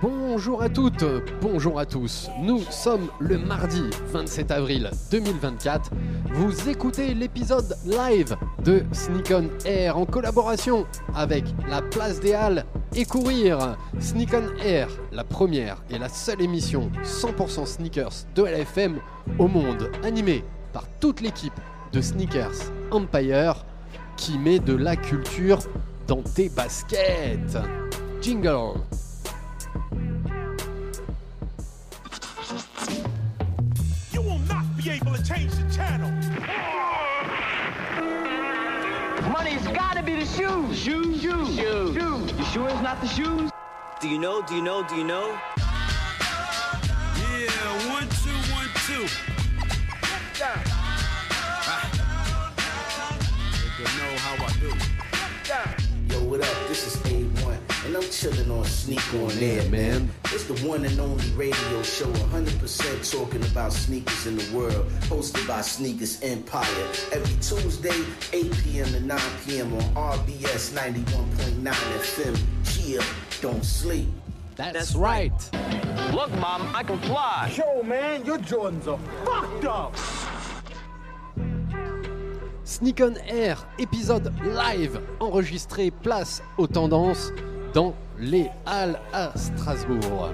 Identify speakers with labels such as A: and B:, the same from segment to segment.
A: Bonjour à toutes, bonjour à tous. Nous sommes le mardi 27 avril 2024. Vous écoutez l'épisode live de Sneak On Air en collaboration avec la Place des Halles et Courir. Sneak On Air, la première et la seule émission 100% sneakers de LFM au monde, animée par toute l'équipe de Sneakers Empire qui met de la culture dans tes baskets. Jingle.
B: Be able to change the channel.
C: Money's gotta be the shoes. Shoes. You sure it's not the shoes?
D: Do you know?
B: Yeah, 1, 2, 1, 2.
C: Yeah.
B: You know how I do.
E: Yo, what up? This is A1, and I'm chilling on Sneak On Air, man. It's the one and only radio show, 100% talking about sneakers in the world, hosted by Sneakers Empire. Every Tuesday, 8 p.m. to 9 p.m. on RBS 91.9 FM. Chill, don't sleep.
A: That's right.
C: Look, Mom, I can fly.
B: Yo, man, your Jordans are fucked up.
A: Sneak On Air, épisode live, enregistré place aux tendances dans les Halles à Strasbourg.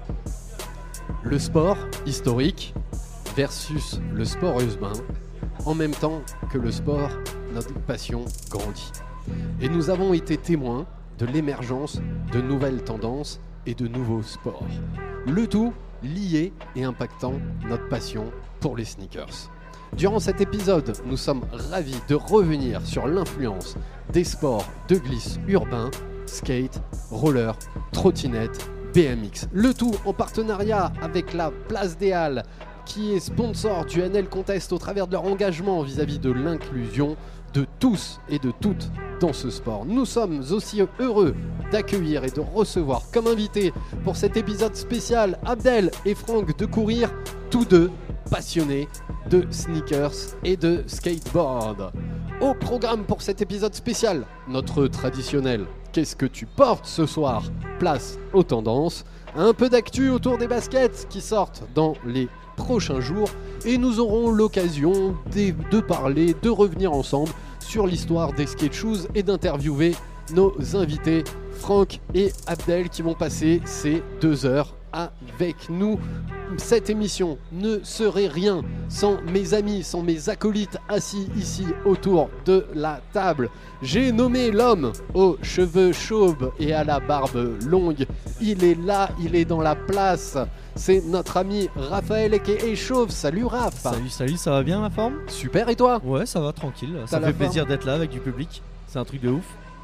A: Le sport historique versus le sport urbain, en même temps que le sport, notre passion grandit. Et nous avons été témoins de l'émergence de nouvelles tendances et de nouveaux sports. Le tout lié et impactant notre passion pour les sneakers. Durant cet épisode, nous sommes ravis de revenir sur l'influence des sports de glisse urbain, skate, roller, trottinette, BMX. Le tout en partenariat avec la Place des Halles, qui est sponsor du NL Contest au travers de leur engagement vis-à-vis de l'inclusion de tous et de toutes dans ce sport. Nous sommes aussi heureux d'accueillir et de recevoir comme invités pour cet épisode spécial Abdel et Franck de Courir, tous deux passionnés de sneakers et de skateboard. Au programme pour cet épisode spécial, notre traditionnel Qu'est-ce que tu portes ce soir? Place aux tendances, un peu d'actu autour des baskets qui sortent dans les prochains jours et nous aurons l'occasion de parler, de revenir ensemble sur l'histoire des skate shoes et d'interviewer nos invités Franck et Abdel qui vont passer ces 2 heures avec nous. Cette émission ne serait rien sans mes amis, sans mes acolytes assis ici autour de la table. J'ai nommé l'homme aux cheveux chauves et à la barbe longue. Il est là, il est dans la place. C'est notre ami Raphaël aka Chauve. Salut Raph.
F: Salut, ça va bien la forme?
A: Super, et toi?
F: Ouais, ça va, tranquille. Ça fait plaisir d'être là avec du public. C'est un truc de ouf.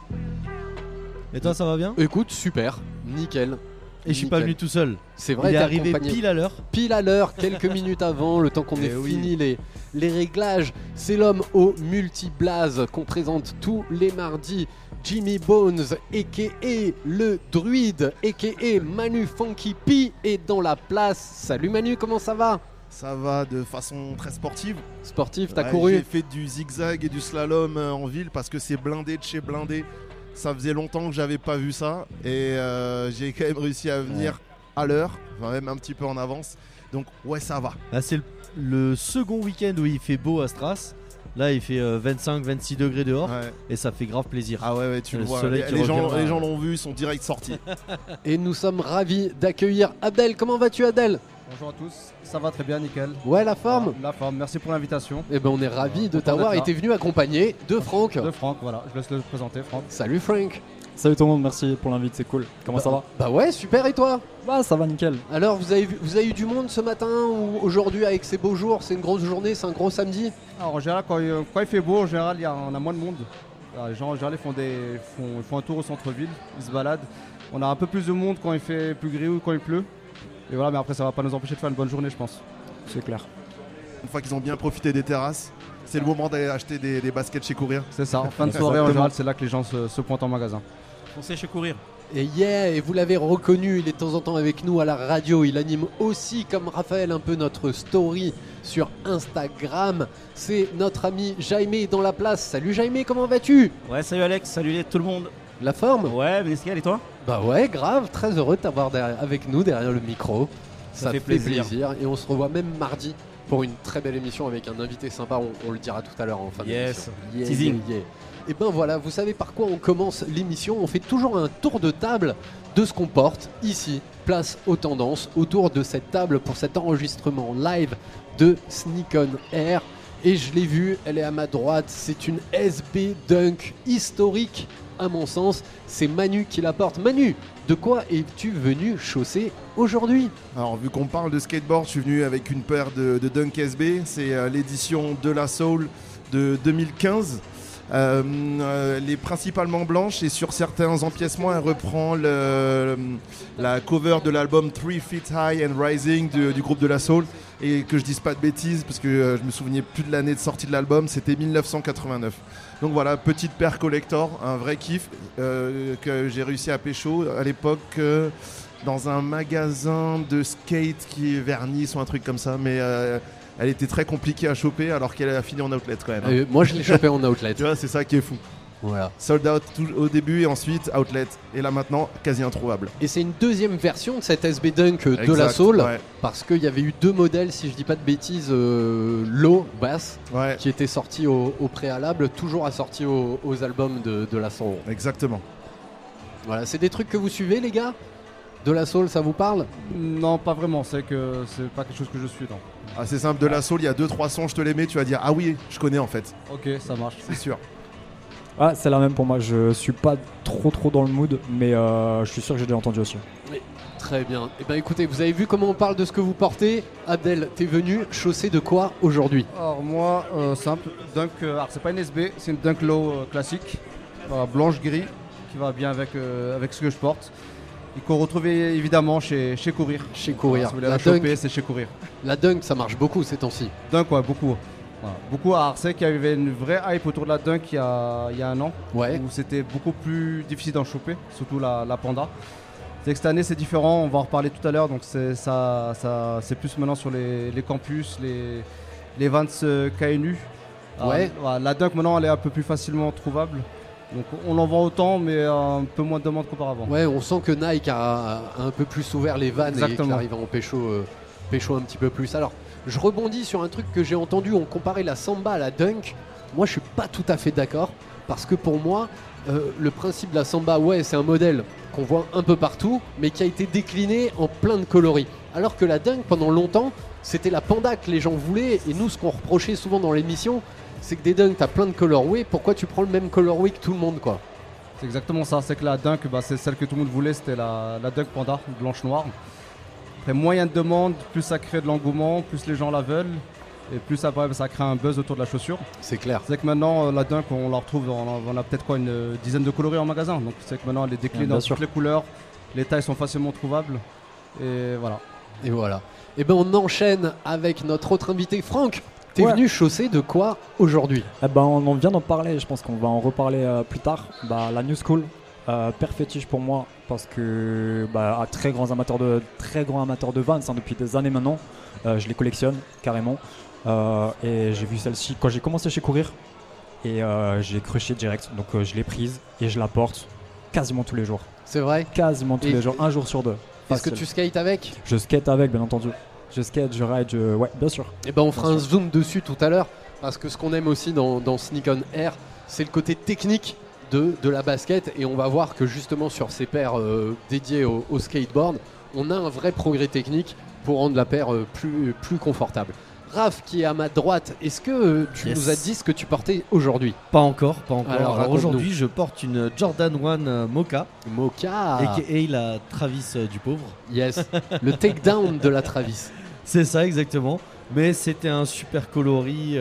F: Et toi, ça va bien?
A: Écoute, super, nickel.
F: Et je suis pas venu tout seul.
A: C'est vrai,
F: il est
A: t'es
F: arrivé
A: accompagné.
F: pile à l'heure,
A: quelques minutes avant, le temps qu'on ait
F: oui.
A: fini les réglages. C'est l'homme au multi-blaze qu'on présente tous les mardis. Jimmy Bones, a.k.a. le druide, a.k.a. Manu Funky P est dans la place. Salut Manu, comment ça va?
G: Ça va de façon très sportive.
A: Sportif, t'as
G: Ouais,
A: couru?
G: J'ai fait du zigzag et du slalom en ville parce que c'est blindé de chez blindé. Ça faisait longtemps que j'avais pas vu ça et j'ai quand même réussi à venir à l'heure, enfin même un petit peu en avance. Donc ouais, ça va.
F: Là, c'est le second week-end où il fait beau à Stras. Là, il fait 25-26 degrés dehors et ça fait grave plaisir.
G: Ah ouais, tu le vois.
F: soleil qui
G: Les gens
F: revient,
G: l'ont vu, ils sont direct sortis.
A: Et nous sommes ravis d'accueillir Abdel. Comment vas-tu Adel?
H: Bonjour à tous, ça va très bien, nickel.
A: Ouais, la forme?
H: La forme, merci pour l'invitation.
A: Eh ben on est ravis de
H: Content
A: t'avoir
H: d'être là.
A: été venu accompagné de Franck.
H: De Franck, voilà, je laisse le présenter, Franck.
A: Salut Franck.
I: Salut tout le monde, merci pour l'invite, c'est cool. Comment ça va?
A: Bah ouais, super, et toi?
I: Bah ça va nickel.
A: Alors vous avez eu du monde ce matin ou aujourd'hui avec ces beaux jours? C'est une grosse journée, c'est un gros samedi?
H: Alors en général, quand il fait beau, en général, on a moins de monde. Alors, les gens en général ils font un tour au centre-ville, ils se baladent. On a un peu plus de monde quand il fait plus gris ou quand il pleut. Et voilà, mais après ça va pas nous empêcher de faire une bonne journée, je pense.
I: C'est clair.
G: Une fois qu'ils ont bien profité des terrasses, c'est le moment d'aller acheter des baskets chez Courir.
H: C'est ça, en fin de soirée en général, c'est là que les gens se pointent en magasin.
F: Foncez chez Courir.
A: Et vous l'avez reconnu, il est de temps en temps avec nous à la radio. Il anime aussi, comme Raphaël, un peu notre story sur Instagram. C'est notre ami Jaime dans la place. Salut Jaime, comment vas-tu?
J: Ouais, salut Alex, salut tout le monde.
A: La forme?
J: Ouais, nickel, et toi?
A: Bah ouais, grave, très heureux de t'avoir avec nous derrière le micro. Ça fait plaisir. Et on se revoit même mardi pour une très belle émission avec un invité sympa, on le dira tout à l'heure en fin d'émission.
F: Teasing.
A: Et ben voilà, vous savez par quoi on commence l'émission. On fait toujours un tour de table de ce qu'on porte ici, place aux tendances, autour de cette table pour cet enregistrement live de Sneak On Air. Et je l'ai vue, elle est à ma droite, c'est une SB Dunk historique à mon sens. C'est Manu qui la porte. Manu, de quoi es-tu venu chausser aujourd'hui?
G: Alors vu qu'on parle de skateboard, je suis venu avec une paire de Dunk SB. C'est l'édition De La Soul de 2015. Elle est principalement blanche et sur certains empiècements elle reprend la cover de l'album 3 Feet High and Rising du groupe De La Soul. Et que je dise pas de bêtises parce que je me souvenais plus de l'année de sortie de l'album, c'était 1989. Donc voilà, petite paire collector, un vrai kiff que j'ai réussi à pécho à l'époque dans un magasin de skate qui est vers Nice ou un truc comme ça, mais elle était très compliquée à choper alors qu'elle a fini en outlet quand même.
A: Moi je l'ai chopé en outlet.
G: Tu vois, c'est ça qui est fou.
A: Voilà.
G: Sold out au début et ensuite outlet. Et là maintenant, quasi introuvable.
A: Et c'est une deuxième version de cette SB Dunk De La Soul,
G: ouais.
A: Parce qu'il y avait eu 2 modèles, si je dis pas de bêtises, low, basse,
G: Ouais,
A: qui étaient sortis au préalable, toujours assortis aux albums de La Soul.
G: exactement.
A: Voilà, c'est des trucs que vous suivez les gars? De La Soul, ça vous parle?
H: Non, pas vraiment, c'est pas quelque chose que je suis, non.
G: Ah, c'est simple, De La Soul, il y a 2-3 sons, je te les mets, tu vas dire ah oui, je connais en fait.
H: Ok, ça marche.
G: C'est sûr.
I: Ah, c'est la même pour moi. Je suis pas trop dans le mood, mais je suis sûr que j'ai déjà entendu aussi.
A: Très bien. Et ben écoutez, vous avez vu comment on parle de ce que vous portez. Abdel, t'es venu chausser de quoi aujourd'hui?
H: Alors moi, simple, Dunk, alors c'est pas une SB, c'est une Dunk Low classique, blanche-gris, qui va bien avec ce que je porte. Et qu'on retrouve évidemment chez Courir.
A: Chez Courir.
H: Si vous voulez
A: La
H: la choper,
A: Dunk,
H: c'est chez Courir.
A: la Dunk, ça marche beaucoup ces temps-ci.
H: Dunk, ouais, beaucoup. Voilà. Beaucoup. Alors c'est qu'il y avait une vraie hype autour de la Dunk il y a un an,
A: Ouais.
H: où c'était beaucoup plus difficile d'en choper, surtout la Panda. C'est que cette année c'est différent, on va en reparler tout à l'heure, donc c'est plus maintenant sur les campus, les Vans KNU. Alors,
A: Ouais.
H: voilà, la Dunk maintenant elle est un peu plus facilement trouvable, donc on en vend autant mais un peu moins de demandes qu'auparavant.
A: Ouais, on sent que Nike a un peu plus ouvert les vannes et qu'il
H: Exactement.
A: arrive à en pécho un petit peu plus. Alors, je rebondis sur un truc que j'ai entendu, on comparait la Samba à la Dunk. Moi, je suis pas tout à fait d'accord parce que pour moi, le principe de la Samba, ouais, c'est un modèle qu'on voit un peu partout, mais qui a été décliné en plein de coloris. Alors que la Dunk, pendant longtemps, c'était la Panda que les gens voulaient. Et nous, ce qu'on reprochait souvent dans l'émission, c'est que des Dunk, t'as plein de colorways. Pourquoi tu prends le même colorway que tout le monde, quoi?
H: C'est exactement ça, c'est que la Dunk, c'est celle que tout le monde voulait, c'était la Dunk Panda, blanche-noire. Après, moyen de demande, plus ça crée de l'engouement, plus les gens la veulent, et plus ça crée un buzz autour de la chaussure.
A: C'est clair.
H: C'est que maintenant, la Dunk, on la retrouve, on a peut-être une dizaine de coloris en magasin, donc c'est que maintenant elle est déclinée
I: Bien
H: dans
I: sûr.
H: toutes les couleurs, les tailles sont facilement trouvables, et voilà.
A: Et voilà. Et ben on enchaîne avec notre autre invité, Franck. T'es
I: Ouais.
A: venu chausser de quoi aujourd'hui?
I: Eh ben, on vient d'en parler, je pense qu'on va en reparler plus tard. La New School, père fétiche pour moi, parce que un très grand amateur de Vans depuis des années maintenant. Je les collectionne carrément. Et j'ai vu celle-ci quand j'ai commencé chez Courir. Et j'ai crushé direct. Donc je l'ai prise et je la porte quasiment tous les jours.
A: C'est vrai?
I: Quasiment tous
A: Et-
I: les jours, un jour sur deux.
A: Est-ce que
I: Facile.
A: tu skates avec?
I: Je skate avec, bien entendu. Je skate, je ride, ouais, bien sûr.
A: Et ben on fera un zoom dessus tout à l'heure. Parce que ce qu'on aime aussi dans Sneak On Air, c'est le côté technique de la basket. Et on va voir que justement sur ces paires dédiées au skateboard, on a un vrai progrès technique pour rendre la paire plus confortable. Raph qui est à ma droite, est-ce que tu
F: Yes.
A: nous as dit ce que tu portais aujourd'hui?
F: Pas encore.
A: Alors,
F: Alors
A: raconte-nous.
F: aujourd'hui, je porte une Jordan 1 Mocha,
A: Mocha.
F: aka la Travis du pauvre.
A: Yes, le takedown de la Travis.
F: C'est ça exactement. Mais c'était un super coloris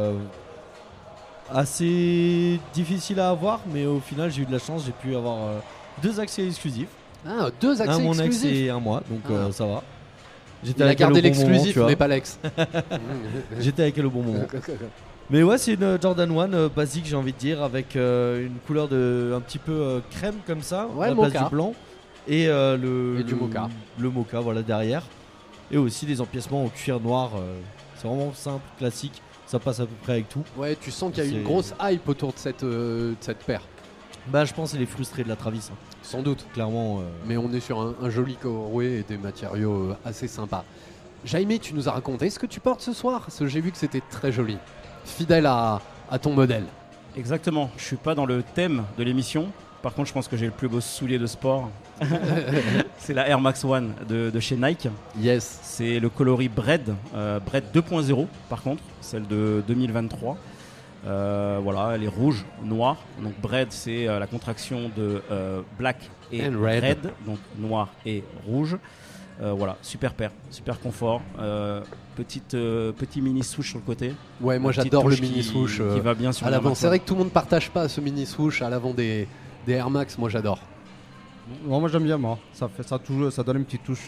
F: assez difficile à avoir, mais au final j'ai eu de la chance, j'ai pu avoir 2 accès exclusifs.
A: Ah, 2 accès
F: Un mon ex
A: exclusifs.
F: et un moi, donc
A: Ah.
F: ça va.
A: Il a
F: avec elle
A: gardé
F: au bon moment,
A: l'exclusif,
F: tu vois.
A: mais pas l'ex.
F: J'étais avec elle au bon moment. Mais ouais, c'est une Jordan 1 basique, j'ai envie de dire, avec une couleur un petit peu crème comme ça,
A: Ouais,
F: à la place
A: mocha.
F: du blanc. Et,
A: Et du mocha.
F: Le mocha, voilà, derrière. Et aussi des empiècements au cuir noir. C'est vraiment simple, classique. Ça passe à peu près avec tout.
A: Ouais, tu sens qu'il y a eu une
F: C'est-
A: grosse hype autour de cette paire.
F: Bah, je pense qu'il est frustré de la Travis. Hein.
A: Sans doute.
F: Clairement.
A: Mais on est sur un joli colorway et des matériaux assez sympas. Jaime, tu nous as raconté ce que tu portes ce soir, parce que j'ai vu que c'était très joli. Fidèle à ton modèle.
D: Exactement, je suis pas dans le thème de l'émission. Par contre, je pense que j'ai le plus beau soulier de sport. C'est la Air Max One de chez Nike.
A: Yes.
D: C'est le coloris Bread, Bread 2.0 par contre, celle de 2023. Voilà, elle est rouge, noire. Donc Bread, c'est la contraction de black et
A: And red.
D: donc noir et rouge. Voilà, super paire, super confort. Petit mini swoosh sur le côté.
A: Ouais, moi
D: Une petite
A: j'adore le
D: touche
A: mini swoosh
D: qui va bien sur
A: à
D: la
A: l'avant.
D: Max
A: C'est
D: One.
A: vrai que tout le monde partage pas ce mini swoosh à l'avant des Air Max. Moi j'adore.
H: Moi j'aime bien, moi. Ça donne une petite touche.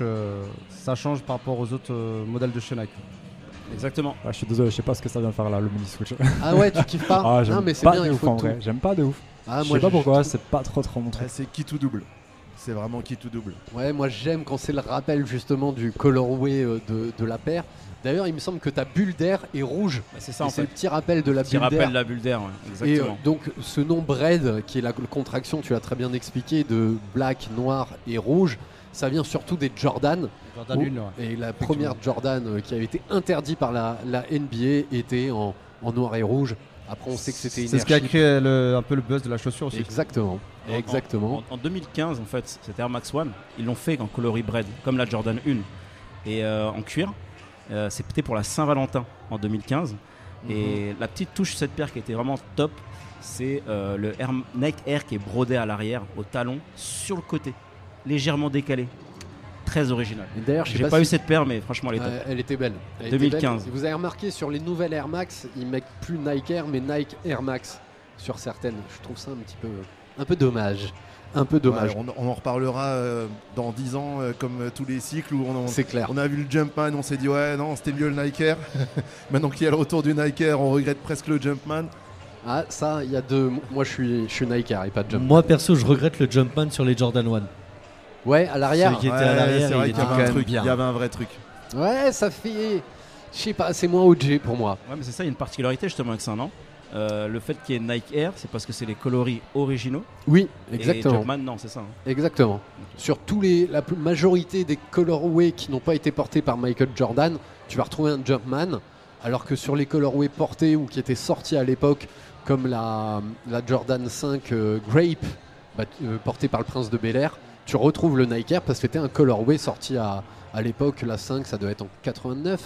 H: Ça change par rapport aux autres modèles de chez Nike.
D: Exactement.
I: Ouais, je suis désolé, je sais pas ce que ça vient faire là, le mini switch.
A: Ah ouais, tu kiffes pas?
I: Ah, j'aime
A: Non, mais c'est
I: pas
A: bien,
I: de
A: il
I: ouf
A: faut
I: en
A: tout.
I: vrai. J'aime pas de ouf.
A: Ah,
I: Je
A: moi,
I: sais pas pourquoi,
A: je-
I: c'est pas trop mon truc.
G: C'est kit ou double. C'est vraiment kit ou double.
A: Ouais, moi j'aime quand c'est le rappel justement du colorway de la paire. D'ailleurs, il me semble que ta bulle d'air est rouge.
D: Bah, c'est ça
A: Et
D: en
A: c'est
D: fait.
A: le petit rappel de la
D: Qui
A: bulle
D: rappelle
A: d'air.
D: la bulle d'air, ouais,
A: Et
D: exactement.
A: donc ce nom Bread, qui est la contraction, tu l'as très bien expliqué, de black, noir et rouge, ça vient surtout des Jordan.
H: Jordan 1, ouais.
A: Et la première Jordan qui avait été interdite par la NBA était en noir et rouge. Après, on sait que c'était une
H: C'est ce qui a
A: airship.
H: créé un peu le buzz de la chaussure aussi.
A: Exactement. Exactement.
D: En 2015, en fait, cette Air Max One, ils l'ont fait en coloris Bread, comme la Jordan 1. Et en cuir, c'était pour la Saint-Valentin en 2015. Et la petite touche de cette paire qui était vraiment top, c'est le Nike Air qui est brodé à l'arrière, au talon, sur le côté, légèrement décalé. Très original.
A: Et d'ailleurs, je sais
D: J'ai
A: pas
D: pas eu
A: si-
D: cette paire, mais franchement, elle est top.
A: Elle était belle. Elle était
D: 2015.
A: belle. Et vous avez remarqué sur les nouvelles Air Max, ils mettent plus Nike Air mais Nike Air Max sur certaines. Je trouve ça un peu dommage. Un peu dommage.
G: Ouais, on en reparlera dans 10 ans, comme tous les cycles où
A: C'est clair.
G: on a vu le Jumpman, on s'est dit ouais, non, c'était mieux le Nike Air. Maintenant qu'il y a le retour du Nike Air, on regrette presque le Jumpman.
A: Ah, ça, il y a deux. Moi, je suis Nike Air et pas de Jump.
F: Moi perso, je regrette le Jumpman sur les Jordan 1.
A: Ouais, à l'arrière.
F: Celui qui était à l'arrière,
G: c'est vrai
F: il
G: qu'il y
F: était
G: avait
F: quand
G: un
F: même
G: truc.
F: bien.
G: Il y avait un vrai truc.
A: Ouais, ça fait. Je sais pas, c'est moins OG pour moi.
D: Ouais, mais c'est ça, il y a une particularité justement avec ça, non Le fait qu'il y ait Nike Air, c'est parce que c'est les coloris originaux.
A: Oui,
D: Et
A: exactement.
D: Jumpman, non, c'est ça. hein.
A: Exactement. Sur la majorité des colorways qui n'ont pas été portés par Michael Jordan, tu vas retrouver un Jumpman, alors que sur les colorways portés ou qui étaient sortis à l'époque, comme la Jordan 5 Grape, portée par le Prince de Bel-Air, tu retrouves le Nike Air parce que c'était un colorway sorti à l'époque, la 5, ça doit être en 89,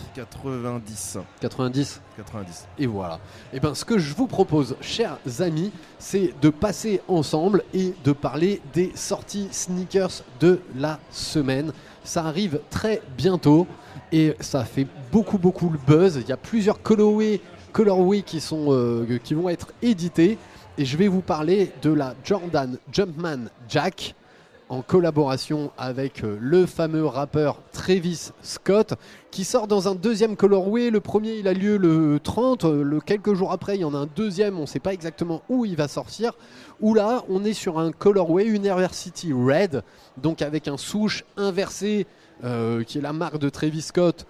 G: 90.
A: 90.
G: 90.
A: Et voilà. Et ben, ce que je vous propose, chers amis, c'est de passer ensemble et de parler des sorties sneakers de la semaine. Ça arrive très bientôt et ça fait beaucoup le buzz. Il y a plusieurs colorways qui vont être édités et je vais vous parler de la Jordan Jumpman Jack en collaboration avec le fameux rappeur Travis Scott qui sort dans un deuxième colorway. Le premier il a lieu le 30, quelques jours après il y en a un deuxième, on ne sait pas exactement où il va sortir, où là on est sur un colorway University Red, donc avec un swoosh inversé qui est la marque de Travis Scott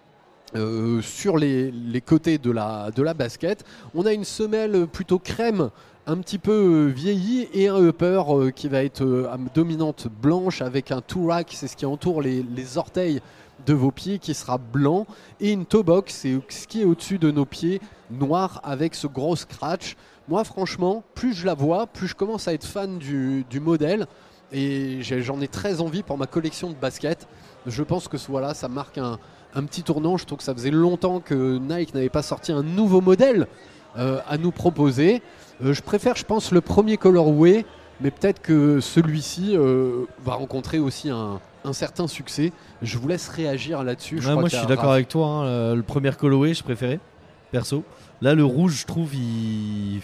A: sur les côtés de la basket. On a une semelle plutôt crème, un petit peu vieilli, et un upper qui va être à dominante blanche avec un toe rack, c'est ce qui entoure les orteils de vos pieds, qui sera blanc, et une toe box, c'est ce qui est au-dessus de nos pieds, noir avec ce gros scratch. Moi franchement, plus je la vois, plus je commence à être fan du modèle, et j'en ai très envie pour ma collection de baskets. Je pense que voilà, ça marque un petit tournant. Je trouve que ça faisait longtemps que Nike n'avait pas sorti un nouveau modèle à nous proposer. Je préfère, je pense, le premier colorway, mais peut-être que celui-ci va rencontrer aussi un certain succès. Je vous laisse réagir là-dessus.
F: Ouais, moi je suis d'accord avec toi, hein, le premier colorway je préférais, perso. Là le rouge je trouve il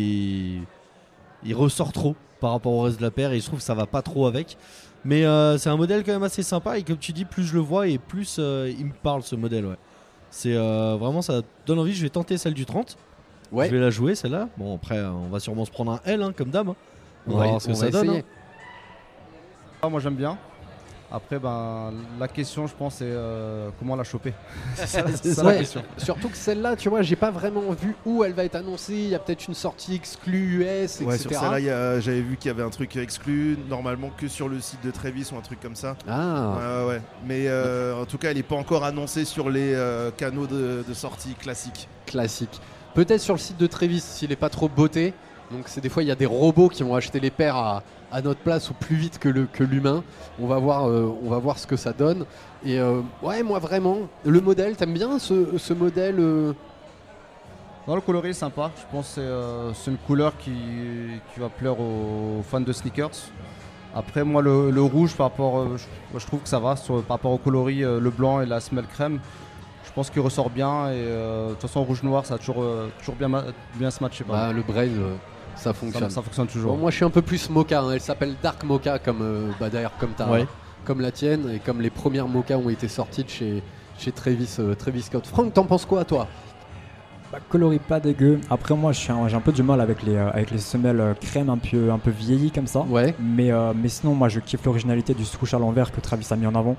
F: ressort trop par rapport au reste de la paire et je trouve que ça va pas trop avec. Mais c'est un modèle quand même assez sympa et comme tu dis, plus je le vois et plus il me parle ce modèle. Ouais. C'est vraiment, ça donne envie. Je vais tenter celle du 30.
A: Ouais.
F: Je vais la jouer celle-là. Bon après on va sûrement se prendre un L hein, comme d'hab. On va voir ce que
A: on
F: ça
A: va
F: donne.
A: essayer.
F: Hein.
H: Ah, moi j'aime bien. Après, la question, je pense, c'est comment la choper. C'est
A: Ouais,
H: ça la question.
A: surtout que celle-là, tu vois, j'ai pas vraiment vu où elle va être annoncée. Il y a peut-être une sortie exclue US,
G: Ouais,
A: etc.
G: sur celle-là, j'avais vu qu'il y avait un truc exclu, normalement que sur le site de Travis ou un truc comme ça.
A: Ah,
G: Ouais. Mais en tout cas, elle n'est pas encore annoncée sur les canaux de sortie classiques.
A: classique. Peut-être sur le site de Travis s'il est pas trop botté. Donc c'est des fois il y a des robots qui vont acheter les paires à notre place ou plus vite que l'humain. On va voir ce que ça donne. Et ouais, moi vraiment, le modèle, t'aimes bien ce modèle
H: Non, le coloris est sympa. Je pense que c'est une couleur qui va plaire aux fans de sneakers. Après, moi, le rouge, par rapport, je trouve que ça va. Par rapport au coloris, le blanc et la semelle crème, je pense qu'il ressort bien. Et de toute façon, rouge-noir, ça a toujours bien se matcher.
A: Le braid, ça fonctionne.
H: Ça fonctionne toujours.
A: Bon, moi je suis un peu plus mocha, hein. Elle s'appelle Dark Mocha comme d'ailleurs comme la tienne et comme les premières mochas ont été sorties de chez Travis Scott. Franck, t'en penses quoi toi?
I: Coloris pas dégueu. Après moi j'ai un peu du mal avec les semelles crème un peu vieillies comme ça.
A: Ouais.
I: Mais sinon moi je kiffe l'originalité du swoosh à l'envers que Travis a mis en avant.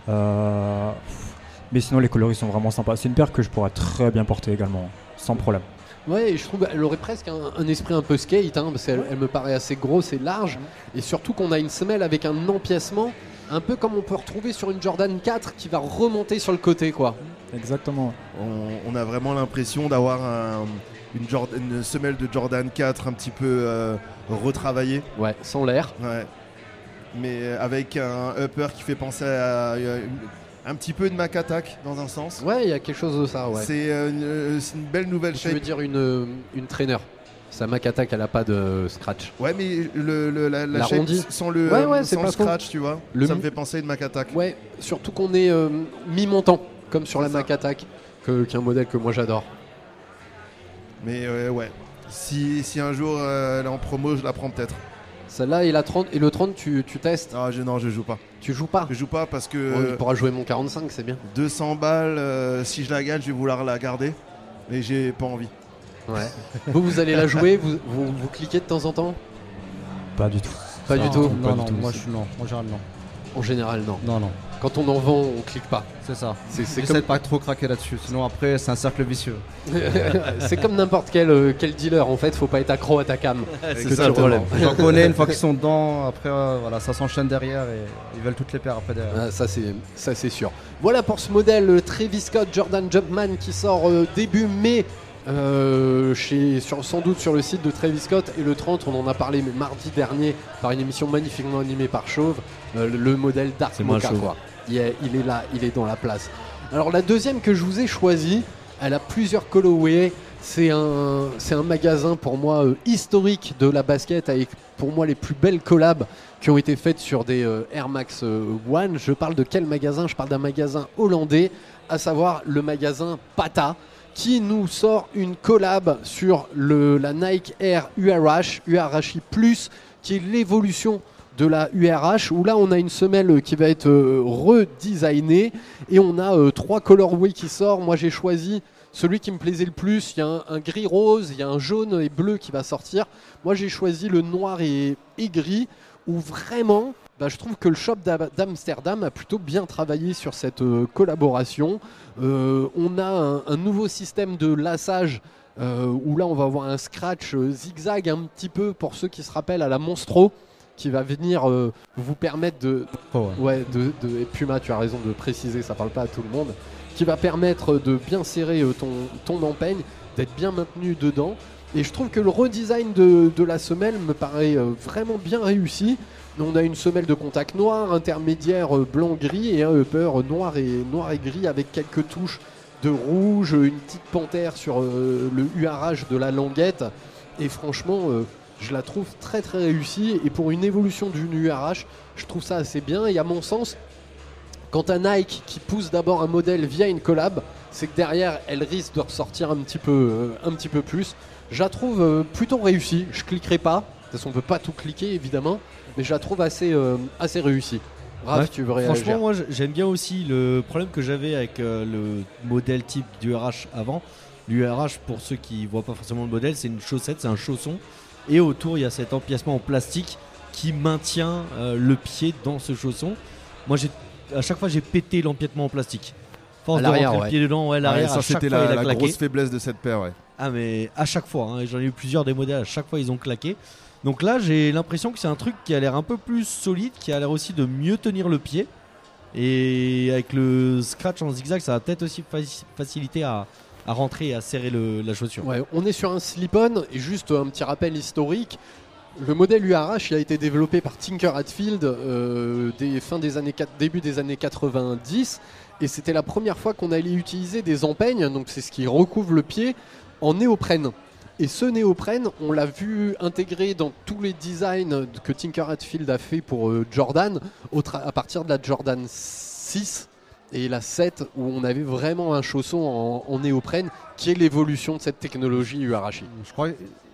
I: Mais sinon les coloris sont vraiment sympas. C'est une paire que je pourrais très bien porter également, sans problème.
A: Ouais, et je trouve qu'elle aurait presque un esprit un peu skate, hein, parce qu'elle elle me paraît assez grosse et large. Et surtout qu'on a une semelle avec un empiècement, un peu comme on peut retrouver sur une Jordan 4 qui va remonter sur le côté, quoi.
I: Exactement.
G: On a vraiment l'impression d'avoir une semelle de Jordan 4 un petit peu retravaillée.
A: Ouais, sans l'air.
G: Ouais. Mais avec un upper qui fait penser à un petit peu de Mac Attack dans un sens.
A: Ouais, il y a quelque chose de ça, ouais.
G: C'est une belle nouvelle
A: Je
G: shape.
A: veux dire une trainer. Sa Mac Attack, elle a pas de scratch.
G: Ouais, mais la shape
A: L'arrondi.
G: sans le,
A: c'est
G: sans
A: pas
G: le
A: con.
G: scratch, tu vois. Ça me fait penser à une Mac Attack.
A: Ouais, surtout qu'on est mi-montant, comme sur la
G: C'est ça.
A: Mac Attack, qui est un modèle que moi j'adore.
G: Mais ouais. Si un jour elle est en promo, je la prends peut-être.
A: Celle-là et la 30 et le 30, tu testes.
G: Ah, non, je joue pas.
A: Tu joues pas.
G: Je joue pas parce que
A: Oh, il pourra jouer mon 45, c'est bien.
G: 200 balles, si je la gagne, je vais vouloir la garder. Mais j'ai pas envie.
A: Ouais. vous allez la jouer, vous cliquez de temps en temps?
I: Pas du tout.
A: Pas du tout.
H: Non, moi je suis non. En général, non.
A: En général, non.
H: Non.
A: Quand on en vend, on clique pas.
H: C'est ça.
A: C'est
H: J'essaie
A: comme...
H: de pas trop craquer là-dessus. Sinon, après, c'est un cercle vicieux.
A: c'est comme n'importe quel dealer. En fait, faut pas être accro à ta cam.
G: C'est ça le problème.
H: J'en connais une fois qu'ils sont dedans. Après, voilà, ça s'enchaîne derrière et ils veulent toutes les paires après derrière.
A: Ah, ça c'est sûr. Voilà pour ce modèle Travis Scott Jordan Jumpman qui sort début mai. Sans doute sur le site de Travis Scott, et le 30 on en a parlé mardi dernier par une émission magnifiquement animée par Chauve, le modèle Dark
F: C'est moi,
A: Mocha,
F: Chauve.
A: quoi. Il est là, il est dans la place. Alors la deuxième que je vous ai choisie, elle a plusieurs colorways. C'est un magasin pour moi historique de la basket, avec pour moi les plus belles collabs qui ont été faites sur des Air Max One. Je parle de quel magasin? Je parle d'un magasin hollandais, à savoir le magasin Pata, qui nous sort une collab sur la Nike Air URHI Plus, qui est l'évolution de la URH, où là on a une semelle qui va être redesignée, et on a 3 colorways qui sortent. Moi j'ai choisi celui qui me plaisait le plus. Il y a un gris rose, il y a un jaune et bleu qui va sortir. Moi j'ai choisi le noir et gris, où vraiment je trouve que le shop d'Amsterdam a plutôt bien travaillé sur cette collaboration. On a un nouveau système de lassage où là on va avoir un scratch zigzag un petit peu, pour ceux qui se rappellent, à la Monstro, qui va venir vous permettre et Puma, tu as raison de préciser, ça parle pas à tout le monde, qui va permettre de bien serrer ton empeigne, d'être bien maintenu dedans. Et je trouve que le redesign de la semelle me paraît vraiment bien réussi. On a une semelle de contact noir, intermédiaire blanc-gris, et un upper noir et gris avec quelques touches de rouge, une petite panthère sur le URH de la languette. Et franchement, je la trouve très très réussie. Et pour une évolution d'une URH, je trouve ça assez bien. Et à mon sens, quand un Nike qui pousse d'abord un modèle via une collab, c'est que derrière, elle risque de ressortir un petit peu plus. Je la trouve plutôt réussie. Je cliquerai pas, parce qu'on peut pas tout cliquer évidemment, mais je la trouve assez réussie. Raph,
F: Ouais,
A: tu veux réagir?
F: Franchement, moi j'aime bien aussi. Le problème que j'avais avec le modèle type du RH avant. L'URH, pour ceux qui voient pas forcément le modèle, c'est une chaussette, c'est un chausson. Et autour, il y a cet empiècement en plastique qui maintient le pied dans ce chausson. Moi, à chaque fois, j'ai pété l'empiètement en plastique. Force
A: À
F: de
A: l'arrière,
F: rentrer
A: ouais.
F: le pied dedans, l'arrière,
G: ça
F: à chaque
G: c'était
F: fois, il a
G: la
F: claqué.
G: grosse faiblesse de cette paire, ouais.
F: Ah, mais à chaque fois, hein, j'en ai eu plusieurs des modèles, à chaque fois, ils ont claqué. Donc là, j'ai l'impression que c'est un truc qui a l'air un peu plus solide, qui a l'air aussi de mieux tenir le pied. Et avec le scratch en zigzag, ça va peut-être aussi faciliter à rentrer et à serrer la chaussure.
A: Ouais, on est sur un slip-on et juste un petit rappel historique. Le modèle URH il a été développé par Tinker Hatfield début des années 90 et c'était la première fois qu'on allait utiliser des empeignes, donc c'est ce qui recouvre le pied, en néoprène. Et ce néoprène, on l'a vu intégré dans tous les designs que Tinker Hatfield a fait pour Jordan à partir de la Jordan 6 et la 7 où on avait vraiment un chausson en néoprène qui est l'évolution de cette technologie URH.
H: Je crois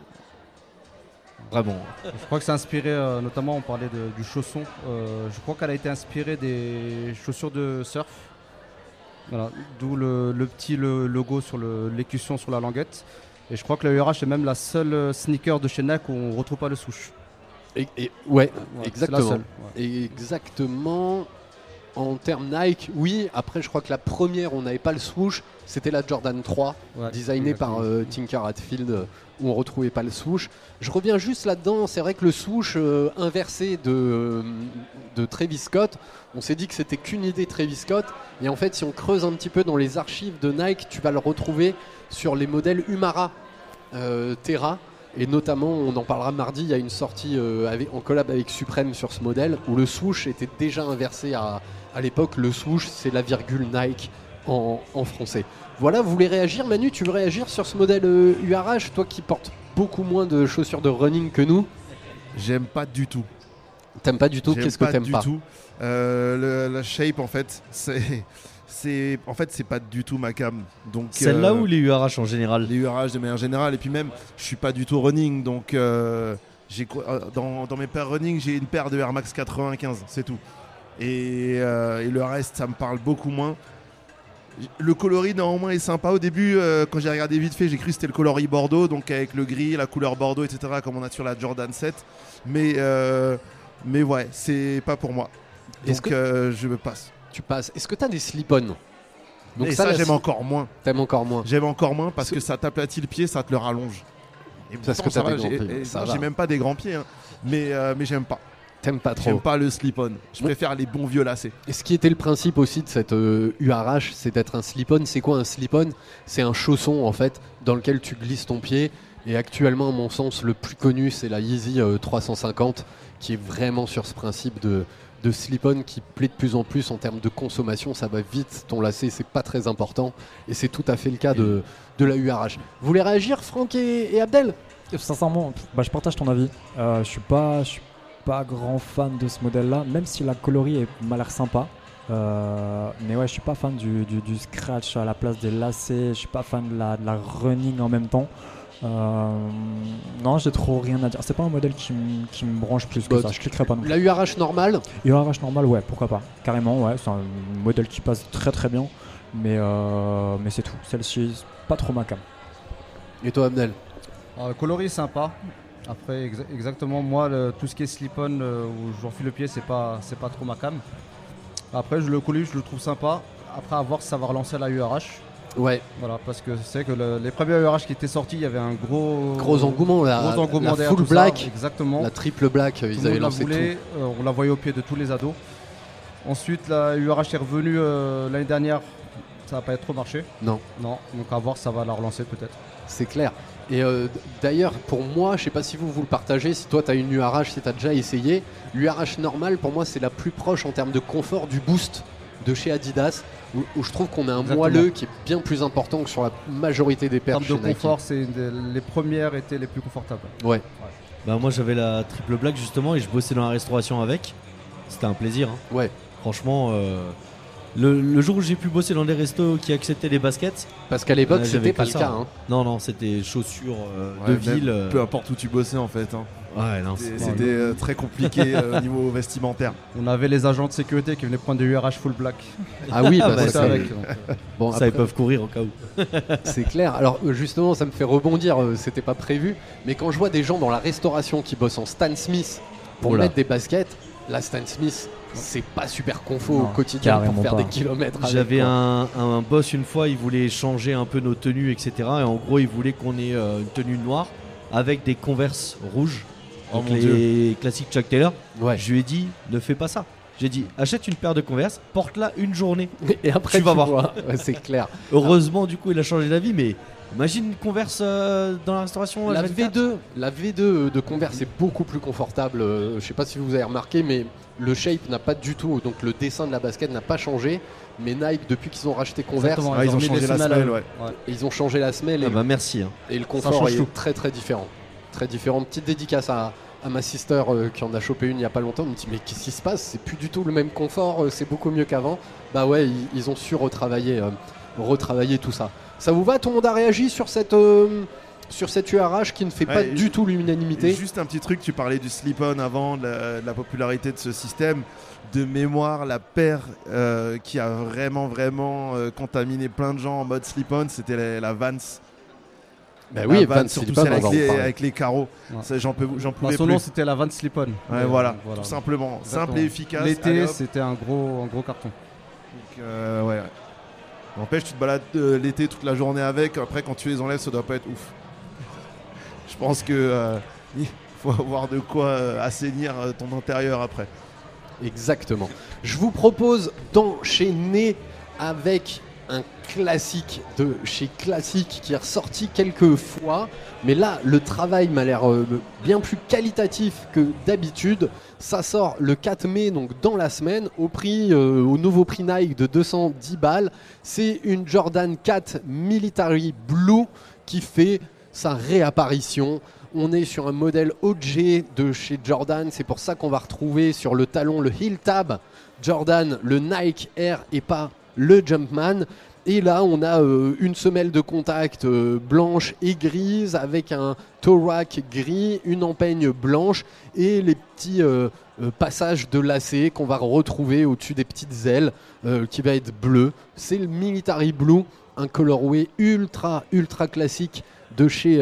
F: Vraiment.
H: Je crois que c'est inspiré, notamment on parlait du chausson, je crois qu'elle a été inspirée des chaussures de surf. Voilà, d'où le petit logo sur l'écusson sur la languette. Et je crois que la URH est même la seule sneaker de chez Nike où on ne retrouve pas le swoosh.
A: Ouais,
H: C'est
A: exactement.
H: la seule,
A: Exactement. En termes Nike, oui. Après, je crois que la première, on n'avait pas le swoosh. C'était la Jordan 3,
H: Ouais,
A: designée par
H: exactement.
A: Tinker Hatfield, où on retrouvait pas le swoosh. Je reviens juste là-dedans. C'est vrai que le swoosh inversé de Travis Scott, on s'est dit que c'était qu'une idée Travis Scott. Et en fait, si on creuse un petit peu dans les archives de Nike, tu vas le retrouver sur les modèles Umara Terra. Et notamment, on en parlera mardi, il y a une sortie en collab avec Supreme sur ce modèle où le swoosh était déjà inversé à l'époque. Le swoosh, c'est la virgule Nike en français. Voilà, vous voulez réagir? Manu, tu veux réagir sur ce modèle URH, toi qui portes beaucoup moins de chaussures de running que nous?
G: J'aime pas du tout.
A: T'aimes pas du tout? Qu'est-ce que t'aimes pas?
G: du tout. La shape, en fait, c'est pas du tout ma cam. Donc
F: Celle-là ou les URH en général?
G: les URH de manière générale, et puis même je suis pas du tout running, donc dans mes paires running j'ai une paire de Air Max 95, c'est tout, et le reste ça me parle beaucoup moins. Le coloris néanmoins est sympa. Au début quand j'ai regardé vite fait, j'ai cru que c'était le coloris Bordeaux, donc avec le gris, la couleur Bordeaux, etc., comme on a sur la Jordan 7, mais ouais, c'est pas pour moi, donc je me passe.
A: Tu passes. Est-ce que tu as des slip-on?
G: Et ça j'aime encore moins.
A: T'aimes encore moins.
G: J'aime encore moins parce que ça t'aplatit le pied, ça te le rallonge. Et
A: Parce
G: pourtant,
A: que t'as
G: ça
A: des
G: va,
A: grands pieds. Ça
G: non,
A: va.
G: j'ai même pas des grands pieds, hein. mais j'aime pas.
A: T'aimes pas trop.
G: J'aime pas le slip-on. Je préfère les bons vieux lacets.
A: Et ce qui était le principe aussi de cette URH, c'est d'être un slip-on. C'est quoi un slip-on? C'est un chausson en fait dans lequel tu glisses ton pied. Et actuellement, à mon sens, le plus connu, c'est la Yeezy 350, qui est vraiment sur ce principe de slip-on qui plaît de plus en plus en termes de consommation. Ça va vite, ton lacet, c'est pas très important. Et c'est tout à fait le cas de la URH. Vous voulez réagir, Franck et Abdel?
I: Sincèrement, je partage ton avis. Je suis pas grand fan de ce modèle-là, même si la coloris m'a l'air sympa. Mais ouais, je suis pas fan du scratch à la place des lacets. Je suis pas fan de la running en même temps. Non, j'ai trop rien à dire. C'est pas un modèle qui me branche plus que ça. Je cliquerai pas non plus.
A: La URH normale?
I: URH normale, ouais, pourquoi pas. Carrément, ouais, c'est un modèle qui passe très très bien. Mais c'est tout. Celle-ci, c'est pas trop ma cam.
A: Et toi, Abdel?
H: Le coloris est sympa. Après, exactement, moi, tout ce qui est slip-on où j'enfile le pied, c'est pas trop ma cam. Après, le coloris, je le trouve sympa. Après, à voir si ça va relancer la URH.
A: Ouais.
H: Voilà, parce que c'est que les premiers URH qui étaient sortis, il y avait un gros
A: engouement, la
H: derrière
A: full
H: tout ça.
A: black,
H: exactement.
A: la triple black,
H: Tout
A: ils
H: le
A: avaient
H: monde la
A: lancé
H: voulait, on la voyait au pied de tous les ados. Ensuite, la URH est revenue l'année dernière, ça va pas être trop marché.
A: Non,
H: donc à voir, ça va la relancer peut-être.
A: c'est clair. Et d'ailleurs, pour moi, je sais pas si vous le partagez, si toi tu as une URH, si tu as déjà essayé, l'URH normale, pour moi, c'est la plus proche en termes de confort du Boost de chez Adidas, où je trouve qu'on a un
H: Exactement.
A: moelleux qui est bien plus important que sur la majorité des
H: En
A: paires
H: termes
A: chez
H: de
A: Nike.
H: confort, les premières étaient les plus confortables.
A: Ouais.
F: Bah moi j'avais la triple black justement et je bossais dans la restauration avec. C'était un plaisir, hein.
A: Ouais.
F: Franchement, le jour où j'ai pu bosser dans des restos qui acceptaient les baskets.
A: Parce qu'à l'époque,
F: j'avais
A: c'était pas
F: que
A: le
F: ça,
A: cas.
F: hein.
A: Hein.
F: Non, c'était chaussures de
G: Ouais,
F: ville.
G: même peu importe où tu bossais en fait, hein.
F: Ouais, non,
G: C'était très compliqué au niveau vestimentaire.
H: On avait les agents de sécurité qui venaient prendre des URH full black.
A: Ah oui, bah,
F: bah,
A: ça,
H: avec.
A: bon,
F: ça
A: après,
F: ils peuvent courir au cas où.
A: c'est clair. Alors justement, ça me fait rebondir, c'était pas prévu, mais quand je vois des gens dans la restauration qui bossent en Stan Smith pour
F: Oula.
A: mettre des baskets, la Stan Smith, c'est pas super confort
I: Non,
A: au quotidien pour
I: carrément
A: faire
I: pas.
A: des kilomètres avec,
F: J'avais
A: quoi.
F: un boss une fois, il voulait changer un peu nos tenues, etc. Et en gros, il voulait qu'on ait une tenue noire avec des Converse rouges,
G: Oh
F: donc
G: mon
F: les classiques Chuck Taylor.
A: Ouais.
F: Je lui ai dit, ne fais pas ça. J'ai dit, achète une paire de Converse, porte-la une journée.
A: Et après,
F: Tu vas voir.
A: vois. Ouais, c'est clair.
F: Heureusement, du coup, il a changé d'avis, mais imagine une Converse dans la restauration.
A: La
F: H24.
A: V2 de Converse est beaucoup plus confortable. Je sais pas si vous avez remarqué, mais le shape n'a pas du tout. Donc le dessin de la basket n'a pas changé. Mais Nike, depuis qu'ils ont racheté Converse,
H: Exactement,
G: Ah, ils ont
H: mis
G: changé
H: les
G: la
H: semelles,
G: semelle, ouais.
A: ils ont changé la semelle et,
F: Ah bah merci. Hein.
A: et le confort
H: change
A: est
H: tout.
A: très très différent. Très différent. Petite dédicace à ma sister qui en a chopé une il y a pas longtemps. Elle me dit mais qu'est-ce qui se passe? C'est plus du tout le même confort. C'est beaucoup mieux qu'avant. Bah ouais, ils ont su retravailler tout ça. Ça vous va? Tout le monde a réagi sur cette URH qui ne fait pas
G: Ouais,
A: du tout l'unanimité.
G: Juste un petit truc, tu parlais du slip-on avant, de la popularité de ce système. De mémoire, la paire qui a vraiment contaminé plein de gens en mode slip-on, c'était la Vans.
A: Bah oui,
G: La
A: Vans,
G: surtout
A: Slip-on,
G: celle
A: on va en
G: avec,
A: parler.
G: avec les carreaux.
H: Ouais.
G: Ça, j'en pouvais
H: Son
G: plus.
H: nom c'était la Van Slip-On.
G: Ouais, voilà, tout simplement.
H: Exactement.
G: Simple et efficace. Allez,
H: L'été
G: hop.
H: c'était un gros carton.
G: Donc, ouais. N'empêche, tu te balades l'été toute la journée avec. Après, quand tu les enlèves, ça doit pas être ouf. Je pense que il faut avoir de quoi assainir ton intérieur après.
A: Exactement. Je vous propose d'enchaîner avec un classique de chez Classique qui est ressorti quelques fois. Mais là, le travail m'a l'air bien plus qualitatif que d'habitude. Ça sort le 4 mai, donc dans la semaine, au nouveau prix Nike de 210 balles. C'est une Jordan 4 Military Blue qui fait sa réapparition. On est sur un modèle OG de chez Jordan. C'est pour ça qu'on va retrouver sur le talon le heel tab Jordan, le Nike Air et pas le Jumpman. Et là, on a une semelle de contact blanche et grise avec un toe rack gris, une empeigne blanche et les petits passages de lacets qu'on va retrouver au-dessus des petites ailes qui va être bleu. C'est le Military Blue, un colorway ultra classique de chez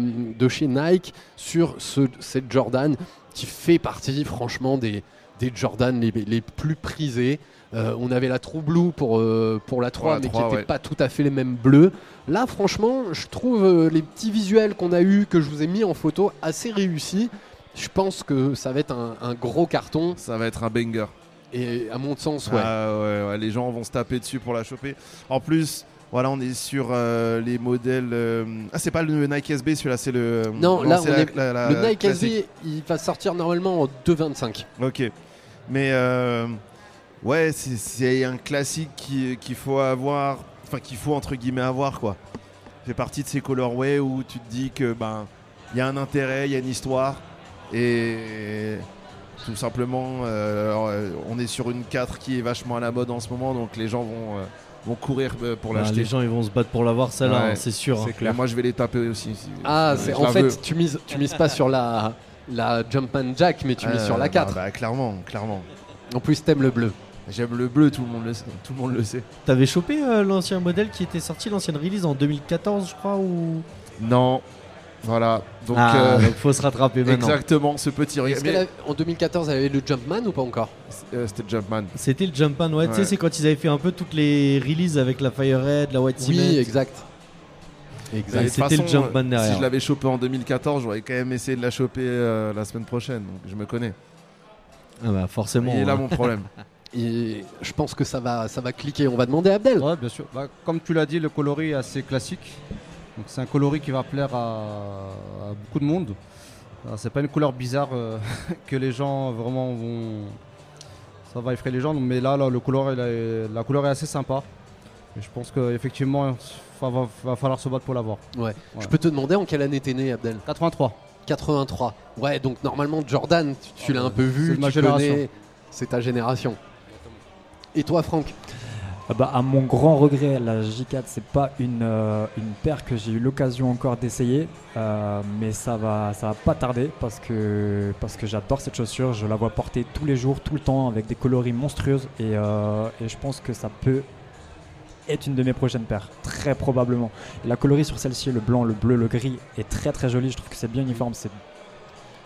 A: Nike sur cette Jordan qui fait partie franchement des Jordan les plus prisés. On avait la True Blue pour la 3
G: la
A: mais
G: 3,
A: qui n'était
G: ouais.
A: pas tout à fait les mêmes bleus. Là franchement je trouve les petits visuels qu'on a eu que je vous ai mis en photo assez réussis. Je pense que ça va être un gros carton
G: Ça va être un banger.
A: et à mon sens ouais.
G: Ah, ouais, les gens vont se taper dessus pour la choper. En plus, voilà, on est sur les modèles. Ah, c'est pas le Nike SB, celui-là, c'est le.
A: Non, là,
G: c'est
A: on est-
G: la
A: Le Nike
G: classique.
A: SB il va sortir normalement en 2,25.
G: Ok. Mais ouais, c'est un classique qu'il faut avoir. Enfin, qu'il faut entre guillemets avoir, quoi. Fait partie de ces colorways où tu te dis que il y a un intérêt, il y a une histoire. Et tout simplement, on est sur une 4 qui est vachement à la mode en ce moment, donc les gens vont courir pour
F: Bah,
G: l'acheter.
F: les gens ils vont se battre pour l'avoir celle-là,
G: Ouais.
F: hein, c'est sûr. hein.
G: Et moi, je vais les taper aussi.
A: Ah,
G: Je
A: c'est
G: la
A: en
G: veux.
A: fait tu mises pas sur la Jumpman Jack mais tu mises sur la 4.
G: Clairement.
A: En plus t'aimes le bleu.
G: J'aime le bleu, tout le monde le sait. Tout le monde le sait.
F: T'avais chopé l'ancien modèle qui était sorti, l'ancienne release en 2014 je crois ou...
G: Non. Voilà. Donc,
F: donc faut se rattraper maintenant.
G: exactement, ce petit
A: Est-ce en 2014 elle avait le Jumpman ou pas encore?
G: C'était Jumpman.
F: C'était le Jumpman, ouais. Tu sais,
G: Ouais.
F: c'est quand ils avaient fait un peu toutes les releases avec la Firehead, la White Cement.
A: Oui, exact.
G: Et de
F: Exact.
G: toute
F: C'était le
G: façon,
F: Jumpman
G: Si
F: derrière.
G: je l'avais chopé en 2014, j'aurais quand même essayé de la choper la semaine prochaine. Donc je me connais.
F: Ah bah forcément.
G: Il est là
F: hein.
G: mon problème.
A: Et je pense que ça va cliquer. On va demander à Abdel.
H: Ouais, bien sûr. Bah, comme tu l'as dit, le coloris est assez classique. Donc c'est un coloris qui va plaire à beaucoup de monde. C'est pas une couleur bizarre que les gens vraiment vont. Ça va effrayer les gens. Mais là la couleur est assez sympa. Et je pense qu'effectivement, va falloir se battre pour l'avoir.
A: Ouais. Je peux te demander en quelle année t'es né, Abdel?
H: 83.
A: 83. Ouais, donc normalement Jordan, tu l'as un peu vu,
H: c'est ma
A: tu
H: génération.
A: connais, c'est ta génération. Et toi, Franck?
I: À mon grand regret, la J4, c'est pas une paire que j'ai eu l'occasion encore d'essayer, mais ça va pas tarder parce que j'adore cette chaussure. Je la vois porter tous les jours, tout le temps, avec des coloris monstrueuses et je pense que ça peut être une de mes prochaines paires, très probablement. La coloris sur celle-ci, le blanc, le bleu, le gris, est très très jolie. Je trouve que c'est bien uniforme, c'est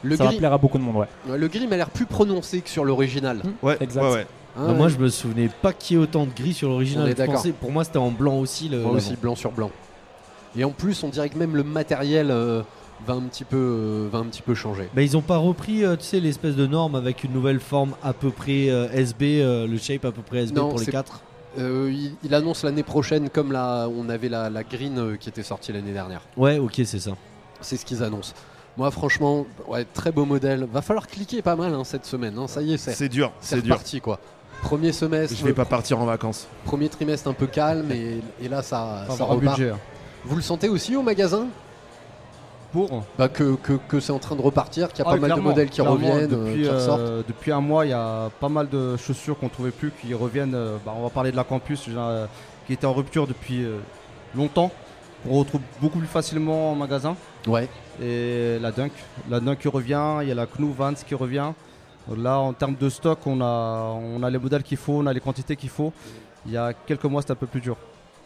A: Le
I: ça va
A: gris,
I: plaire à beaucoup de monde, ouais.
A: le gris m'a l'air plus prononcé que sur l'original.
G: Ouais,
I: Exact.
G: ouais, ouais.
A: Hein,
F: Bah, moi, je me souvenais pas qu'il y ait autant de gris sur
A: On
F: l'original.
A: est d'accord.
F: Pour moi, c'était en blanc aussi.
A: moi aussi, blanc sur blanc. Et en plus, on dirait que même le matériel va un petit peu changer.
F: Bah, ils ont pas repris, tu sais, l'espèce de norme avec une nouvelle forme à peu près SB, le shape à peu près SB
A: Non,
F: pour les
A: c'est-
F: 4.
A: Il annonce l'année prochaine, comme on avait la green qui était sortie l'année dernière.
F: Ouais, ok, c'est ça.
A: C'est ce qu'ils annoncent. Moi, franchement, ouais, très beau modèle. Va falloir cliquer pas mal cette semaine. Hein. Ça y est,
G: C'est dur,
A: c'est
G: c'est dur.
A: reparti quoi. Premier semestre,
G: Je vais pas partir en vacances.
A: premier trimestre un peu calme et là ça
H: Enfin, avoir un
A: repart.
H: budget. Hein.
A: Vous le sentez aussi au magasin
H: Pour
A: que c'est en train de repartir, qu'il y a
H: Ah
A: pas
H: oui,
A: mal de
H: clairement,
A: modèles qui
H: clairement,
A: reviennent,
H: depuis,
A: qui ressortent.
H: depuis un mois, il y a pas mal de chaussures qu'on trouvait plus qui reviennent. On va parler de la Campus, qui était en rupture depuis longtemps. On retrouve beaucoup plus facilement en magasin.
A: Ouais.
H: Et la Dunk qui revient, il y a la Knu Vans qui revient. Là, en termes de stock, on a les modèles qu'il faut, on a les quantités qu'il faut. Il y a quelques mois, c'était un peu plus dur.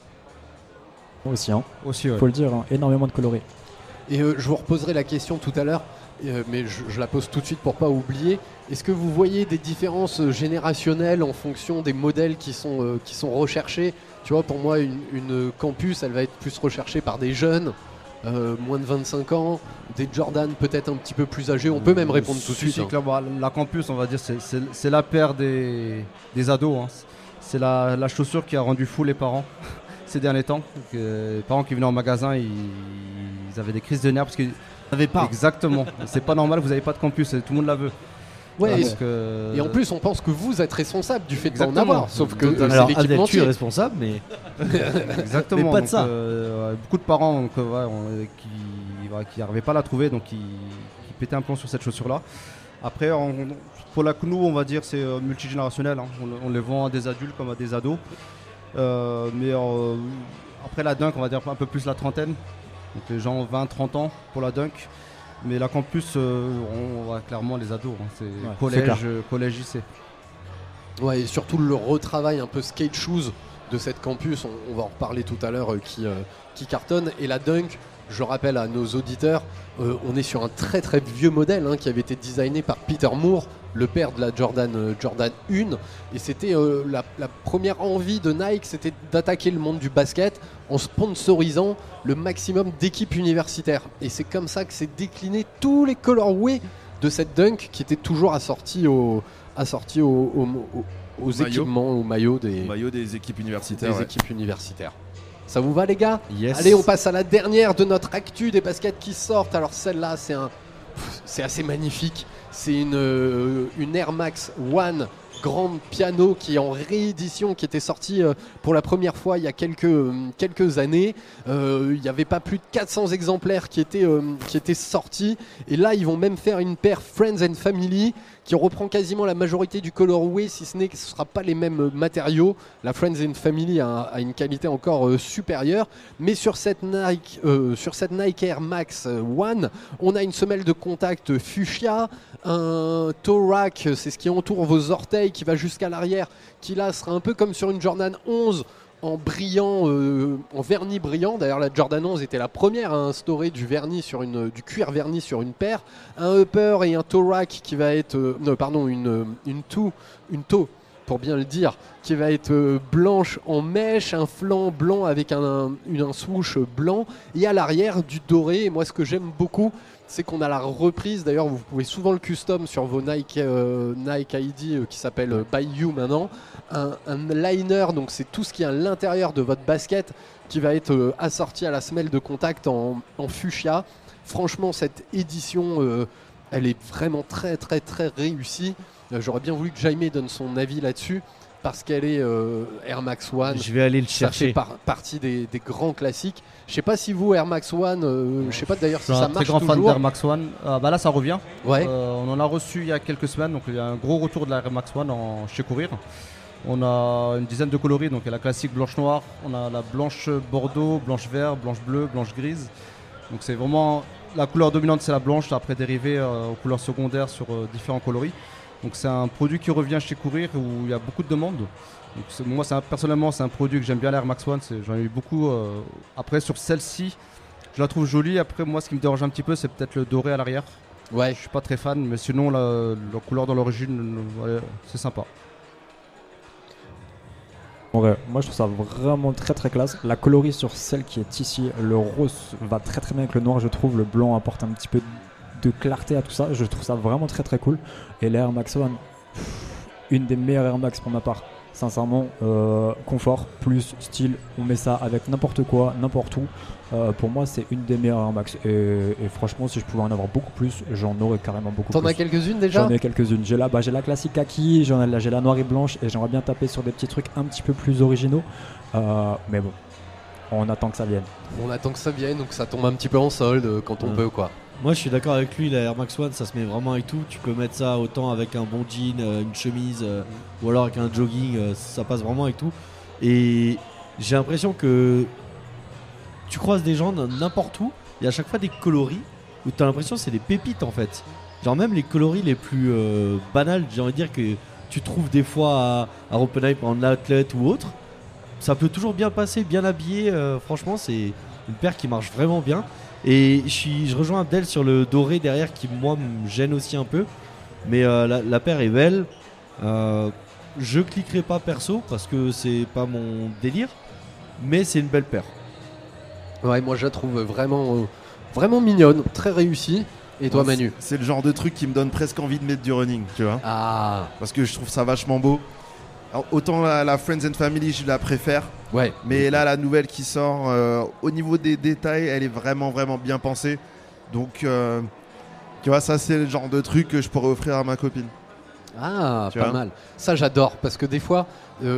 I: Aussi, hein.
H: Aussi, ouais.
I: Faut le dire, hein, énormément de coloris.
A: Et je vous reposerai la question tout à l'heure, mais je la pose tout de suite pour pas oublier. Est-ce que vous voyez des différences générationnelles en fonction des modèles qui sont recherchés? Tu vois, pour moi, une Campus, elle va être plus recherchée par des jeunes, moins de 25 ans, des Jordan peut-être un petit peu plus âgés. On peut même répondre tout de suite. Hein.
H: Clairement, la Campus, on va dire, c'est la paire des ados. Hein. C'est la chaussure qui a rendu fou les parents ces derniers temps. Les parents qui venaient en magasin, ils avaient des crises de nerfs parce que
F: T'avais pas.
H: exactement. C'est pas normal, vous n'avez pas de Campus, tout le monde la veut.
A: Ouais,
H: Parce que-
A: et en plus, on pense que vous êtes responsable du fait de pas en
H: Exactement.
A: avoir. Sauf que
H: Totalement.
A: c'est
F: Alors, Abdel, tu es
A: l'équipementier.
F: responsable, mais
H: Exactement.
F: Mais pas de
H: donc,
F: ça.
H: Beaucoup de parents donc, qui n'arrivaient pas à la trouver, donc qui pétaient un plomb sur cette chaussure-là. Après, pour la Knu, on va dire c'est multigénérationnel. Hein. On les vend à des adultes comme à des ados. Mais après la Dunk, on va dire un peu plus la trentaine. Donc les gens ont 20-30 ans pour la Dunk. Mais la Campus, on va clairement les ados. Hein. C'est
I: c'est clair.
H: collège lycée.
A: Ouais, et surtout le retravail un peu skate shoes de cette Campus, on va en reparler tout à l'heure, qui cartonne. Et la Dunk, je rappelle à nos auditeurs, on est sur un très très vieux modèle qui avait été designé par Peter Moore, le père de la Jordan 1. Et c'était la première envie de Nike, c'était d'attaquer le monde du basket en sponsorisant le maximum d'équipes universitaires. Et c'est comme ça que s'est décliné tous les colorways de cette Dunk qui était toujours assortis aux
G: Maillot.
A: équipements, aux maillots
G: Maillot des équipes universitaires.
A: des
G: ouais.
A: équipes universitaires. Ça vous va les gars?
F: yes.
A: Allez, on passe à la dernière de notre actu des baskets qui sortent. Alors celle-là, c'est assez magnifique. C'est une Air Max One Grand Piano qui est en réédition, qui était sortie pour la première fois il y a quelques années. Il n'y avait pas plus de 400 exemplaires qui étaient sortis. Et là, ils vont même faire une paire Friends and Family qui reprend quasiment la majorité du colorway, si ce n'est que ce ne sera pas les mêmes matériaux. La Friends and Family a une qualité encore supérieure. Mais sur cette Nike Air Max One, on a une semelle de contact fuchsia, un toe rack, c'est ce qui entoure vos orteils, qui va jusqu'à l'arrière, qui là sera un peu comme sur une Jordan 11 en brillant, en vernis brillant. D'ailleurs, la Jordan 11 était la première à instaurer du cuir verni sur une paire. Un upper et un toe rack qui va être, une toe, pour bien le dire, qui va être blanche en mèche, un flanc blanc avec un swoosh blanc, et à l'arrière du doré. Et moi, ce que j'aime beaucoup, c'est qu'on a la reprise. D'ailleurs, vous pouvez souvent le custom sur vos Nike ID qui s'appelle By You maintenant. Un liner, donc c'est tout ce qui est à l'intérieur de votre basket qui va être assorti à la semelle de contact en fuchsia. Franchement, cette édition, elle est vraiment très très très réussie. J'aurais bien voulu que Jaime donne son avis là-dessus parce qu'elle est Air Max One.
F: Je vais aller le
A: Ça fait
F: chercher.
A: partie des grands classiques. Je sais pas si vous, Air Max One, je sais pas d'ailleurs
H: Je
A: si
H: suis
A: ça
H: un très
A: marche
H: grand fan
A: toujours.
H: d'Air Max One. Là, ça revient.
A: Ouais.
H: On en a reçu il y a quelques semaines, donc il y a un gros retour de la Air Max One chez Courir. On a une dizaine de coloris, donc il y a la classique blanche-noire, on a la blanche bordeaux, blanche-vert, blanche-bleu, blanche-grise. Donc c'est vraiment la couleur dominante, c'est la blanche, après dérivé aux couleurs secondaires sur différents coloris. Donc c'est un produit qui revient chez Courir où il y a beaucoup de demandes. Donc moi personnellement c'est un produit que j'aime bien, l'Air Max One, j'en ai eu beaucoup. Après sur celle-ci, je la trouve jolie. Après moi ce qui me dérange un petit peu c'est peut-être le doré à l'arrière.
A: Ouais.
H: Je suis pas très fan, mais sinon la couleur dans l'origine, ouais, c'est sympa.
I: Ouais, moi je trouve ça vraiment très très classe. La coloris sur celle qui est ici, le rose va très très bien avec le noir, je trouve. Le blanc apporte un petit peu de clarté à tout ça. Je trouve ça vraiment très très cool. Et la Air Max One, une des meilleures Air Max pour ma part. Sincèrement, confort plus style, on met ça avec n'importe quoi, n'importe où. Pour moi, c'est une des meilleures Air Max. Et franchement, si je pouvais en avoir beaucoup plus, j'en aurais carrément beaucoup plus.
A: T'en as quelques-unes déjà?
I: J'en ai quelques-unes. J'ai la classique kaki, j'ai la noire et blanche, et j'aimerais bien taper sur des petits trucs un petit peu plus originaux. Mais bon, on attend que ça vienne.
A: On attend que ça vienne, donc ça tombe un petit peu en solde quand on peut, quoi.
F: Moi je suis d'accord avec lui, la Air Max One ça se met vraiment avec tout. Tu peux mettre ça autant avec un bon jean, une chemise ou alors avec un jogging, ça passe vraiment avec tout. Et j'ai l'impression que tu croises des gens n'importe où, il y a à chaque fois des coloris où tu as l'impression que c'est des pépites en fait. Genre même les coloris les plus banals, j'ai envie de dire que tu trouves des fois à Oppenheim en athlète ou autre. Ça peut toujours bien passer, bien habillé, franchement c'est une paire qui marche vraiment bien. Et je rejoins Abdel sur le doré derrière qui moi me gêne aussi un peu. Mais la paire est belle. Je cliquerai pas perso parce que c'est pas mon délire. Mais c'est une belle paire.
A: Ouais, moi je la trouve vraiment, vraiment mignonne, très réussie. Et toi Manu?
G: C'est le genre de truc qui me donne presque envie de mettre du running, tu vois.
A: Ah.
G: Parce que je trouve ça vachement beau. Alors, autant la Friends and Family je la préfère.
A: Ouais.
G: Mais là la nouvelle qui sort, au niveau des détails, elle est vraiment vraiment bien pensée. Donc tu vois, ça c'est le genre de truc que je pourrais offrir à ma copine.
A: Ah,
G: Tu
A: pas
G: vois
A: mal. Ça j'adore parce que des fois,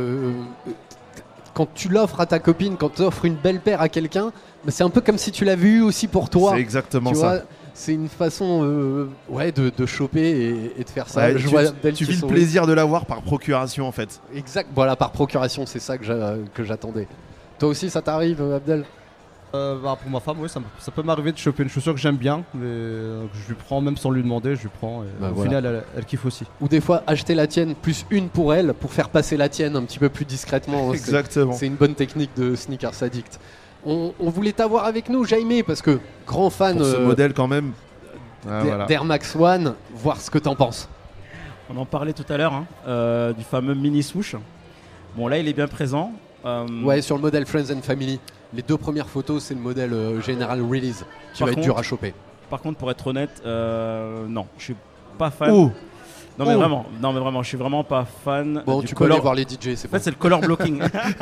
A: quand tu l'offres à ta copine, quand tu offres une belle paire à quelqu'un, bah, c'est un peu comme si tu l'avais eu aussi pour toi.
G: C'est exactement
A: tu
G: ça.
A: Vois, c'est une façon de choper et de faire ça.
G: Ouais,
A: Tu
G: vis le plaisir de l'avoir par procuration en fait.
A: Exact, voilà, par procuration, c'est ça que j'attendais. Toi aussi ça t'arrive Abdel?
H: Pour ma femme, oui, ça peut m'arriver de choper une chaussure que j'aime bien, mais je lui prends même sans lui demander, je lui prends. Et au final, elle kiffe aussi.
A: Ou des fois, acheter la tienne plus une pour elle, pour faire passer la tienne un petit peu plus discrètement.
G: Exactement.
A: C'est une bonne technique de Sneakers Addict. On voulait t'avoir avec nous, Jaime, parce que grand fan
G: Pour ce modèle quand même.
A: d'Air Max One, voir ce que t'en penses.
D: On en parlait tout à l'heure, hein, du fameux mini swoosh. Bon, là, il est bien présent.
A: Ouais, sur le modèle Friends and Family. Les deux premières photos, c'est le modèle General Release qui va être dur à choper.
D: Par contre, pour être honnête, non, je suis pas fan.
A: Oh.
D: Non mais vraiment, je suis vraiment pas fan.
A: Bon,
D: du
A: tu peux aller voir les DJ, c'est
D: En fait, c'est le color blocking.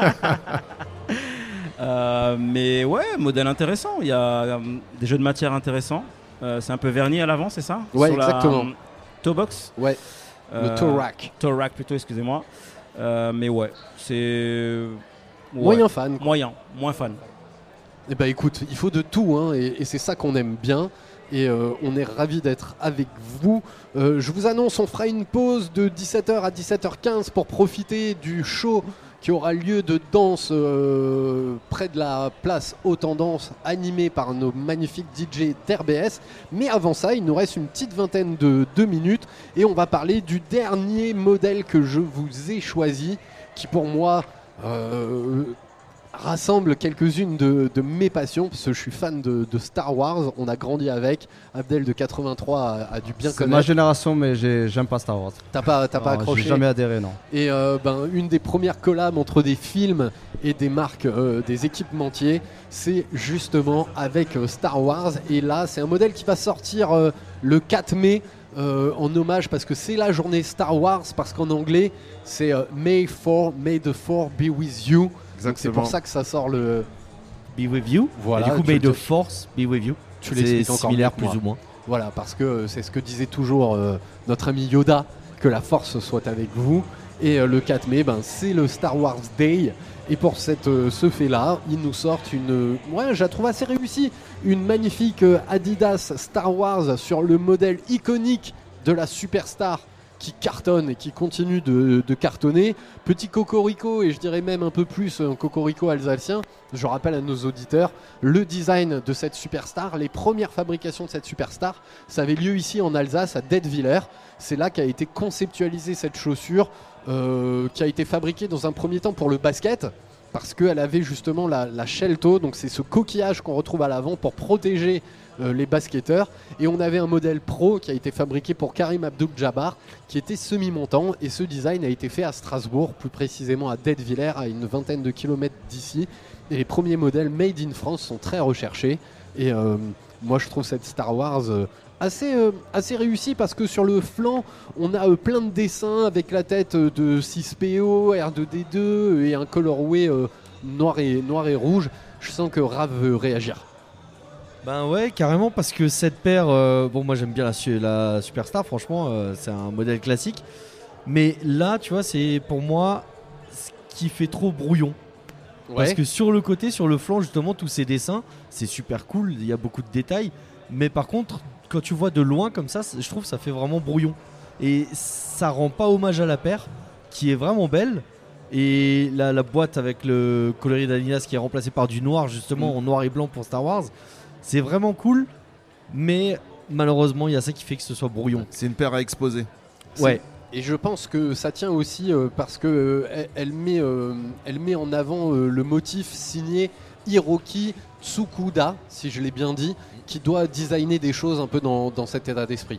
D: Mais ouais, modèle intéressant. Il y a des jeux de matière intéressants. C'est un peu verni à l'avant, c'est ça?
A: Ouais,
D: sur
A: exactement.
D: La toe box.
A: Ouais. Le toe rack.
D: Toe rack plutôt, excusez-moi. Mais ouais, c'est
A: moyen fan.
D: Moins fan.
A: Eh ben écoute, il faut de tout, hein, et c'est ça qu'on aime bien. Et on est ravis d'être avec vous. Je vous annonce, on fera une pause de 17h à 17h15 pour profiter du show qui aura lieu de danse près de la place Haute Tendance, animé par nos magnifiques DJ d'RBS. Mais avant ça, il nous reste une petite vingtaine de 2 minutes et on va parler du dernier modèle que je vous ai choisi, qui pour moi rassemble quelques-unes de mes passions, parce que je suis fan de Star Wars. On a grandi avec. Abdel de 83 a dû bien
H: C'est
A: connaître.
H: ma génération, mais j'aime pas Star Wars.
A: T'as pas accroché?
H: J'ai jamais adhéré, non.
A: Et une des premières collabs entre des films et des marques, des équipementiers, c'est justement avec Star Wars. Et là, c'est un modèle qui va sortir le 4 mai en hommage, parce que c'est la journée Star Wars, parce qu'en anglais, c'est May the 4 be with you. Donc c'est pour ça que ça sort le
F: Be with you.
A: Voilà.
F: Et du coup, May the Force be with you.
A: Tu
F: c'est
A: l'expliques encore
F: similaire
A: mieux que
F: plus
A: moi.
F: ou moins.
A: Voilà, parce que c'est ce que disait toujours notre ami Yoda, que la force soit avec vous. Et le 4 mai, c'est le Star Wars Day. Et pour ce fait-là, ils nous sortent une, je la trouve assez réussie, une magnifique Adidas Star Wars sur le modèle iconique de la Superstar, qui cartonne et qui continue de cartonner. Petit cocorico, et je dirais même un peu plus un cocorico alsacien. Je rappelle à nos auditeurs le design de cette Superstar. Les premières fabrications de cette Superstar, ça avait lieu ici en Alsace, à Detwiller. C'est là qu'a été conceptualisée cette chaussure, qui a été fabriquée dans un premier temps pour le basket, parce qu'elle avait justement la shell toe, donc c'est ce coquillage qu'on retrouve à l'avant pour protéger les basketteurs. Et on avait un modèle pro qui a été fabriqué pour Karim Abdul-Jabbar, qui était semi-montant, et ce design a été fait à Strasbourg, plus précisément à Dietwiller, à une vingtaine de kilomètres d'ici. Et les premiers modèles made in France sont très recherchés. Et moi je trouve cette Star Wars assez réussie, parce que sur le flanc on a plein de dessins avec la tête de 6PO, R2D2 et un colorway noir et rouge. Je sens que Rav veut réagir.
F: Ben ouais, carrément, parce que cette paire, bon, moi j'aime bien la Superstar, franchement, c'est un modèle classique. Mais là, tu vois, c'est pour moi ce qui fait trop brouillon.
A: Ouais.
F: Parce que sur le côté, sur le flanc, justement, tous ces dessins, c'est super cool, il y a beaucoup de détails. Mais par contre, quand tu vois de loin comme ça, je trouve que ça fait vraiment brouillon. Et ça rend pas hommage à la paire, qui est vraiment belle. Et la boîte avec le coloris d'Adidas qui est remplacé par du noir, justement, en noir et blanc pour Star Wars, c'est vraiment cool. Mais malheureusement, il y a ça qui fait que ce soit brouillon.
G: C'est une paire à exposer.
F: Ouais.
A: Et je pense que ça tient aussi parce que elle met en avant le motif signé Hiroki Tsukuda, si je l'ai bien dit, qui doit designer des choses un peu dans cet état d'esprit.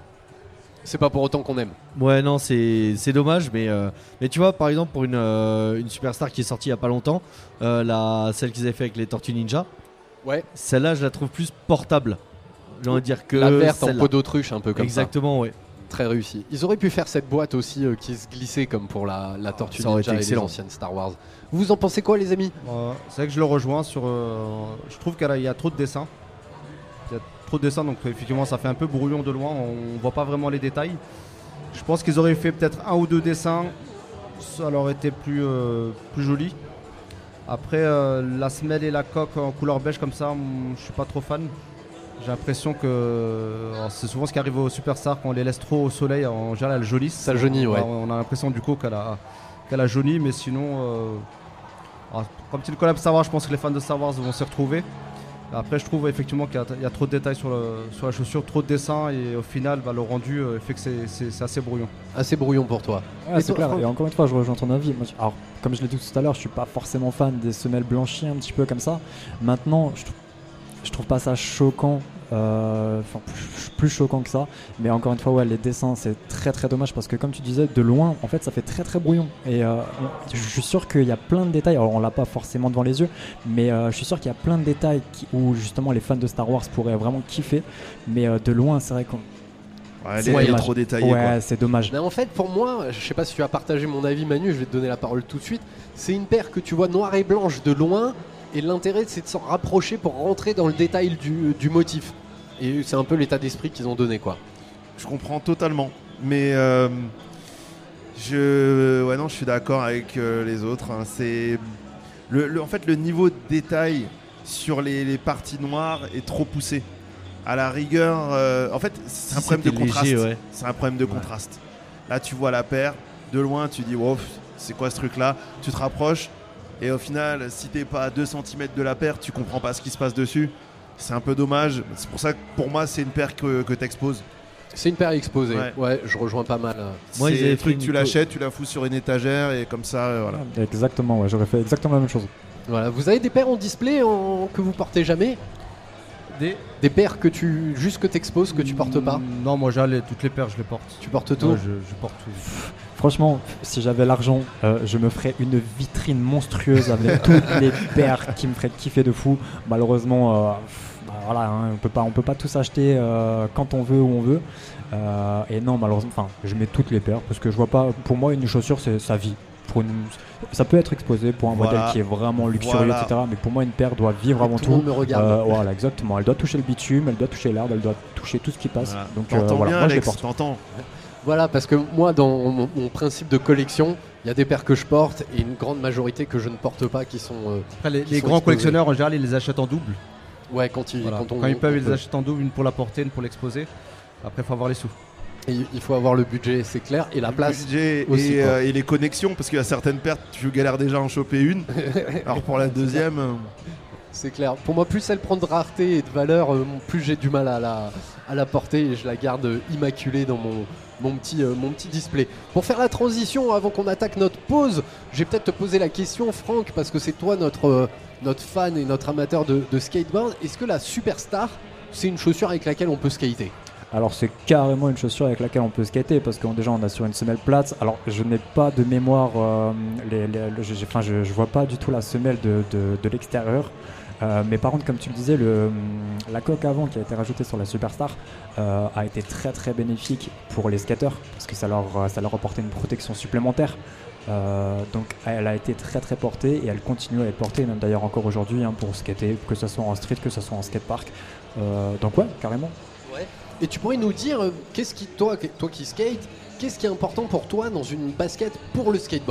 A: C'est pas pour autant qu'on aime.
F: Ouais, non, c'est dommage, mais tu vois, par exemple, pour une Superstar qui est sortie il y a pas longtemps, celle qu'ils avaient fait avec les Tortues Ninja,
A: ouais.
F: Celle-là, je la trouve plus portable. J'ai envie de dire que
A: la verte en
F: celle-là.
A: peau d'autruche, un peu comme
F: Exactement, ouais.
A: Très réussi. Ils auraient pu faire cette boîte aussi qui se glissait comme pour la Tortue
F: Ça aurait
A: Ninja
F: été
A: et les
F: excellent.
A: anciennes Star Wars. Vous en pensez quoi, les amis?
H: C'est vrai que je le rejoins sur. Je trouve qu'il y a trop de dessins. Il y a trop de dessins, donc effectivement ça fait un peu brouillon de loin, on voit pas vraiment les détails. Je pense qu'ils auraient fait peut-être un ou deux dessins, ça leur aurait été plus joli. Après la semelle et la coque en couleur beige comme ça, je suis pas trop fan. J'ai l'impression que c'est souvent ce qui arrive aux Superstars quand on les laisse trop au soleil, en général elles jaunissent.
A: Ça jaunit, ouais.
H: On a l'impression du coup qu'elle a jauni, mais sinon comme c'est le collab Star Wars, je pense que les fans de Star Wars vont s'y retrouver. Après je trouve effectivement qu'il y a trop de détails sur la chaussure, trop de dessins, et au final le rendu fait que c'est assez brouillon.
A: Assez brouillon pour toi.
I: Ouais, c'est clair. Et encore une fois, je rejoins ton avis. Moi, alors, comme je l'ai dit tout à l'heure, je suis pas forcément fan des semelles blanchies un petit peu comme ça. Maintenant, je trouve pas ça choquant. Plus choquant que ça, mais encore une fois, ouais, les dessins, c'est très très dommage, parce que comme tu disais, de loin, en fait, ça fait très très brouillon. Et je suis sûr qu'il y a plein de détails. Alors, on l'a pas forcément devant les yeux, mais je suis sûr qu'il y a plein de détails où justement les fans de Star Wars pourraient vraiment kiffer. Mais de loin, c'est vrai qu'on.
G: Ouais, il est trop détaillé.
I: Ouais,
G: quoi.
I: c'est dommage.
A: Mais en fait, pour moi, je sais pas si tu as partagé mon avis, Manu, je vais te donner la parole tout de suite. C'est une paire que tu vois noire et blanche de loin, et l'intérêt, c'est de s'en rapprocher pour rentrer dans le détail du motif. Et c'est un peu l'état d'esprit qu'ils ont donné, quoi.
G: Je comprends totalement. Mais je suis d'accord avec les autres. Hein. C'est en fait, le niveau de détail sur les parties noires est trop poussé. À la rigueur, en fait, c'est un problème de contraste.
F: Léger, ouais.
G: C'est un problème de contraste. Là, tu vois la paire, de loin, tu dis, wow, c'est quoi ce truc-là? Tu te rapproches, et au final, si t'es pas à 2 cm de la paire, tu comprends pas ce qui se passe dessus. C'est un peu dommage. C'est pour ça que pour moi, c'est une paire que t'exposes.
A: C'est une paire exposée. Ouais, je rejoins pas mal.
F: Moi, ils
G: c'est
F: avaient
G: le truc,
F: fait
G: tu l'achètes, tu la fous sur une étagère, et comme ça, voilà.
I: Exactement, ouais, j'aurais fait exactement la même chose.
A: Voilà, vous avez des paires en display que vous portez jamais? Des paires que tu t'exposes, que tu portes pas?
H: Non, moi toutes les paires je les porte.
A: Tu portes tout?
H: Ouais, je porte tout.
I: Franchement, si j'avais l'argent, je me ferais une vitrine monstrueuse avec toutes les paires qui me feraient kiffer de fou. Malheureusement, voilà, hein, on peut pas tous acheter quand on veut, où on veut. Et non, malheureusement, je mets toutes les paires, parce que je vois pas. Pour moi, une chaussure, c'est sa vie. Ça peut être exposé pour un modèle qui est vraiment luxurieux, etc. Mais pour moi, une paire doit vivre avant tout.
A: Tout le monde me regarde.
I: Voilà, exactement. Elle doit toucher le bitume, elle doit toucher l'herbe, elle doit toucher tout ce qui passe.
G: Voilà.
I: Donc
G: T'entends
I: voilà,
G: bien,
I: moi je les
G: Alex,
I: porte.
G: t'entends.
A: Voilà, parce que moi, dans mon principe de collection, il y a des paires que je porte et une grande majorité que je ne porte pas qui sont.
H: Après, les
A: sont
H: grands
A: exposées.
H: collectionneurs, en général, ils les achètent en double.
A: Ouais, quand ils
H: peuvent, ils les achètent en double, une pour la porter, une pour l'exposer. Après, il faut avoir les sous.
A: Et il faut avoir le budget, c'est clair, et la place.
G: Le budget
A: aussi,
G: et les connexions, parce qu'il y a certaines paires, tu galères déjà à en choper une. Alors pour la deuxième.
A: C'est clair. Pour moi, plus elle prend de rareté et de valeur, plus j'ai du mal à la porter et je la garde immaculée dans mon petit display. Pour faire la transition, avant qu'on attaque notre pause, je vais peut-être te poser la question, Franck, parce que c'est toi notre fan et notre amateur de skateboard. Est-ce que la Superstar, c'est une chaussure avec laquelle on peut skater ?
I: Alors c'est carrément une chaussure avec laquelle on peut skater parce que déjà on a sur une semelle plate. Alors je n'ai pas de mémoire, je vois pas du tout la semelle de l'extérieur. Mais par contre, comme tu le disais, la coque avant qui a été rajoutée sur la Superstar a été très très bénéfique pour les skateurs parce que ça leur apportait une protection supplémentaire. Donc elle a été très très portée et elle continue à être portée, même d'ailleurs encore aujourd'hui pour skater, que ce soit en street, que ce soit en skatepark. Donc ouais, carrément.
A: Ouais. Et tu pourrais nous dire, qu'est-ce qui, toi qui skates, qu'est-ce qui est important pour toi dans une basket pour le skateboard ?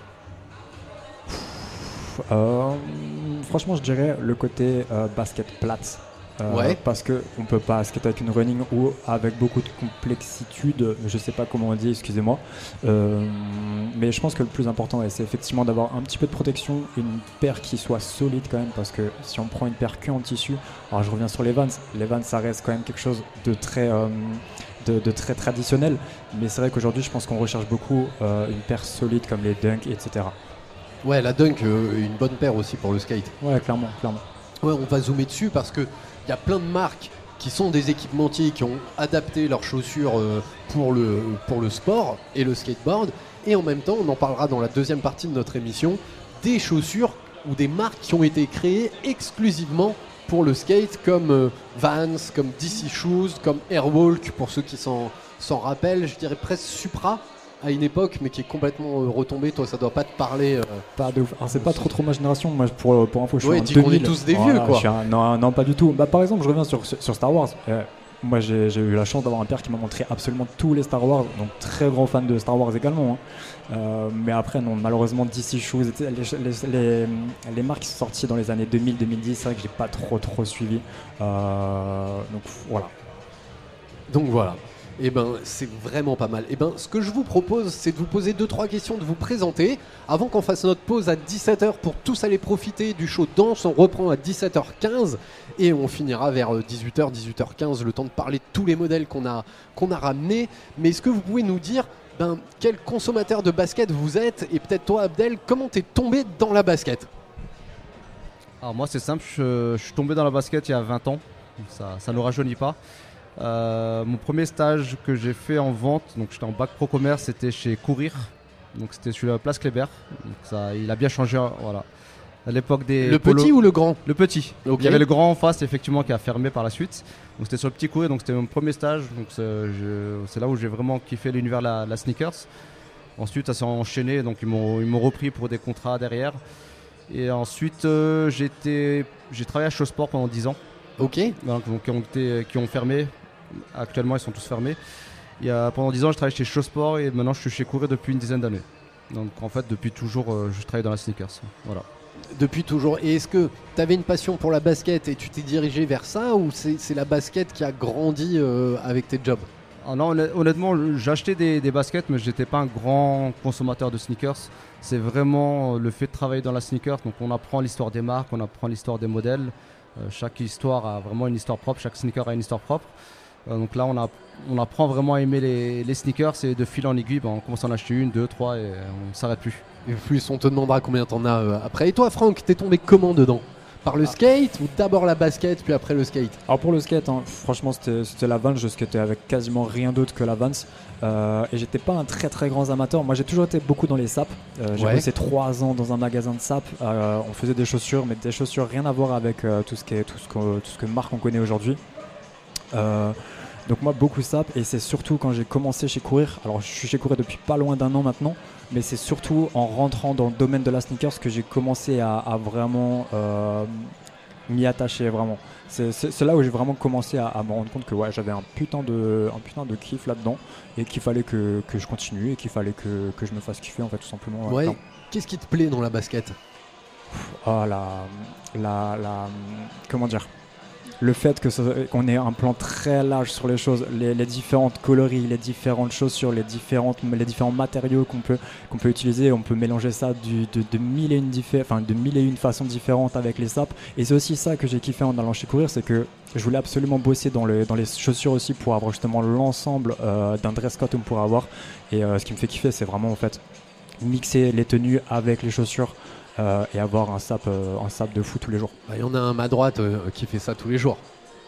I: Franchement, je dirais le côté basket plate.
A: Ouais.
I: Parce qu'on peut pas skater avec une running ou avec beaucoup de complexitude, je sais pas comment on dit, excusez-moi. Mais je pense que le plus important, c'est effectivement d'avoir un petit peu de protection, une paire qui soit solide quand même, parce que si on prend une paire que en tissu, alors je reviens sur les Vans ça reste quand même quelque chose de très très traditionnel, mais c'est vrai qu'aujourd'hui je pense qu'on recherche beaucoup une paire solide comme les Dunk, etc.
A: Ouais, la Dunk, une bonne paire aussi pour le skate.
I: Ouais, clairement.
A: Ouais, on va zoomer dessus parce que il y a plein de marques qui sont des équipementiers qui ont adapté leurs chaussures pour le sport et le skateboard. Et en même temps, on en parlera dans la deuxième partie de notre émission, des chaussures ou des marques qui ont été créées exclusivement pour le skate, comme Vans, comme DC Shoes, comme Airwalk, pour ceux qui s'en rappellent. Je dirais presque Supra à une époque, mais qui est complètement retombé. Toi, ça doit pas te parler.
I: Pas de ouf. Alors, c'est pas trop ma génération. Moi, pour info, je suis en 2000.
A: On est tous des vieux, quoi.
I: Non, pas du tout. Bah, par exemple, je reviens sur Star Wars. Moi, j'ai eu la chance d'avoir un père qui m'a montré absolument tous les Star Wars, donc très grand fan de Star Wars également. Mais après, non, malheureusement, DC Shoes, les marques qui sont sorties dans les années 2000-2010, c'est vrai que j'ai pas trop suivi. Donc voilà. Eh ben, c'est vraiment pas mal. Eh ben, ce que je vous propose, c'est de vous poser 2-3 questions, de vous présenter. Avant qu'on fasse notre pause à 17h pour tous aller profiter du show Danse, on reprend à 17h15 et on finira vers 18h, 18h15, le temps de parler de tous les modèles qu'on a ramenés. Mais est-ce que vous pouvez nous dire quel consommateur de basket vous êtes ? Et peut-être toi, Abdel, comment t'es tombé dans la basket ?
H: Alors moi, c'est simple, je suis tombé dans la basket il y a 20 ans. Ça ne rajeunit pas. Mon premier stage que j'ai fait en vente, donc j'étais en bac pro commerce, c'était chez Courir, donc c'était sur la place Kléber. Donc il a bien changé, voilà. À l'époque des
A: le petit ou le grand ?
H: Le petit.
A: Okay.
H: Il y avait le grand en face effectivement qui a fermé par la suite. Donc c'était sur le petit Courir, donc c'était mon premier stage. Donc c'est là où j'ai vraiment kiffé l'univers la sneakers. Ensuite ça s'est enchaîné, donc ils m'ont repris pour des contrats derrière. Et ensuite j'ai travaillé à Show Sport pendant 10 ans.
A: Ok.
H: Donc, qui ont fermé. Actuellement, ils sont tous fermés. Pendant 10 ans, je travaillais chez Show Sport et maintenant, je suis chez Courir depuis une dizaine d'années. Donc, en fait, depuis toujours, je travaille dans la sneakers. Voilà. Depuis toujours. Et est-ce que tu avais une passion pour la basket et tu t'es dirigé vers ça ou c'est la basket qui a grandi avec tes jobs ? Non, honnêtement, j'achetais des baskets, mais je n'étais pas un grand consommateur de sneakers. C'est vraiment le fait de travailler dans la sneakers. Donc, on apprend l'histoire des marques, on apprend l'histoire des modèles. Chaque histoire a vraiment une histoire propre, chaque sneaker a une histoire propre. Donc là, on apprend vraiment à aimer les sneakers et de fil en aiguille, on commence à en acheter 1, 2, 3 et on ne s'arrête plus.
A: Et plus on te demandera combien t'en as après. Et toi, Franck, t'es tombé comment dedans ? Par le skate ou d'abord la basket puis après le skate ?
I: Alors pour le skate, franchement c'était la Vans, je skatais avec quasiment rien d'autre que la Vans et j'étais pas un très très grand amateur. Moi j'ai toujours été beaucoup dans les sapes, j'ai bossé 3 ans dans un magasin de sapes, on faisait des chaussures mais des chaussures rien à voir avec tout ce que marque on connaît aujourd'hui. Donc moi beaucoup sapes et c'est surtout quand j'ai commencé chez Courir, alors je suis chez Courir depuis pas loin d'1 an maintenant, mais c'est surtout en rentrant dans le domaine de la sneakers que j'ai commencé à vraiment m'y attacher vraiment. C'est là où j'ai vraiment commencé à me rendre compte que j'avais un putain de kiff là-dedans et qu'il fallait que je continue et qu'il fallait que je me fasse kiffer en fait tout simplement.
A: Ouais. Qu'est-ce qui te plaît dans la basket ?
I: Comment dire ? le fait qu'on ait un plan très large sur les choses, les différentes coloris, les différentes chaussures, les différents matériaux qu'on peut utiliser, on peut mélanger ça de mille et une façons différentes avec les sapes. Et c'est aussi ça que j'ai kiffé en allant chez Courir, c'est que je voulais absolument bosser dans les chaussures aussi pour avoir justement l'ensemble d'un dress code qu'on pourrait avoir. Et ce qui me fait kiffer, c'est vraiment en fait mixer les tenues avec les chaussures et avoir un sap de fou tous les jours.
A: Il y en a un à ma droite qui fait ça tous les jours.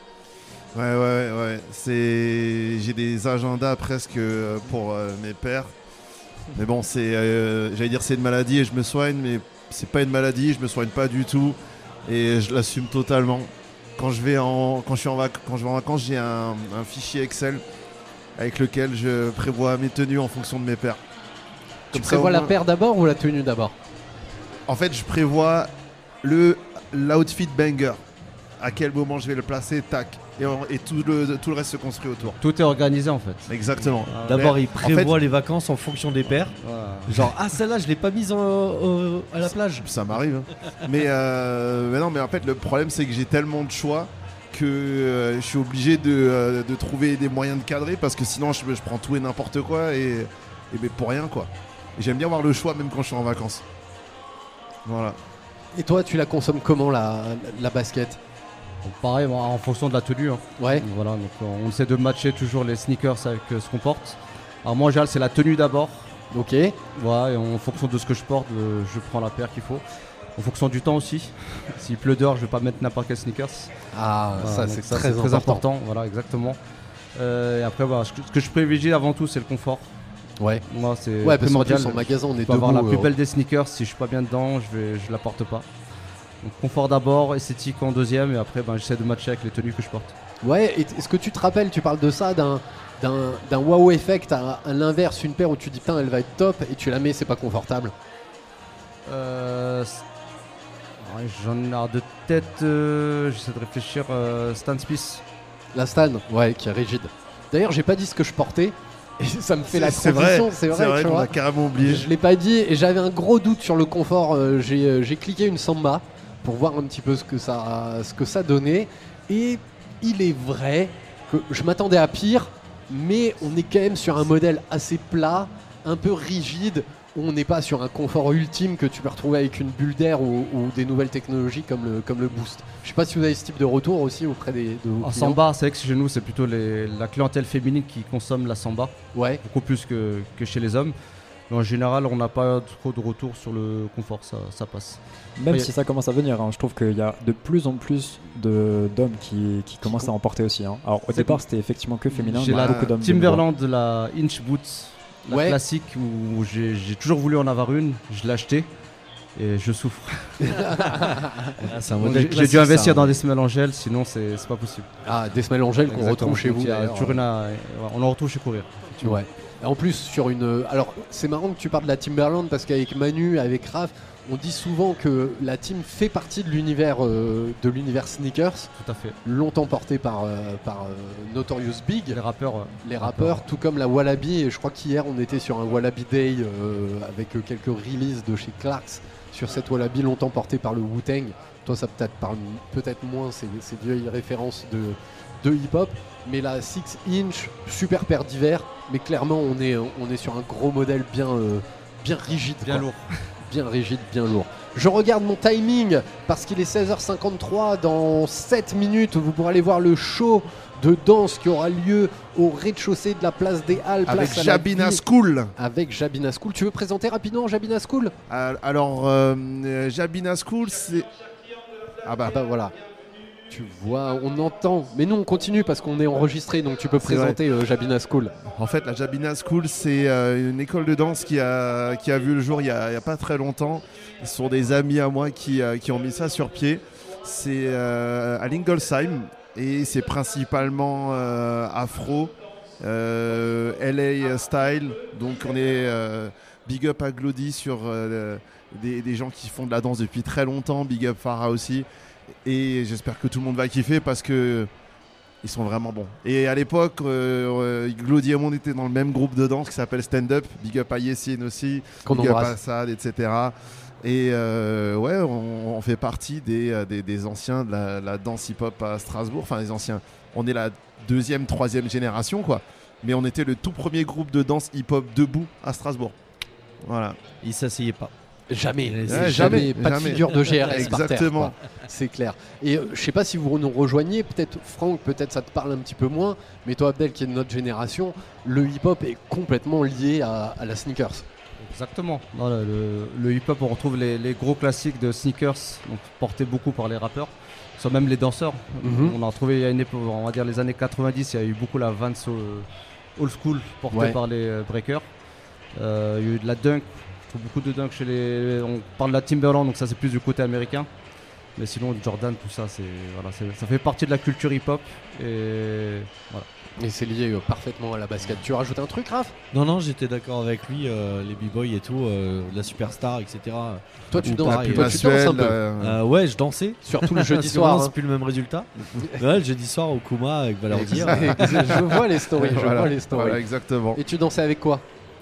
G: Ouais. J'ai des agendas presque pour mes pères. Mais bon, j'allais dire c'est une maladie et je me soigne, mais c'est pas une maladie, je me soigne pas du tout et je l'assume totalement. Quand je vais en vacances, j'ai un fichier Excel avec lequel je prévois mes tenues en fonction de mes pairs.
A: Tu prévois la paire d'abord ou la tenue d'abord?
G: En fait, je prévois l'outfit banger. À quel moment je vais le placer, tac. Et tout le reste se construit autour.
H: Tout est organisé en fait.
G: Exactement.
F: D'abord, il prévoit les vacances en fonction des paires.
H: Ouais.
F: Genre, celle-là, je l'ai pas mise à la plage.
G: Ça m'arrive. Hein. mais non, mais en fait, le problème, c'est que j'ai tellement de choix que je suis obligé de trouver des moyens de cadrer parce que sinon, je prends tout et n'importe quoi et mais pour rien, quoi. Et j'aime bien avoir le choix même quand je suis en vacances. Voilà.
A: Et toi, tu la consommes comment la basket?
H: Donc, pareil, en fonction de la tenue. Hein.
A: Ouais.
H: Voilà, donc on essaie de matcher toujours les sneakers avec ce qu'on porte. Alors moi en général c'est la tenue d'abord.
A: Ok.
H: Voilà, et en fonction de ce que je porte, je prends la paire qu'il faut. En fonction du temps aussi. S'il pleut dehors, je vais pas mettre n'importe quel sneakers.
A: Ah,
H: voilà,
A: ça c'est très
H: important. Voilà, exactement. Et après, voilà, ce que je privilégie avant tout, c'est le confort.
A: Ouais.
H: Moi, c'est
A: parce
H: primordial.
A: qu'en magasin, on est
H: je peux avoir la
A: debout,
H: plus belle des sneakers. Si je suis pas bien dedans, je la porte pas. Donc confort d'abord, esthétique en deuxième, et après, j'essaie de matcher avec les tenues que je porte.
A: Ouais. Et est-ce que tu te rappelles, tu parles de ça d'un wow effect à l'inverse, une paire où tu dis putain elle va être top et tu la mets, c'est pas confortable.
H: J'en ai de tête, j'essaie de réfléchir. Stan Smith.
A: La Stan, ouais, qui est rigide. D'ailleurs, j'ai pas dit ce que je portais et ça me fait la
G: C'est
A: transition.
G: vrai, c'est vrai
A: tu
G: qu'on
A: vois.
G: a carrément oublié.
A: Je l'ai pas dit et j'avais un gros doute sur le confort. J'ai cliqué une Samba pour voir un petit peu ce que ça donnait et il est vrai que je m'attendais à pire, mais on est quand même sur un modèle assez plat, un peu rigide. On n'est pas sur un confort ultime que tu peux retrouver avec une bulle d'air ou des nouvelles technologies comme le Boost. Je sais pas si vous avez ce type de retour aussi auprès de vos clients.
H: Samba, c'est vrai que chez nous, c'est plutôt la clientèle féminine qui consomme la Samba.
A: Ouais.
H: Beaucoup plus que chez les hommes. Mais en général, on n'a pas trop de retour sur le confort, ça passe.
I: Même si ça commence à venir, hein, je trouve qu'il y a de plus en plus d'hommes qui commencent à en porter aussi. Hein. Alors au départ, c'était effectivement que féminin,
H: J'ai
I: mais
H: la
I: beaucoup d'hommes.
H: Timberland, la Inch Boots, la
A: Ouais.
H: classique, où j'ai toujours voulu en avoir une, je l'ai achetée et je souffre.
F: C'est un
H: Donc,
F: modèle
H: j'ai
F: classique,
H: dû investir
F: ça,
H: dans des semelles en gel, sinon c'est pas possible.
A: Ah, des semelles en gel qu'on
H: Exactement.
A: retrouve chez
H: Donc,
A: vous.
H: il y a
A: d'ailleurs.
H: toujours on en retrouve chez Courir.
A: Ouais. Et en plus sur une. Alors c'est marrant que tu parles de la Timberland parce qu'avec Manu, avec Raph, on dit souvent que la team fait partie de l'univers sneakers,
H: Tout à fait.
A: longtemps porté par Notorious Big,
H: Les rappeurs.
A: les rappeurs, tout comme la Wallaby. Et je crois qu'hier on était sur un Wallaby Day avec quelques releases de chez Clarks sur cette Wallaby longtemps portée par le Wu-Tang. Toi ça peut-être moins ces vieilles références de hip-hop, mais la 6 inch, super paire d'hiver, mais clairement on est sur un gros modèle bien rigide.
H: Bien
A: quoi.
H: lourd.
A: Bien rigide, bien lourd. Je regarde mon timing parce qu'il est 16h53. Dans 7 minutes, vous pourrez aller voir le show de danse qui aura lieu au rez-de-chaussée de la place des Halles.
G: Avec
A: place à la
G: Jabina
A: Vie.
G: School.
A: Avec Jabina School. Tu veux présenter rapidement Jabina School?
G: Alors, Jabina School, c'est.
A: Ah bah voilà. Tu vois, on entend. Mais nous, on continue parce qu'on est enregistré, donc tu peux
G: C'est
A: présenter Jabina School.
G: En fait, la Jabina School, c'est une école de danse qui a vu le jour il y a pas très longtemps. Ce sont des amis à moi qui ont mis ça sur pied. C'est à Lingolsheim et c'est principalement afro, LA style. Donc on est big up à Glody sur des gens qui font de la danse depuis très longtemps. Big up Farah aussi. Et j'espère que tout le monde va kiffer parce que ils sont vraiment bons. Et à l'époque, Glody et moi on était dans le même groupe de danse qui s'appelle Stand Up. Big up à Yessine aussi,
A: Qu'on
G: big up
A: embrasse.
G: à Assad, etc. Et ouais, on fait partie des anciens de la danse hip-hop à Strasbourg. Enfin, les anciens. On est la 2e, 3e génération, quoi. Mais on était le tout premier groupe de danse hip-hop debout à Strasbourg. Voilà.
F: Il s'asseyait pas.
A: Jamais,
G: Ouais,
A: jamais, pas de
G: jamais.
A: figure de GRS par terre,
G: Exactement.
A: quoi. C'est clair. Et je sais pas si vous nous rejoignez, peut-être Franck, peut-être ça te parle un petit peu moins, mais toi Abdel qui est de notre génération, le hip-hop est complètement lié à la sneakers.
H: Exactement. Non, le hip-hop, on retrouve les gros classiques de sneakers, donc portés beaucoup par les rappeurs, soit même les danseurs.
A: Mhm.
H: On a retrouvé il y a une époque, on va dire les années 90, il y a eu beaucoup la Vans old school portée
A: Ouais.
H: par les breakers. Il y a eu de la dunk, je trouve beaucoup de dunk chez les. On parle de la Timberland, donc ça c'est plus du côté américain. Mais sinon, Jordan, tout ça, ça fait partie de la culture hip-hop. Et voilà.
A: Et c'est lié parfaitement à la basket. Tu rajoutes un truc, Raph?
F: Non, j'étais d'accord avec lui, les b-boys et tout, la superstar, etc.
A: Toi, tu
F: Ou
A: danses,
F: pareil,
A: toi, tu danses un peu.
F: Ouais, je dansais.
A: Surtout le jeudi
F: Parce que
A: soir.
F: maintenant,
A: Hein.
F: c'est plus le même résultat. Ouais, le jeudi soir au Kuma avec Valordir.
A: Je vois les stories. Je
G: Voilà.
A: vois les stories.
G: Voilà, exactement.
A: Et tu dansais avec quoi?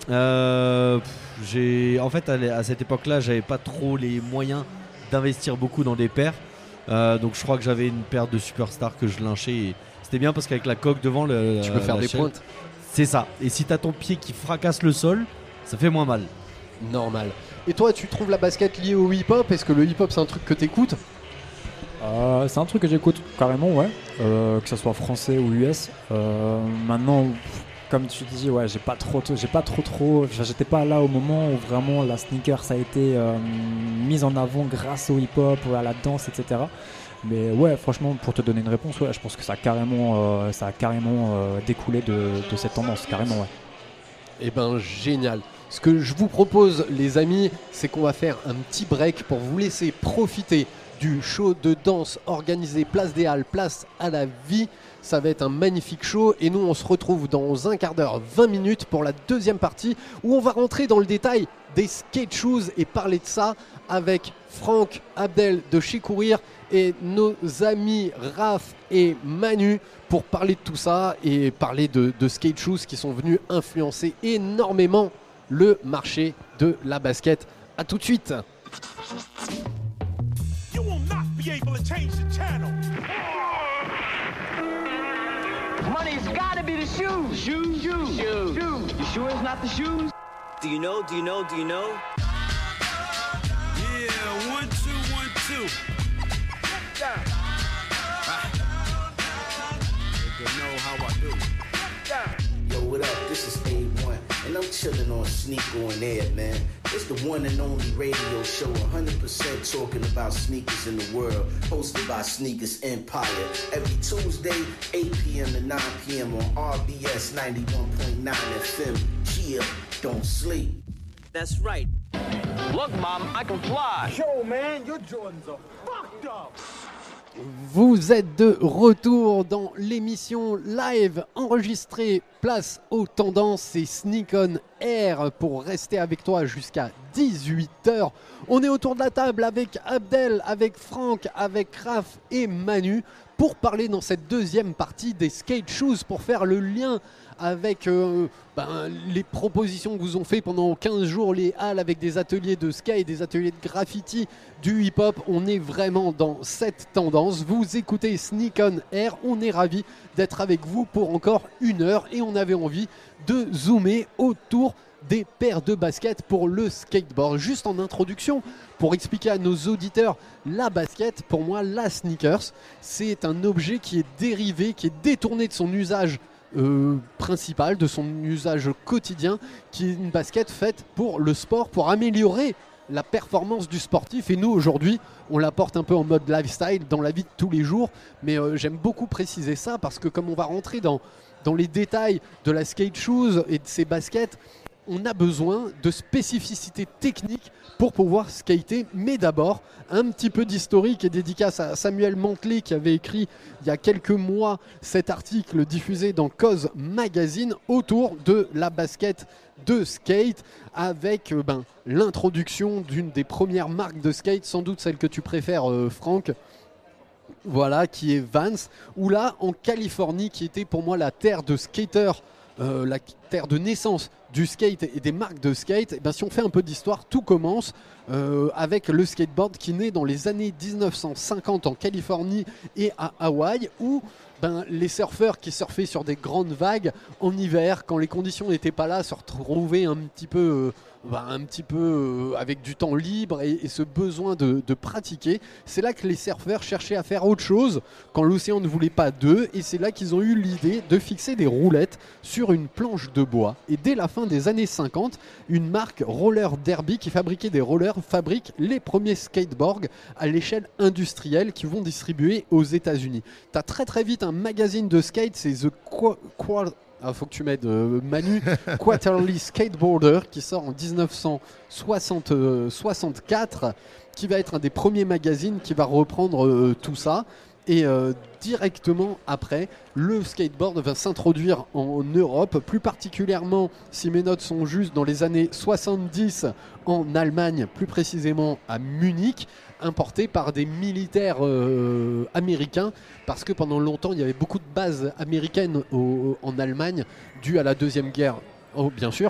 F: En fait, à cette époque-là, j'avais pas trop les moyens d'investir beaucoup dans des paires. Donc je crois que j'avais une paire de superstars que je lynchais. Et c'était bien parce qu'avec la coque devant,
A: Tu peux faire
F: la
A: des
F: chaîne,
A: pointes.
F: c'est ça. Et si t'as ton pied qui fracasse le sol, ça fait moins mal.
A: Normal. Et toi, tu trouves la basket liée au hip-hop? Est-ce que le hip-hop, c'est un truc que t'écoutes?
I: C'est un truc que j'écoute carrément, ouais. Que ce soit français ou US. Maintenant, comme tu dis, ouais, j'étais pas là au moment où vraiment la sneaker ça a été mise en avant grâce au hip-hop, à la danse, etc. Mais ouais, franchement, pour te donner une réponse, ouais, je pense que ça a carrément découlé de cette tendance, carrément, ouais.
A: Eh ben, génial. Ce que je vous propose, les amis, c'est qu'on va faire un petit break pour vous laisser profiter du show de danse organisé Place des Halles, Place à la Vie. Ça va être un magnifique show et nous on se retrouve dans un quart d'heure, 20 minutes pour la deuxième partie où on va rentrer dans le détail des skate shoes et parler de ça avec Franck, Abdel de chez Courir et nos amis Raph et Manu pour parler de tout ça et parler de skate shoes qui sont venus influencer énormément le marché de la basket. A tout de suite.
B: You will not be able to change the channel.
C: Money's gotta be the shoes. Shoes. You sure it's not the shoes?
J: Do you know?
B: Yeah, 1, 2, 1, 2.
E: You know how I do. Yo, what up? This is A1, and I'm chilling on Sneak on Air, man. It's the one and only radio show, 100% talking about sneakers in the world, hosted by Sneakers Empire. Every Tuesday, 8 p.m. to 9 p.m. on RBS 91.9 FM. Chill, don't sleep.
J: That's right.
C: Look, Mom, I can fly.
B: Yo, man, your Jordans are fucked up.
A: Vous êtes de retour dans l'émission live enregistrée Place aux tendances et Sneak on Air pour rester avec toi jusqu'à 18h. On est autour de la table avec Abdel, avec Franck, avec Raph et Manu pour parler dans cette deuxième partie des skate shoes, pour faire le lien avec les propositions que vous ont fait pendant 15 jours les halles avec des ateliers de skate, des ateliers de graffiti, du hip-hop. On est vraiment dans cette tendance. Vous écoutez Sneak on Air, on est ravis d'être avec vous pour encore 1 heure et on avait envie de zoomer autour des paires de baskets pour le skateboard. Juste en introduction, pour expliquer à nos auditeurs, la basket, pour moi, la sneakers, c'est un objet qui est dérivé, qui est détourné de son usage principal, de son usage quotidien, qui est une basket faite pour le sport, pour améliorer la performance du sportif. Et nous aujourd'hui on la porte un peu en mode lifestyle dans la vie de tous les jours, mais j'aime beaucoup préciser ça parce que comme on va rentrer dans les détails de la skate shoes et de ces baskets, on a besoin de spécificité technique pour pouvoir skater. Mais d'abord, un petit peu d'historique et dédicace à Samuel Mantelet qui avait écrit il y a quelques mois cet article diffusé dans Cause Magazine autour de la basket de skate avec l'introduction d'une des premières marques de skate, sans doute celle que tu préfères Franck. Voilà, qui est Vans, ou là en Californie qui était pour moi la terre de skateurs la terre de naissance du skate et des marques de skate, si on fait un peu d'histoire, tout commence avec le skateboard qui naît dans les années 1950 en Californie et à Hawaï, où les surfeurs qui surfaient sur des grandes vagues en hiver, quand les conditions n'étaient pas là, se retrouvaient un petit peu avec du temps libre et ce besoin de pratiquer. C'est là que les surfeurs cherchaient à faire autre chose quand l'océan ne voulait pas d'eux, et c'est là qu'ils ont eu l'idée de fixer des roulettes sur une planche de bois. Et dès la fin des années 50, une marque Roller Derby qui fabriquait des rollers fabrique les premiers skateboards à l'échelle industrielle qui vont distribuer aux États-Unis. T'as très vite un magazine de skate, c'est The faut que tu m'aides Manu, Quarterly Skateboarder, qui sort en 1964, qui va être un des premiers magazines qui va reprendre tout ça. Et directement après, le skateboard va s'introduire en Europe, plus particulièrement, si mes notes sont justes, dans les années 70 en Allemagne, plus précisément à Munich, importé par des militaires américains, parce que pendant longtemps il y avait beaucoup de bases américaines en Allemagne, dû à la Deuxième Guerre, bien sûr,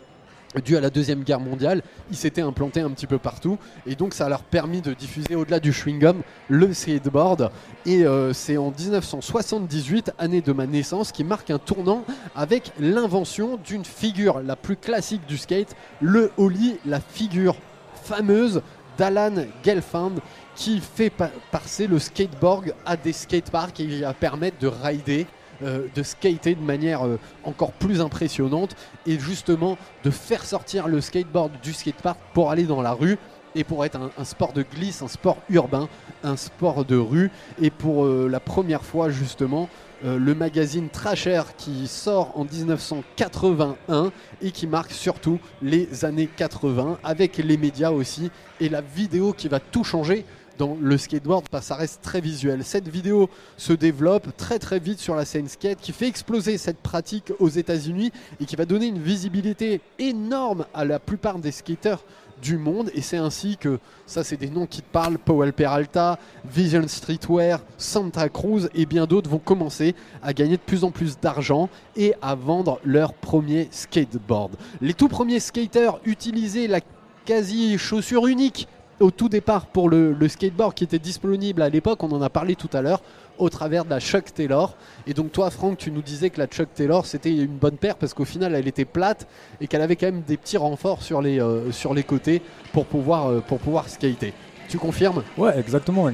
A: dû à la Deuxième Guerre mondiale. Ils s'étaient implantés un petit peu partout, et donc ça leur a permis de diffuser au-delà du chewing-gum le skateboard. Et c'est en 1978, année de ma naissance, qui marque un tournant avec l'invention d'une figure la plus classique du skate, le ollie, la figure fameuse d'Alan Gelfand, qui fait passer le skateboard à des skateparks et il va permettre de rider, de skater de manière encore plus impressionnante, et justement de faire sortir le skateboard du skatepark pour aller dans la rue et pour être un sport de glisse, un sport urbain, un sport de rue. Et pour la première fois justement, le magazine Thrasher qui sort en 1981 et qui marque surtout les années 80, avec les médias aussi et la vidéo qui va tout changer dans le skateboard, parce que ça reste très visuel. Cette vidéo se développe très vite sur la scène skate, qui fait exploser cette pratique aux États-Unis et qui va donner une visibilité énorme à la plupart des skateurs du monde. Et c'est ainsi que, ça c'est des noms qui te parlent, Powell Peralta, Vision Streetwear, Santa Cruz et bien d'autres vont commencer à gagner de plus en plus d'argent et à vendre leur premier skateboard. Les tout premiers skaters utilisaient la quasi chaussure unique au tout départ pour le skateboard qui était disponible à l'époque, on en a parlé tout à l'heure, au travers de la Chuck Taylor. Et donc toi Franck, tu nous disais que la Chuck Taylor c'était une bonne paire parce qu'au final elle était plate et qu'elle avait quand même des petits renforts sur les côtés pour pouvoir skater. Tu confirmes ?
I: Ouais, exactement.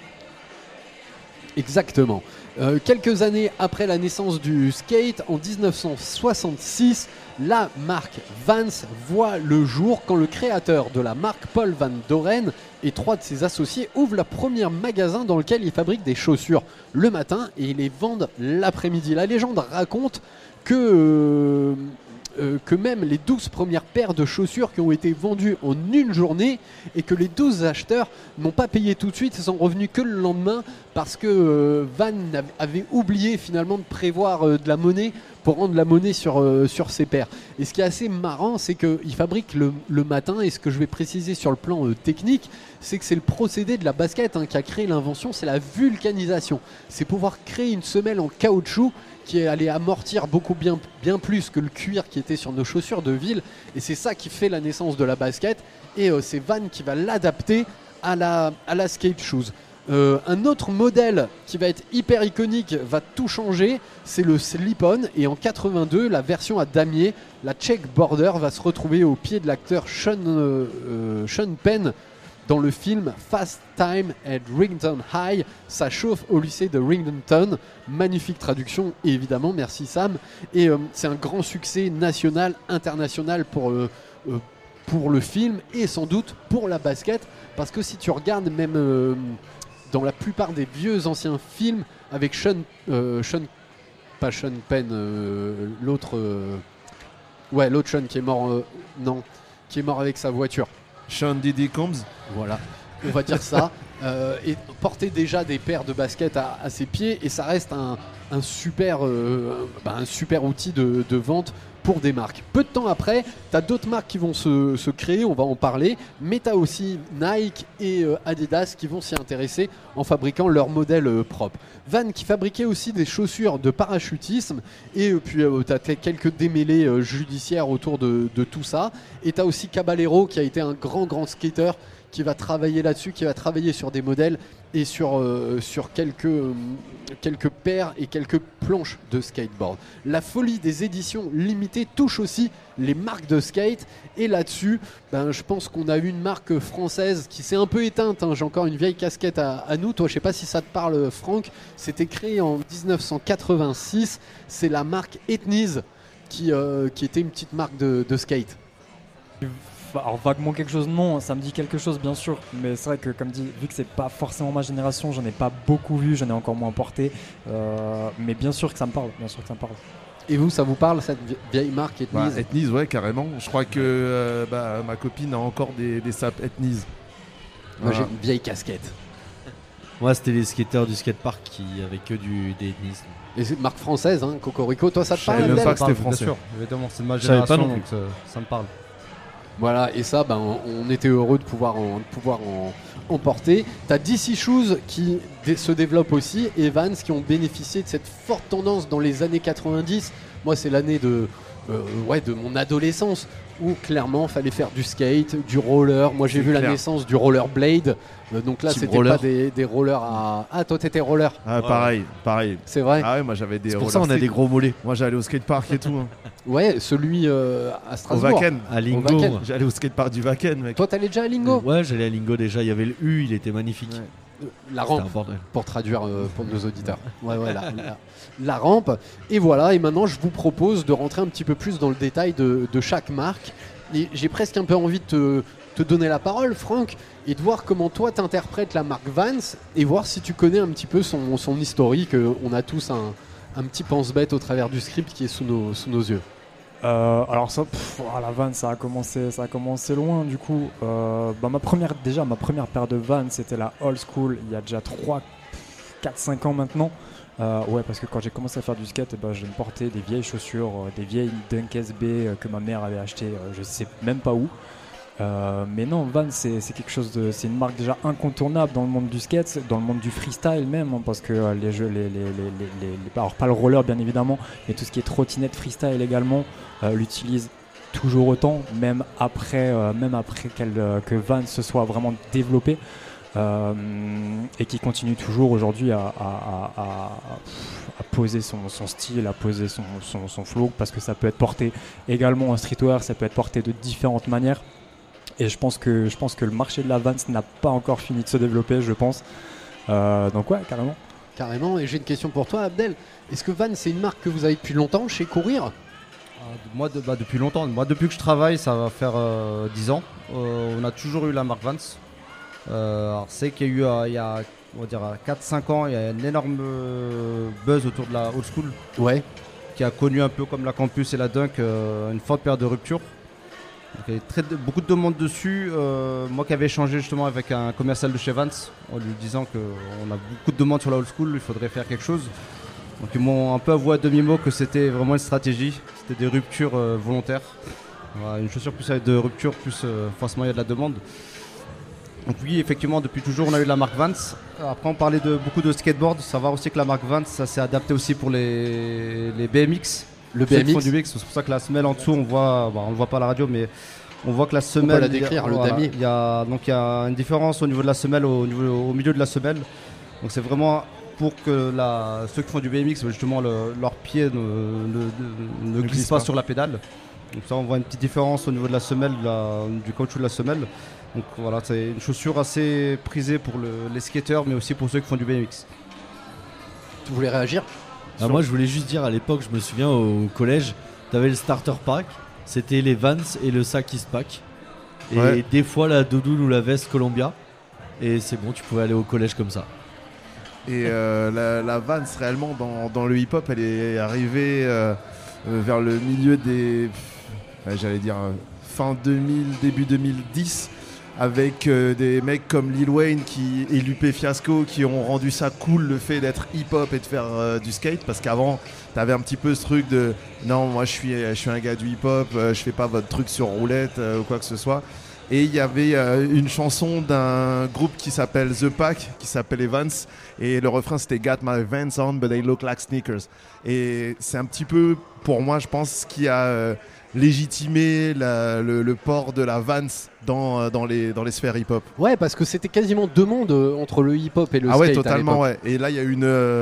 A: Quelques années après la naissance du skate, en 1966, la marque Vans voit le jour quand le créateur de la marque, Paul Van Doren, et 3 de ses associés ouvrent leur premier magasin dans lequel ils fabriquent des chaussures le matin et ils les vendent l'après-midi. La légende raconte que même les 12 premières paires de chaussures qui ont été vendues en une journée et que les 12 acheteurs n'ont pas payé tout de suite, ils sont revenus que le lendemain parce que Van avait oublié finalement de prévoir de la monnaie pour rendre la monnaie sur ces paires. Et ce qui est assez marrant, c'est qu'ils fabriquent le matin, et ce que je vais préciser sur le plan technique, c'est que c'est le procédé de la basket qui a créé l'invention, c'est la vulcanisation. C'est pouvoir créer une semelle en caoutchouc qui allait amortir beaucoup bien plus que le cuir qui était sur nos chaussures de ville, et c'est ça qui fait la naissance de la basket, et c'est Van qui va l'adapter à la skate shoes. Un autre modèle qui va être hyper iconique, va tout changer, c'est le slip-on, et en 82 la version à damier, la checkboarder, va se retrouver au pied de l'acteur Sean Penn dans le film Fast Time at Rington High. Ça chauffe au lycée de Rington. Magnifique traduction, évidemment, merci Sam. Et c'est un grand succès national, international pour le film et sans doute pour la basket, parce que si tu regardes même dans la plupart des vieux anciens films avec pas Sean Penn, l'autre Sean qui est mort, qui est mort avec sa voiture.
G: Sean Diddy Combs.
A: Voilà, on va dire ça. Et porter déjà des paires de baskets à ses pieds, et ça reste un super outil de vente pour des marques. Peu de temps après, tu as d'autres marques qui vont se créer, on va en parler, mais tu as aussi Nike et Adidas qui vont s'y intéresser en fabriquant leurs modèles propres. Vans qui fabriquait aussi des chaussures de parachutisme, et puis tu as quelques démêlés judiciaires autour de tout ça. Et tu as aussi Caballero qui a été un grand skater qui va travailler là-dessus, qui va travailler sur des modèles et sur quelques paires et quelques planches de skateboard. La folie des éditions limitées touche aussi les marques de skate, et là-dessus, je pense qu'on a eu une marque française qui s'est un peu éteinte, hein. J'ai encore une vieille casquette à nous, toi je sais pas si ça te parle Franck, c'était créé en 1986, c'est la marque Etnies qui était une petite marque de skate.
I: Alors vaguement quelque chose, non, ça me dit quelque chose bien sûr, mais c'est vrai que comme dit, vu que c'est pas forcément ma génération, j'en ai pas beaucoup vu, j'en ai encore moins porté, mais bien sûr que ça me parle,
A: Et vous, ça vous parle cette vieille marque Etnies?
G: Etnies, ouais, carrément. Je crois que ma copine a encore des sapes Etnies.
A: Moi j'ai une vieille casquette.
F: Moi c'était les skateurs du skatepark qui avaient que des Etnies.
A: Et c'est une marque française, hein, Cocorico, toi ça te parle?
G: Je savais même pas que c'était français.
H: Bien sûr, évidemment, c'est de ma
F: Je savais
H: génération,
F: pas non
H: donc ça me parle.
A: Voilà, et ça, on était heureux de pouvoir en porter. T'as DC Shoes qui se développe aussi, et Vans qui ont bénéficié de cette forte tendance dans les années 90. Moi, c'est l'année de mon adolescence où clairement fallait faire du skate, du roller. Moi, j'ai vu la naissance du rollerblade. Donc là,
F: Team
A: c'était
F: roller.
A: pas des rollers à. Ah, toi, t'étais roller.
G: Ah, pareil.
A: C'est vrai.
G: Ah ouais, moi j'avais des
F: C'est pour ça on a
G: roller
F: des gros mollets.
G: Moi j'allais au skatepark et tout. Hein.
A: Ouais, celui à
G: Au
A: Strasbourg.
G: Wacken.
F: À Lingo.
A: Wacken.
G: J'allais au skatepark du Wacken, mec.
A: Toi, t'allais déjà à Lingo?
F: Ouais, j'allais à Lingo déjà, il y avait le U, il était magnifique.
G: Ouais.
A: La
F: C'était
A: rampe.
F: un bordel.
A: Pour traduire pour nos auditeurs. Ouais, la rampe. Et voilà, et maintenant je vous propose de rentrer un petit peu plus dans le détail de chaque marque. Et j'ai presque un peu envie de te donner la parole, Franck, et de voir comment toi t'interprètes la marque Vans, et voir si tu connais un petit peu son historique. On a tous un petit pense-bête au travers du script qui est sous nos yeux.
I: Alors ça, la Vans, ça a commencé loin du coup. Ma première paire de Vans, c'était la Old School, il y a déjà 4-5 ans maintenant. Parce que quand j'ai commencé à faire du skate, je me portais des vieilles chaussures, des vieilles Dunk SB que ma mère avait achetées, je sais même pas où. Mais non, Vans c'est quelque chose c'est une marque déjà incontournable dans le monde du skate, dans le monde du freestyle même, hein, parce que les jeux, alors pas le roller bien évidemment, mais tout ce qui est trottinette freestyle également l'utilise toujours autant, même après que Vans se soit vraiment développé. Et qui continue toujours aujourd'hui à poser son style, à poser son flow, parce que ça peut être porté également en streetwear, ça peut être porté de différentes manières. Et je pense que le marché de la Vans n'a pas encore fini de se développer, je pense. Donc ouais, carrément.
A: Carrément, et j'ai une question pour toi, Abdel. Est-ce que Vans c'est une marque que vous avez depuis longtemps chez Courir?
H: Moi, depuis longtemps. Moi, depuis que je travaille, ça va faire 10 ans. On a toujours eu la marque Vans. Alors c'est qu'il y a eu il y a on va dire 4-5 ans, il y a un énorme buzz autour de la Old School, qui a connu un peu comme la Campus et la Dunk une forte période de rupture. Donc, il y avait beaucoup de demandes dessus. Moi qui avais échangé justement avec un commercial de chez Vans en lui disant qu'on a beaucoup de demandes sur la Old School, il faudrait faire quelque chose. Donc ils m'ont un peu avoué à demi-mot que c'était vraiment une stratégie, c'était des ruptures volontaires. Voilà, une chaussure plus avec de rupture, plus forcément il y a de la demande. Donc oui, effectivement, depuis toujours, on a eu la marque Vans. Après, on parlait beaucoup de skateboard. Savoir aussi que la marque Vans, ça s'est adapté aussi pour les BMX.
A: Le BMX.
H: Du BMX. C'est pour ça que la semelle en dessous, on voit, on le voit pas à la radio, mais on voit que la semelle.
A: On peut la décrire, le damier.
H: Il y a une différence au niveau de la semelle, au milieu de la semelle. Donc c'est vraiment pour que ceux qui font du BMX, justement, leurs pieds ne glissent pas sur la pédale. Donc ça, on voit une petite différence au niveau de la semelle, du caoutchouc de la semelle. Donc voilà, c'est une chaussure assez prisée pour les skateurs, mais aussi pour ceux qui font du BMX.
A: Tu voulais réagir?
F: Moi, je voulais juste dire, à l'époque, je me souviens au collège, t'avais le starter pack, c'était les Vans et le Sakis pack. Et des fois, la doudoune ou la veste Columbia. Et c'est bon, tu pouvais aller au collège comme ça.
G: Et la Vans, réellement, dans le hip-hop, elle est arrivée vers le milieu des... j'allais dire fin 2000, début 2010. avec des mecs comme Lil Wayne et Lupe Fiasco qui ont rendu ça cool, le fait d'être hip-hop et de faire du skate, parce qu'avant t'avais un petit peu ce truc de non, moi je suis un gars du hip-hop, je fais pas votre truc sur roulette ou quoi que ce soit. Et il y avait une chanson d'un groupe qui s'appelle The Pack, qui s'appelle Evans, et le refrain c'était Got my Vans on but they look like sneakers. Et c'est un petit peu, pour moi je pense, ce qui a légitimé le port de la Vans dans les sphères hip-hop.
A: Ouais, parce que c'était quasiment deux mondes entre le hip-hop et le skate.
G: Ah ouais, totalement, ouais. Et là il y a eu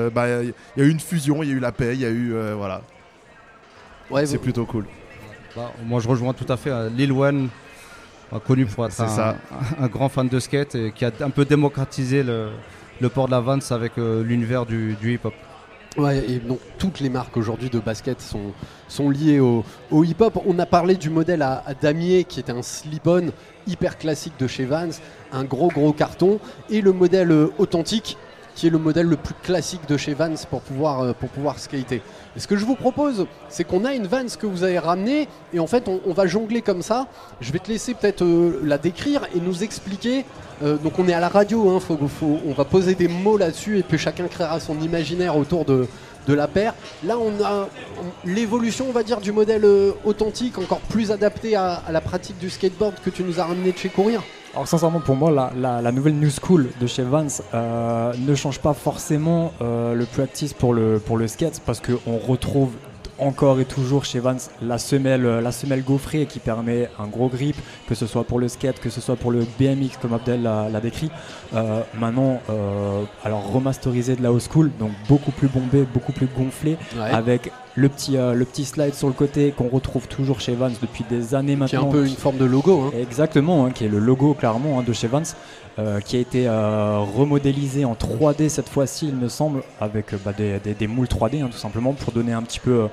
G: une fusion, il y a eu la paix, il y a eu voilà.
A: Ouais,
G: c'est plutôt cool.
H: Bah, moi je rejoins tout à fait Lil Wayne, connu pour être un grand fan de skate et qui a un peu démocratisé le port de la Vans avec l'univers du hip-hop.
A: Ouais, et donc toutes les marques aujourd'hui de basket sont liées au hip-hop. On a parlé du modèle à damier qui était un slip-on hyper classique de chez Vans, un gros carton, et le modèle authentique qui est le modèle le plus classique de chez Vans pour pouvoir skater. Et ce que je vous propose, c'est qu'on a une Vans que vous avez ramenée et en fait on va jongler comme ça. Je vais te laisser peut-être la décrire et nous expliquer. Donc on est à la radio, hein, on va poser des mots là-dessus et puis chacun créera son imaginaire autour de la paire. Là on a l'évolution, on va dire, du modèle authentique, encore plus adapté à la pratique du skateboard que tu nous as ramené de chez Courir.
I: Alors sincèrement pour moi la nouvelle New School de chez Vans ne change pas forcément le practice pour le skate, parce qu'on retrouve encore et toujours chez Vans la semelle gaufrée qui permet un gros grip, que ce soit pour le skate, que ce soit pour le BMX comme Abdel l'a décrit. Maintenant alors remasterisé de la old school, donc beaucoup plus bombé, beaucoup plus gonflé, ouais, avec le petit slide sur le côté qu'on retrouve toujours chez Vans depuis des années maintenant.
A: Qui est un peu une forme de logo. Hein.
I: Exactement, hein, qui est le logo clairement, hein, de chez Vans, qui a été remodélisé en 3D cette fois-ci, il me semble, avec des moules 3D, hein, tout simplement, pour donner un petit peu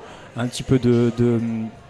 I: de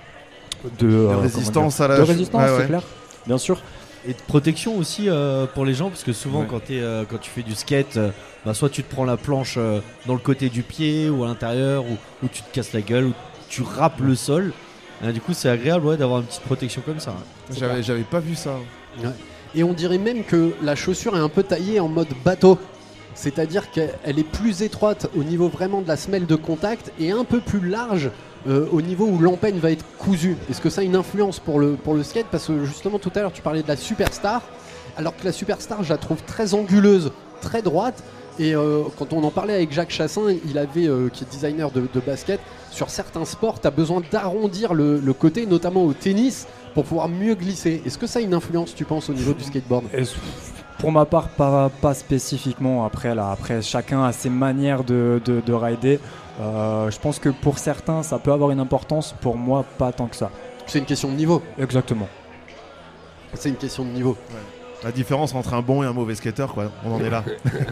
G: résistance à la...
I: De résistance,
G: ouais,
I: c'est
G: ouais,
I: clair, bien sûr.
F: Et de protection aussi pour les gens, parce que souvent quand tu fais du skate, soit tu te prends la planche dans le côté du pied ou à l'intérieur, ou tu te casses la gueule, ou tu râpes le sol. Du coup c'est agréable d'avoir une petite protection comme ça.
G: J'avais pas vu ça.
A: Ouais. Et on dirait même que la chaussure est un peu taillée en mode bateau. C'est-à-dire qu'elle est plus étroite au niveau vraiment de la semelle de contact et un peu plus large au niveau où l'empeigne va être cousue. Est-ce que ça a une influence pour le skate? Parce que justement tout à l'heure tu parlais de la Superstar, alors que la Superstar je la trouve très anguleuse, très droite. Et quand on en parlait avec Jacques Chassin, il avait, qui est designer de basket, sur certains sports tu as besoin d'arrondir le côté, notamment au tennis, pour pouvoir mieux glisser. Est-ce que ça a une influence, tu penses, au niveau du skateboard?
I: Pour ma part, pas spécifiquement. Après chacun a ses manières de rider. Je pense que pour certains, ça peut avoir une importance. Pour moi, pas tant que ça.
A: C'est une question de niveau.
I: Exactement.
A: C'est une question de niveau.
G: Ouais. La différence entre un bon et un mauvais skater, quoi. On en est là.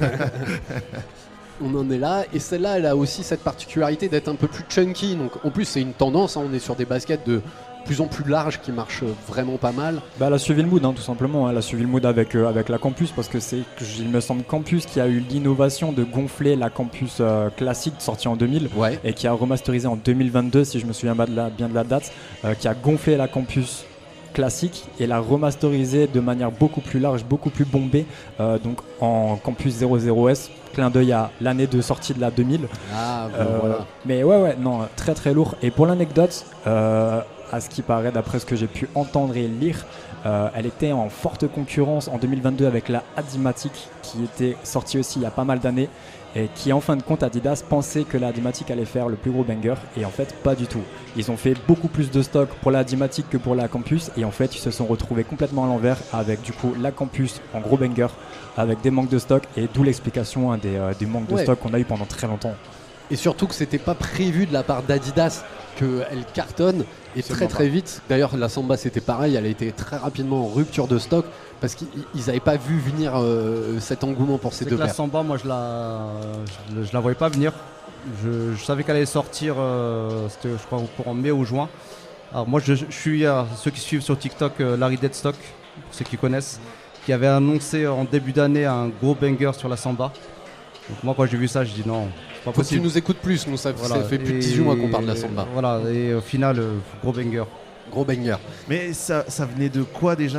A: On en est là. Et celle-là, elle a aussi cette particularité d'être un peu plus chunky. Donc, en plus, c'est une tendance. Hein, on est sur des baskets de plus en plus large qui marche vraiment pas mal.
I: Elle a suivi le mood, hein, tout simplement. Elle a suivi le mood avec la Campus, parce que il me semble, Campus qui a eu l'innovation de gonfler la Campus classique sortie en 2000,
A: ouais, et
I: qui a remasterisé en 2022, si je me souviens bien de la date, qui a gonflé la Campus classique et l'a remasterisé de manière beaucoup plus large, beaucoup plus bombée, donc en Campus 00S. Clin d'œil à l'année de sortie de la 2000.
A: Ah, voilà.
I: Mais ouais, non, très très lourd. Et pour l'anecdote, à ce qui paraît, d'après ce que j'ai pu entendre et lire, elle était en forte concurrence en 2022 avec la Adimatic, qui était sortie aussi il y a pas mal d'années, et qui en fin de compte, Adidas pensait que la Adimatic allait faire le plus gros banger, et en fait pas du tout. Ils ont fait beaucoup plus de stock pour la Adimatic que pour la Campus, et en fait ils se sont retrouvés complètement à l'envers, avec du coup la Campus en gros banger, avec des manques de stock, et d'où l'explication, hein, des manques de stock qu'on a eu pendant très longtemps.
A: Et surtout que c'était pas prévu de la part d'Adidas qu'elle cartonne, et très vite. D'ailleurs la Samba c'était pareil, elle a été très rapidement en rupture de stock parce qu'ils n'avaient pas vu venir cet engouement pour ces deux paires.
H: La Samba, moi je la voyais pas venir. Je savais qu'elle allait sortir, c'était je crois au courant mai ou juin. Alors moi je suis ceux qui suivent sur TikTok Larry Deadstock, pour ceux qui connaissent, qui avait annoncé en début d'année un gros banger sur la Samba. Donc moi quand j'ai vu ça, je dis non, c'est pas possible.
A: Tu nous écoutes plus, nous ça fait plus de 18 mois qu'on parle de la Samba.
H: Voilà, et au final, gros banger.
A: Gros banger.
G: Mais ça venait de quoi déjà?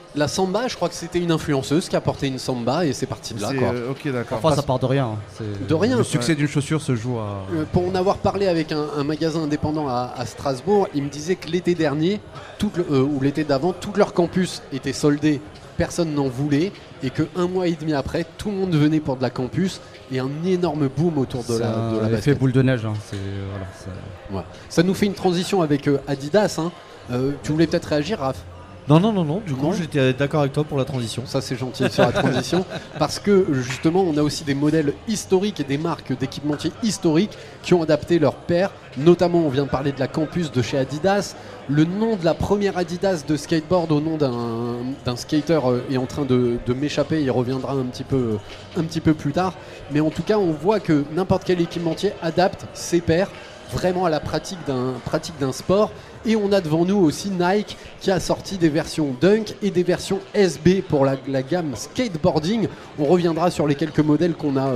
A: La samba, je crois que c'était une influenceuse qui a porté une samba et c'est parti de là. Quoi.
G: Ok, d'accord.
H: Parfois, ça part de rien. C'est-
A: De rien.
H: Le succès d'une chaussure se joue à.
A: Pour en avoir parlé avec un magasin indépendant à Strasbourg, il me disait que l'été dernier, ou l'été d'avant, tout leur campus était soldé, personne n'en voulait, et que 1 mois et demi après, tout le monde venait pour de la campus, et un énorme boom autour de la
H: effet
A: basket.
H: boule de neige. Hein. Voilà,
A: Ouais. Ça nous fait une transition avec Adidas. Hein. Tu voulais peut-être réagir, Raph?
F: Non, du coup
A: Non.
F: j'étais d'accord avec toi pour la transition.
A: Ça c'est gentil sur la transition parce que justement on a aussi des modèles historiques et des marques d'équipementiers historiques qui ont adapté leur paire. Notamment on vient de parler de la campus de chez Adidas. Le nom de la première Adidas de skateboard au nom d'un skater est en train de m'échapper, il reviendra un petit peu plus tard. Mais en tout cas on voit que n'importe quel équipementier adapte ses paires vraiment à la pratique d'un sport. Et on a devant nous aussi Nike qui a sorti des versions Dunk et des versions SB pour la gamme skateboarding. On reviendra sur les quelques modèles qu'on a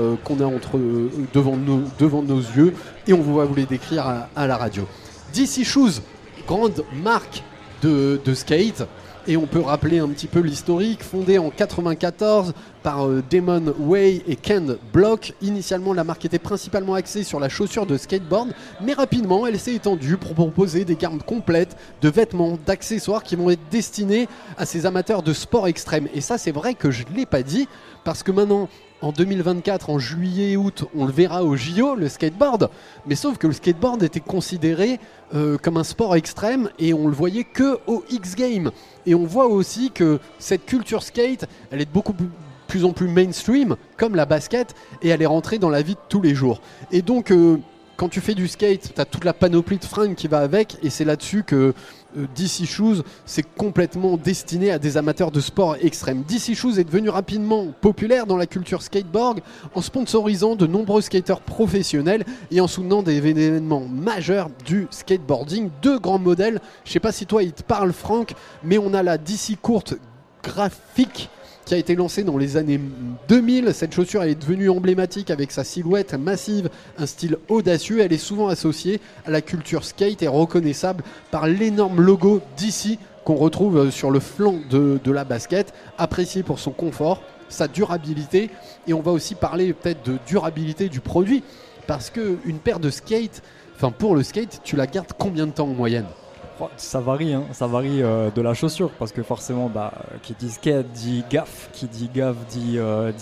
A: devant nos yeux et on va vous les décrire à la radio. DC Shoes, grande marque de skate. Et on peut rappeler un petit peu l'historique, fondée en 94 par Damon Way et Ken Block. Initialement, la marque était principalement axée sur la chaussure de skateboard, mais rapidement, elle s'est étendue pour proposer des gammes complètes de vêtements, d'accessoires qui vont être destinés à ces amateurs de sport extrême. Et ça, c'est vrai que je ne l'ai pas dit, parce que maintenant, en 2024, en juillet et août, on le verra au JO, le skateboard. Mais sauf que le skateboard était considéré comme un sport extrême et on le voyait que au X-Games. Et on voit aussi que cette culture skate, elle est de plus en plus mainstream, comme la basket, et elle est rentrée dans la vie de tous les jours. Et donc, quand tu fais du skate, tu as toute la panoplie de fringues qui va avec, et c'est là-dessus que DC Shoes, c'est complètement destiné à des amateurs de sport extrême. DC Shoes est devenu rapidement populaire dans la culture skateboard en sponsorisant de nombreux skateurs professionnels et en soutenant des événements majeurs du skateboarding. 2 grands modèles, je sais pas si toi il te parle Franck, mais on a la DC courte graphique qui a été lancée dans les années 2000. Cette chaussure elle est devenue emblématique avec sa silhouette massive, un style audacieux. Elle est souvent associée à la culture skate et reconnaissable par l'énorme logo DC qu'on retrouve sur le flanc de la basket, apprécié pour son confort, sa durabilité. Et on va aussi parler peut-être de durabilité du produit, parce qu'une paire de skate, pour le skate, tu la gardes combien de temps en moyenne ?
I: Ça varie, ça varie de la chaussure, parce que forcément, qui dit skate dit gaffe, qui dit gaffe dit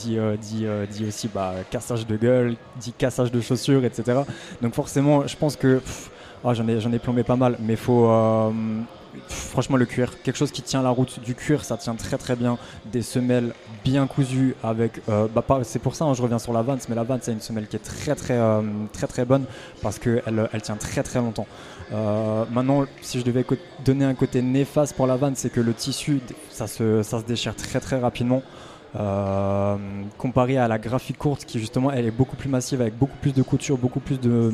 I: aussi cassage de gueule, dit cassage de chaussures, etc. Donc forcément, je pense que j'en ai plombé pas mal, mais franchement le cuir, quelque chose qui tient la route, du cuir, ça tient très très bien, des semelles bien cousues avec, c'est pour ça je reviens sur la Vans, mais la Vans c'est une semelle qui est très bonne parce qu'elle tient très très longtemps. Maintenant, si je devais donner un côté néfaste pour la Vans, c'est que le tissu ça se déchire très très rapidement. Comparé à la graphique courte qui justement elle est beaucoup plus massive avec beaucoup plus de couture, beaucoup plus de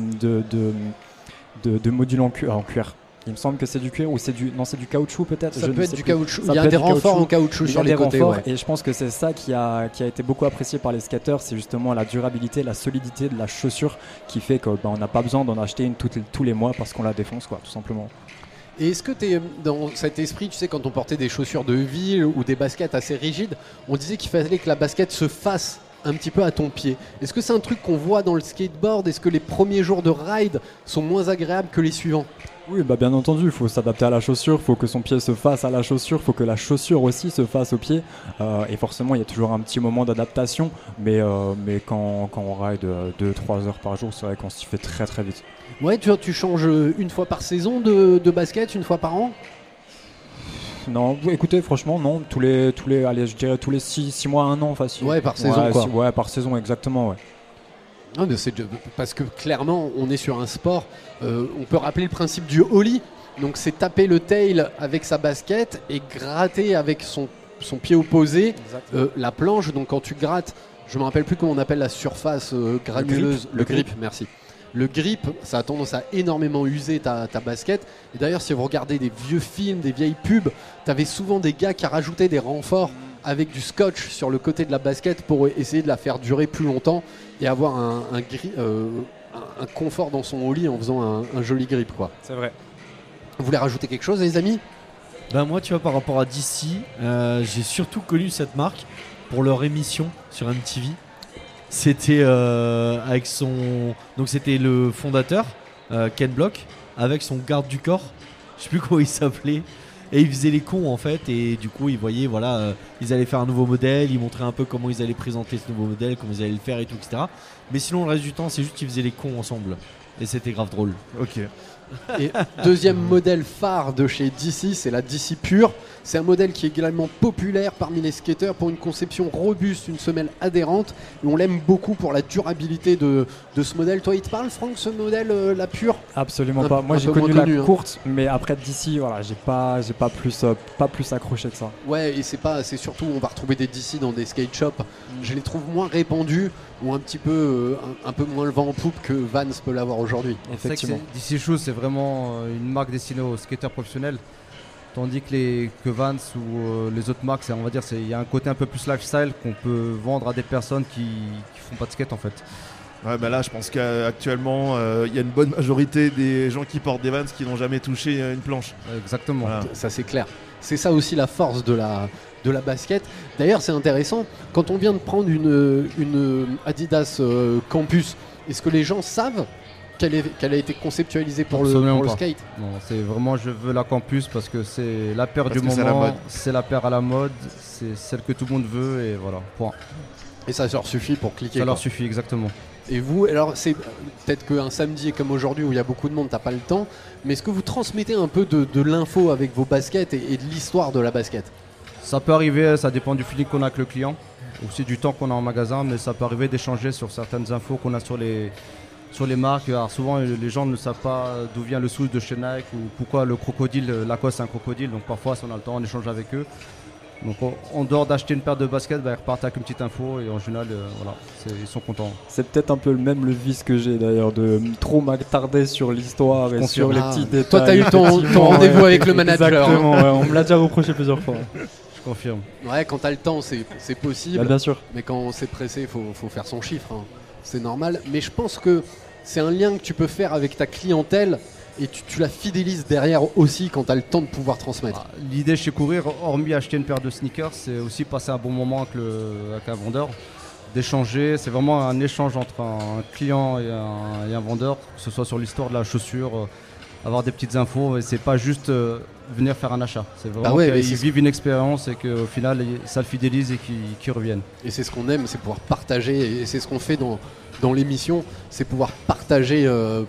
I: modules en cuir. Il me semble que c'est du cuir ou c'est du caoutchouc peut-être.
A: Ça peut être du caoutchouc. Il y a des renforts en caoutchouc sur les côtés. Ouais.
I: Et je pense que c'est ça qui a été beaucoup apprécié par les skateurs, c'est justement la durabilité, la solidité de la chaussure qui fait qu'on n'a pas besoin d'en acheter une tous les mois parce qu'on la défonce tout simplement.
A: Et est-ce que tu es dans cet esprit, tu sais, quand on portait des chaussures de ville ou des baskets assez rigides, on disait qu'il fallait que la basket se fasse un petit peu à ton pied. Est-ce que c'est un truc qu'on voit dans le skateboard ? Est-ce que les premiers jours de ride sont moins agréables que les suivants ?
I: Oui, bien entendu, il faut s'adapter à la chaussure, il faut que son pied se fasse à la chaussure, il faut que la chaussure aussi se fasse au pied. Et forcément, il y a toujours un petit moment d'adaptation, mais quand on ride 2-3 heures par jour, c'est vrai qu'on s'y fait très très vite.
A: Ouais, tu changes une fois par saison de basket, une fois par an ?
I: Non, écoutez, franchement, non. Allez, je dirais tous les 6 mois, 1 an facile.
A: Ouais, par saison quoi.
I: Ouais, par saison, exactement, ouais.
A: Non, mais parce que clairement, on est sur un sport. On peut rappeler le principe du ollie. Donc, c'est taper le tail avec sa basket et gratter avec son pied opposé la planche. Donc, quand tu grattes, je ne me rappelle plus comment on appelle la surface granuleuse. Le grip, merci. Le grip, ça a tendance à énormément user ta basket. Et d'ailleurs, si vous regardez des vieux films, des vieilles pubs, tu avais souvent des gars qui rajoutaient des renforts avec du scotch sur le côté de la basket pour essayer de la faire durer plus longtemps et avoir un confort dans son ollie en faisant un joli grip, quoi.
I: C'est vrai.
A: Vous voulez rajouter quelque chose, les amis ?
F: Bah moi tu vois par rapport à DC, j'ai surtout connu cette marque pour leur émission sur MTV. C'était avec son... Donc c'était le fondateur, Ken Block, avec son garde du corps, je sais plus comment il s'appelait. Et ils faisaient les cons en fait, et du coup ils voyaient, voilà, ils allaient faire un nouveau modèle, ils montraient un peu comment ils allaient présenter ce nouveau modèle, comment ils allaient le faire et tout, etc. Mais sinon le reste du temps c'est juste qu'ils faisaient les cons ensemble. Et c'était grave drôle.
G: Ok.
A: Et deuxième modèle phare de chez DC, c'est la DC Pure. C'est un modèle qui est également populaire parmi les skateurs pour une conception robuste, une semelle adhérente. Et on l'aime beaucoup pour la durabilité de ce modèle. Toi, il te parle, Franck, ce modèle, la Pure?
I: Absolument pas. Moi, j'ai connu la courte, mais après DC, voilà, j'ai pas plus accroché que ça.
A: Ouais, et c'est surtout, on va retrouver des DC dans des skate shops. Je les trouve moins répandus ou un petit peu, un peu moins le vent en poupe que Vans peut l'avoir aujourd'hui.
H: Effectivement. DC Shoes, c'est vraiment une marque destinée aux skateurs professionnels. Tandis que Vans ou les autres marques, on va dire, il y a un côté un peu plus lifestyle qu'on peut vendre à des personnes qui font pas de skate en fait.
G: Ouais, bah là, je pense qu'actuellement, il y a une bonne majorité des gens qui portent des Vans qui n'ont jamais touché une planche.
H: Exactement.
A: Voilà. Ça, c'est clair. C'est ça aussi la force de la basket. D'ailleurs, c'est intéressant, quand on vient de prendre une Adidas Campus, est-ce que les gens savent qu'elle a été conceptualisée pour le skate?
H: Non, c'est vraiment je veux la Campus parce que c'est la paire du moment, c'est la paire à la mode, c'est celle que tout le monde veut et voilà, point.
A: Et ça leur suffit pour cliquer.
H: Ça leur suffit, exactement.
A: Et vous, alors c'est peut-être qu'un samedi comme aujourd'hui où il y a beaucoup de monde, t'as pas le temps, mais est-ce que vous transmettez un peu de l'info avec vos baskets et de l'histoire de la basket?
H: Ça peut arriver, ça dépend du feeling qu'on a avec le client, aussi du temps qu'on a en magasin, mais ça peut arriver d'échanger sur certaines infos qu'on a sur les marques. Alors souvent les gens ne savent pas d'où vient le swoosh de chez Nike ou pourquoi le crocodile, Lacoste c'est un crocodile, donc parfois si on a le temps on échange avec eux. Donc en dehors d'acheter une paire de baskets, ils repartent avec une petite info et en général voilà, ils sont contents.
I: C'est peut-être un peu le vice que j'ai d'ailleurs de trop m'attarder sur l'histoire et sur les petits détails.
A: Toi t'as eu ton rendez-vous avec le manager.
I: Exactement, ouais, on me l'a déjà reproché plusieurs fois.
H: Je confirme.
A: Ouais, quand t'as le temps c'est possible,
I: bien sûr.
A: Mais quand c'est pressé faut faire son chiffre, hein. C'est normal. Mais je pense que c'est un lien que tu peux faire avec ta clientèle et tu la fidélises derrière aussi quand tu as le temps de pouvoir transmettre.
H: L'idée chez Courir, hormis acheter une paire de sneakers, c'est aussi passer un bon moment avec un vendeur, d'échanger. C'est vraiment un échange entre un client et un vendeur, que ce soit sur l'histoire de la chaussure, avoir des petites infos. Et c'est pas juste venir faire un achat. C'est vraiment qu'ils vivent une expérience et qu'au final, ça le fidélise et qu'ils reviennent.
A: Et c'est ce qu'on aime, c'est pouvoir partager. Et c'est ce qu'on fait dans l'émission, c'est pouvoir partager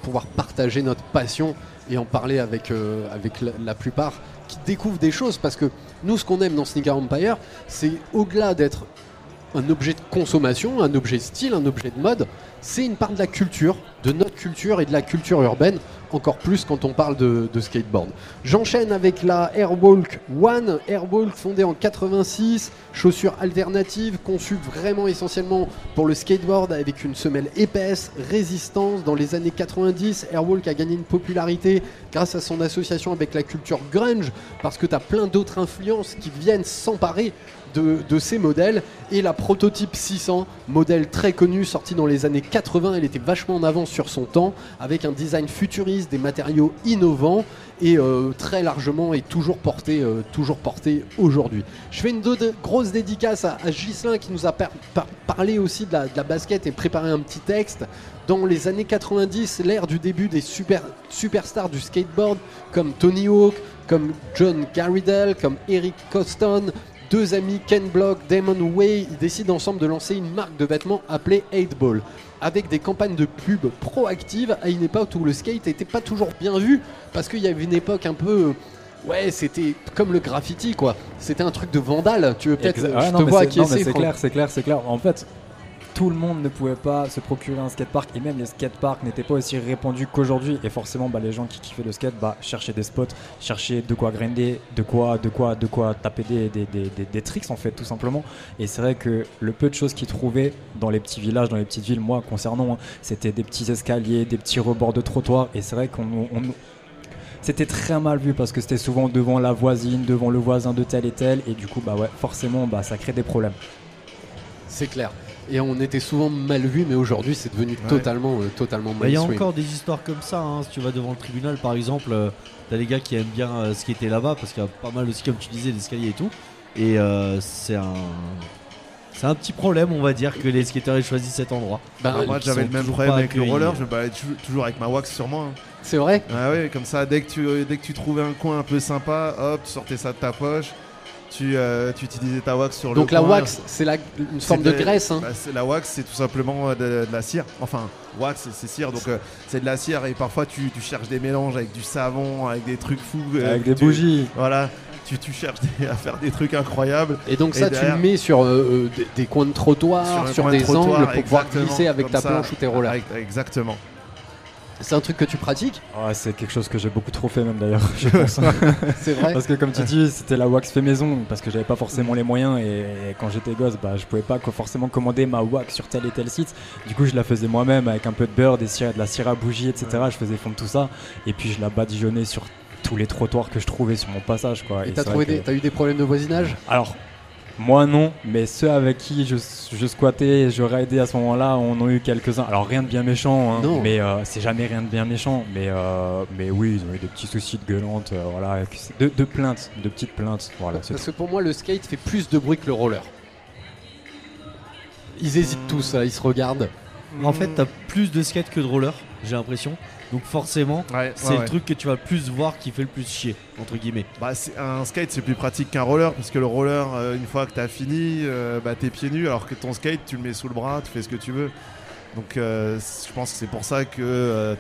A: notre passion et en parler avec la plupart qui découvrent des choses, parce que nous ce qu'on aime dans Sneaker Empire, c'est au-delà d'être un objet de consommation, un objet style, un objet de mode, c'est une part de la culture, de notre culture et de la culture urbaine, encore plus quand on parle de skateboard. J'enchaîne avec la Airwalk One. Airwalk fondée en 86, chaussure alternative conçue vraiment essentiellement pour le skateboard avec une semelle épaisse, résistance. Dans les années 90, Airwalk a gagné une popularité grâce à son association avec la culture grunge, parce que tu as plein d'autres influences qui viennent s'emparer de ces modèles. Et la prototype 600, modèle très connu, sorti dans les années 80, elle était vachement en avance sur son temps, avec un design futuriste, des matériaux innovants et très largement et toujours porté aujourd'hui. Je fais une grosse dédicace à Ghislain qui nous a parlé aussi de la basket et préparé un petit texte. Dans les années 90, l'ère du début des superstars du skateboard comme Tony Hawk, comme John Garridell, comme Eric Coston, deux amis, Ken Block, Damon Way, ils décident ensemble de lancer une marque de vêtements appelée 8Ball, avec des campagnes de pub proactives à une époque où le skate n'était pas toujours bien vu, parce qu'il y avait une époque un peu... Ouais, c'était comme le graffiti, quoi. C'était un truc de vandale. Tu veux peut-être...
I: je te vois acquiescer. C'est clair. En fait, tout le monde ne pouvait pas se procurer un skatepark, et même les skateparks n'étaient pas aussi répandus qu'aujourd'hui. Et forcément, les gens qui kiffaient le skate cherchaient des spots, cherchaient de quoi grinder, de quoi taper des tricks en fait, tout simplement. Et c'est vrai que le peu de choses qu'ils trouvaient dans les petits villages, dans les petites villes, moi concernant, c'était des petits escaliers, des petits rebords de trottoir. Et c'est vrai c'était très mal vu parce que c'était souvent devant la voisine, devant le voisin de tel et tel. Et du coup, forcément, ça crée des problèmes.
A: C'est clair. Et on était souvent mal vu, mais aujourd'hui c'est devenu totalement
F: Il y a
A: mainstream.
F: encore des histoires comme ça, hein. Si tu vas devant le tribunal par exemple, t'as des gars qui aiment bien skater là-bas parce qu'il y a pas mal aussi, comme tu disais, d'escaliers et tout. Et c'est un petit problème, on va dire, que les skateurs aient choisi cet endroit.
G: Moi j'avais le même problème avec le roller, je me baladais toujours avec ma wax sur moi.
A: C'est vrai?
G: Ah oui, comme ça, dès que tu trouvais un coin un peu sympa, hop, tu sortais ça de ta poche. Tu utilisais ta wax sur
A: Donc
G: le coin.
A: Donc la wax, c'est une forme de graisse. Hein.
G: La wax, c'est tout simplement de la cire. Enfin, wax, c'est cire, donc c'est de la cire. Et parfois, tu cherches des mélanges avec du savon, avec des trucs fous.
I: Avec des bougies.
G: Voilà, tu cherches à faire des trucs incroyables.
A: Et donc ça, derrière, tu le mets sur des coins de trottoir, sur des angles pour pouvoir glisser avec ta planche ou tes rollers.
G: Exactement.
A: C'est un truc que tu pratiques?
I: C'est quelque chose que j'ai beaucoup trop fait même d'ailleurs, je pense.
A: C'est vrai.
I: Parce que comme tu dis, c'était la wax fait maison, parce que j'avais pas forcément les moyens et quand j'étais gosse, je pouvais pas forcément commander ma wax sur tel et tel site. Du coup, je la faisais moi-même avec un peu de beurre, de la cire à bougie, etc. Je faisais fondre tout ça et puis je la badigeonnais sur tous les trottoirs que je trouvais sur mon passage, quoi.
A: Et t'as eu des problèmes de voisinage?
I: Alors, moi non, mais ceux avec qui je squattais et je raidais à ce moment-là, on a eu quelques-uns. Alors rien de bien méchant, hein, mais c'est jamais rien de bien méchant. Mais oui, ils ont eu des petits soucis de gueulante, voilà, de plaintes, de petites plaintes. Voilà,
A: parce que pour moi, le skate fait plus de bruit que le roller. Ils hésitent tous, ils se regardent.
F: En fait, t'as plus de skate que de roller, j'ai l'impression. Donc forcément, c'est le truc que tu vas le plus voir qui fait le plus chier, entre guillemets.
G: Un skate, c'est plus pratique qu'un roller, parce que le roller, une fois que t'as fini, t'es pieds nus, alors que ton skate, tu le mets sous le bras, tu fais ce que tu veux. Donc je pense que c'est pour ça que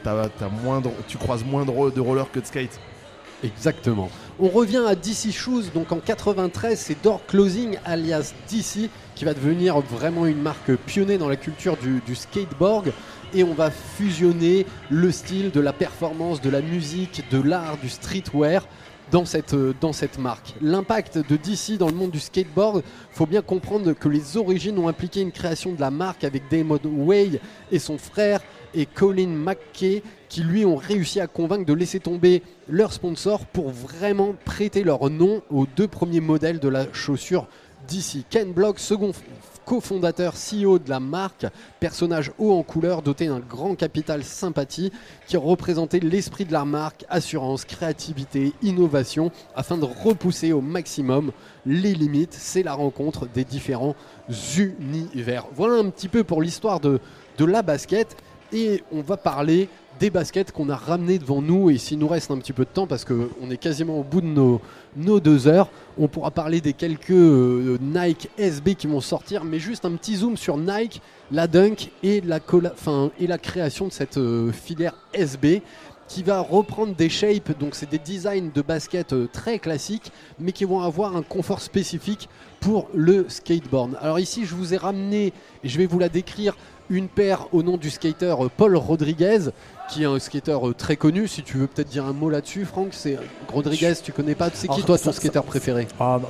G: tu croises moins de roller que de skate.
A: Exactement. On revient à DC Shoes, donc en 93, c'est Door Closing alias DC qui va devenir vraiment une marque pionnière dans la culture du skateboard. Et on va fusionner le style, de la performance, de la musique, de l'art, du streetwear dans cette marque. L'impact de DC dans le monde du skateboard, faut bien comprendre que les origines ont impliqué une création de la marque avec Damon Way et son frère et Colin McKay qui lui ont réussi à convaincre de laisser tomber leur sponsor pour vraiment prêter leur nom aux deux premiers modèles de la chaussure DC. Ken Block, second cofondateur, CEO de la marque, personnage haut en couleur, doté d'un grand capital sympathie, qui représentait l'esprit de la marque, assurance, créativité, innovation, afin de repousser au maximum les limites. C'est la rencontre des différents univers. Voilà un petit peu pour l'histoire de la basket, et on va parler des baskets qu'on a ramenées devant nous. Et s'il nous reste un petit peu de temps, parce qu'on est quasiment au bout de nos 2 heures, on pourra parler des quelques Nike SB qui vont sortir, mais juste un petit zoom sur Nike, la Dunk et la création de cette filière SB qui va reprendre des shapes, donc c'est des designs de baskets très classiques, mais qui vont avoir un confort spécifique pour le skateboard. Alors ici, je vous ai ramené, et je vais vous la décrire, une paire au nom du skater Paul Rodriguez, qui est un skater très connu. Si tu veux peut-être dire un mot là-dessus, Franck, c'est Rodriguez, tu connais pas? C'est qui toi ton skater préféré?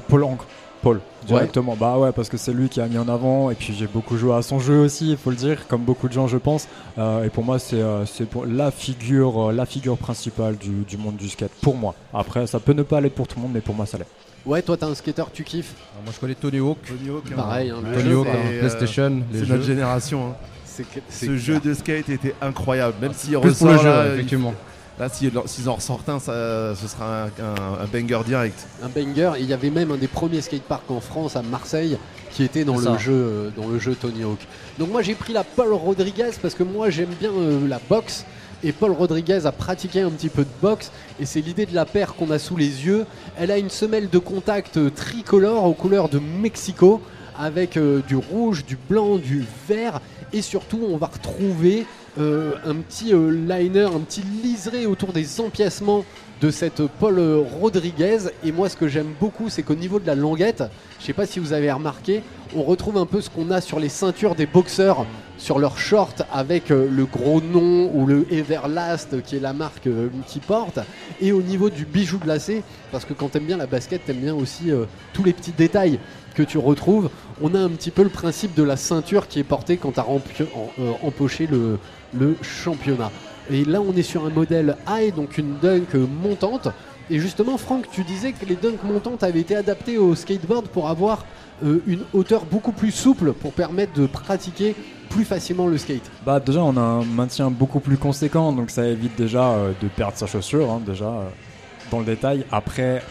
I: Paul, directement. Ouais, parce que c'est lui qui a mis en avant, et puis j'ai beaucoup joué à son jeu aussi, il faut le dire, comme beaucoup de gens je pense. Et pour moi c'est pour la figure principale du monde du skate, pour moi. Après ça peut ne pas aller pour tout le monde, mais pour moi ça l'est.
A: Ouais, toi t'as un skater que tu kiffes?
H: Alors, moi je connais Tony Hawk.
A: Pareil,
H: Tony Hawk, PlayStation.
G: C'est notre génération. Hein. Ce jeu de skate était incroyable, même s'il
H: plus
G: ressort
H: pour le jeu,
G: là,
H: effectivement.
G: Là, s'ils en ressortent un, ce sera un banger direct.
A: Un banger. Et il y avait même un des premiers skateparks en France, à Marseille, qui était dans le jeu Tony Hawk. Donc moi j'ai pris la Paul Rodriguez parce que moi j'aime bien la boxe. Et Paul Rodriguez a pratiqué un petit peu de boxe, et c'est l'idée de la paire qu'on a sous les yeux. Elle a une semelle de contact tricolore aux couleurs de Mexico, avec du rouge, du blanc, du vert, et surtout on va retrouver un petit liner, un petit liseré autour des empiècements de cette Paul Rodriguez. Et moi ce que j'aime beaucoup, c'est qu'au niveau de la languette, je sais pas si vous avez remarqué, on retrouve un peu ce qu'on a sur les ceintures des boxeurs, sur leurs shorts, avec le gros nom ou le Everlast qui est la marque qui porte. Et au niveau du bijou de lacet, parce que quand t'aimes bien la basket, t'aimes bien aussi tous les petits détails que tu retrouves. On a un petit peu le principe de la ceinture qui est portée quand t'as empoché le championnat. Et là on est sur un modèle high, donc une dunk montante. Et justement, Franck, tu disais que les dunks montantes avaient été adaptées au skateboard pour avoir une hauteur beaucoup plus souple pour permettre de pratiquer plus facilement le skate.
I: Bah déjà on a un maintien beaucoup plus conséquent, donc ça évite déjà de perdre sa chaussure, hein, déjà dans le détail. Après,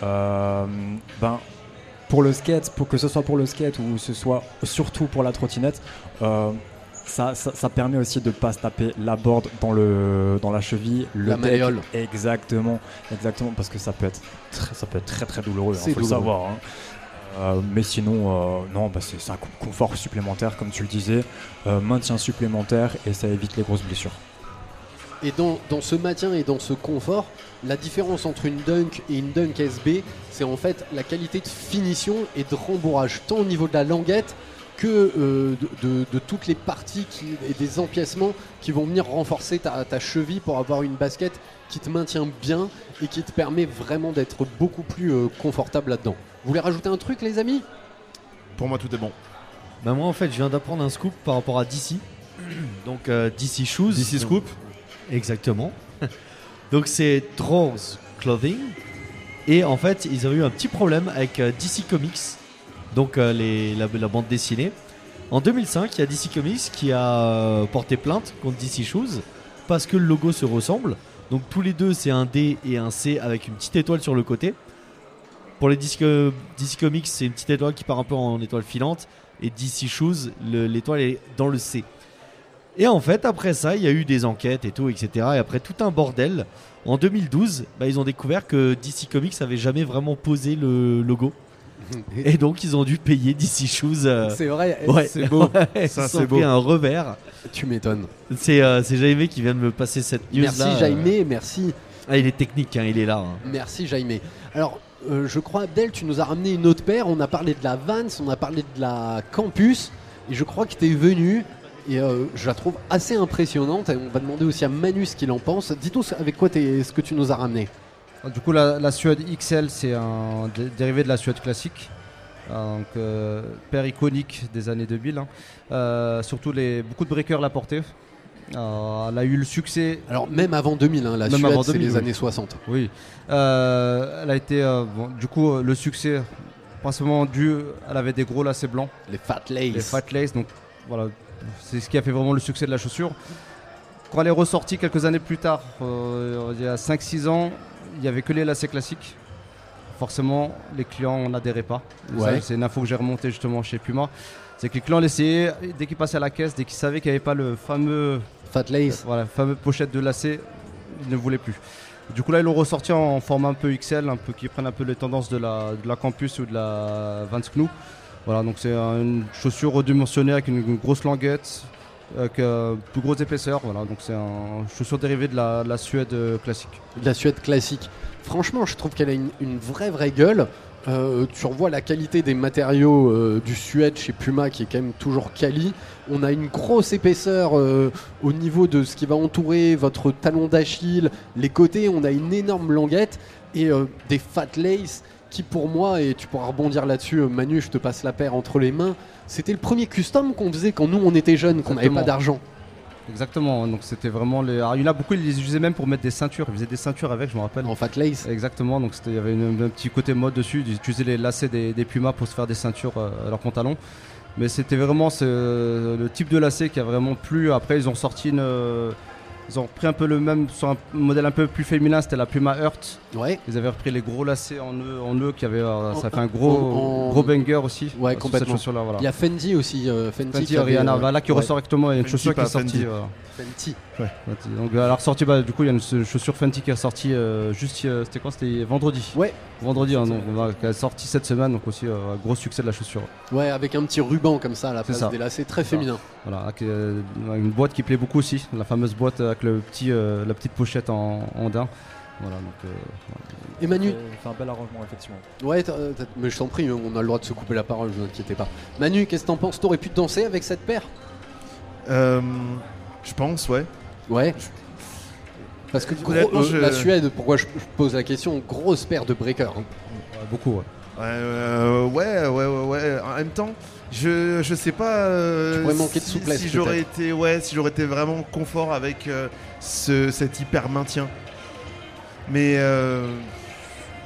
I: pour le skate, pour que ce soit pour le skate ou ce soit surtout pour la trottinette, ça permet aussi de pas se taper la board dans la cheville, le
A: la
I: deck.
A: malléole.
I: Exactement, parce que ça peut être très très douloureux,
A: C'est
I: faut le
A: douloureux.
I: savoir. Hein. Mais sinon, non, c'est un confort supplémentaire, comme tu le disais, maintien supplémentaire et ça évite les grosses blessures.
A: Et dans ce maintien et dans ce confort, la différence entre une dunk et une dunk SB, c'est en fait la qualité de finition et de rembourrage, tant au niveau de la languette que de toutes les parties et des empiècements qui vont venir renforcer ta cheville pour avoir une basket qui te maintient bien et qui te permet vraiment d'être beaucoup plus confortable là-dedans. Vous voulez rajouter un truc, les amis ?
G: Pour moi, tout est bon.
F: Bah moi en fait je viens d'apprendre un scoop par rapport à DC. Donc DC Shoes.
G: DC Scoop.
F: Exactement. Donc c'est Drawers Clothing. Et en fait ils ont eu un petit problème avec DC Comics. Donc la bande dessinée. En 2005 il y a DC Comics qui a porté plainte contre DC Shoes parce que le logo se ressemble. Donc tous les deux c'est un D et un C avec une petite étoile sur le côté. Pour les DC Comics c'est une petite étoile qui part un peu en étoile filante. Et DC Shoes, l'étoile est dans le C. Et en fait, après ça, il y a eu des enquêtes et tout, etc. Et après tout un bordel, en 2012, ils ont découvert que DC Comics avait jamais vraiment posé le logo. Et donc, ils ont dû payer DC Shoes.
A: C'est vrai,
F: ouais,
A: c'est beau.
F: Ouais,
G: Ça,
F: ils
G: c'est
F: ont
G: beau.
F: pris un revers.
A: Tu m'étonnes.
F: C'est Jaime qui vient de me passer cette news-là.
A: Merci Jaime, merci.
F: Ah, il est technique, hein, il est là. Hein.
A: Merci Jaime. Alors, je crois, Abdel, tu nous as ramené une autre paire. On a parlé de la Vans, on a parlé de la Campus. Et je crois que tu es venu. Et je la trouve assez impressionnante. Et on va demander aussi à Manu ce qu'il en pense. Dis-nous avec quoi ce que tu nous as ramené.
H: Du coup, la Suède XL, c'est un dérivé de la Suède classique. Donc, paire iconique des années 2000. Hein. Surtout, beaucoup de breakers la portaient. Elle a eu le succès.
A: Alors, même avant 2000, hein, la
H: Même
A: Suède,
H: avant
A: c'est
H: 2000,
A: les
H: oui.
A: années 60.
H: Oui. Elle a été. Du coup, le succès, principalement dû. Elle avait des gros lacets blancs.
A: Les Fat Lace.
H: Les Fat Lace. Donc, voilà. C'est ce qui a fait vraiment le succès de la chaussure. Quand elle est ressortie quelques années plus tard, il y a 5-6 ans, il n'y avait que les lacets classiques. Forcément, les clients n'adhéraient pas.
A: Ouais.
H: Ça, c'est une info que j'ai remontée justement chez Puma. C'est que les clients l'essayaient, dès qu'ils passaient à la caisse, dès qu'ils savaient qu'il n'y avait pas le fameux
A: Fat Lace.
H: fameux pochette de lacets, ils ne voulaient plus. Du coup là ils l'ont ressorti en format un peu XL, un peu qui prennent un peu les tendances de la Campus ou de la Vans Knu. Voilà, donc c'est une chaussure redimensionnée avec une grosse languette, avec plus grosse épaisseur. Voilà, donc c'est une chaussure dérivée de la Suède classique.
A: De la Suède classique. Franchement, je trouve qu'elle a une vraie gueule. Tu revois la qualité des matériaux du Suède chez Puma qui est quand même toujours quali. On a une grosse épaisseur au niveau de ce qui va entourer votre talon d'Achille, les côtés. On a une énorme languette et des Fat Lace qui pour moi, et tu pourras rebondir là-dessus Manu, je te passe la paire entre les mains, c'était le premier custom qu'on faisait quand nous on était jeunes, qu'on n'avait pas d'argent.
H: Exactement, donc c'était vraiment les. Alors, il y en a beaucoup, ils les utilisaient même pour mettre des ceintures. Ils faisaient des ceintures avec, je me rappelle.
A: En Fat Lace.
H: Exactement, donc il y avait un petit côté mode dessus. Ils utilisaient les lacets des Pumas pour se faire des ceintures à leurs pantalons. Mais c'était vraiment le type de lacet qui a vraiment plu. Après, ils ont sorti ils ont repris un peu le même sur un modèle un peu plus féminin, c'était la Puma Earth.
A: Ouais.
H: Ils avaient repris les gros lacets en nœud qui avait, ça fait un gros banger aussi.
A: Ouais,
H: sur
A: complètement.
H: Cette chaussure-là, voilà.
A: Il y a Fendi aussi, Fendi qui avait,
H: Rihanna, là qui
A: ouais.
H: ressort actuellement, il y a une
G: Fendi,
H: chaussure qui
G: pas
H: est sortie.
G: Fendi.
A: Fenty.
H: Ouais. Donc à la ressortie, du coup il y a une chaussure Fenty qui est sortie c'était quand? C'était vendredi.
A: Ouais.
H: Vendredi, hein, donc qui est sortie cette semaine, donc aussi gros succès de la chaussure.
A: Ouais, avec un petit ruban comme ça à la place
H: ça.
A: des lacets, très féminin.
H: Voilà, avec une boîte qui plaît beaucoup aussi, la fameuse boîte avec la petite pochette en daim. Voilà, donc.
A: Et Manu,
I: C'est un bel arrangement, effectivement.
A: ouais, mais je t'en prie, on a le droit de se couper la parole, ne vous inquiétez pas. Manu, qu'est-ce que t'en penses? T'aurais pu danser avec cette paire?
G: Je pense, ouais.
A: Ouais. Parce que
G: Honnêtement,
A: la Suède, pourquoi je pose la question, grosse paire de breakers. Hein.
H: Beaucoup, ouais.
G: Ouais. En même temps, je sais pas.
A: Tu pourrais manquer de souplesse,
G: Si j'aurais été vraiment confort avec cet hyper maintien. Mais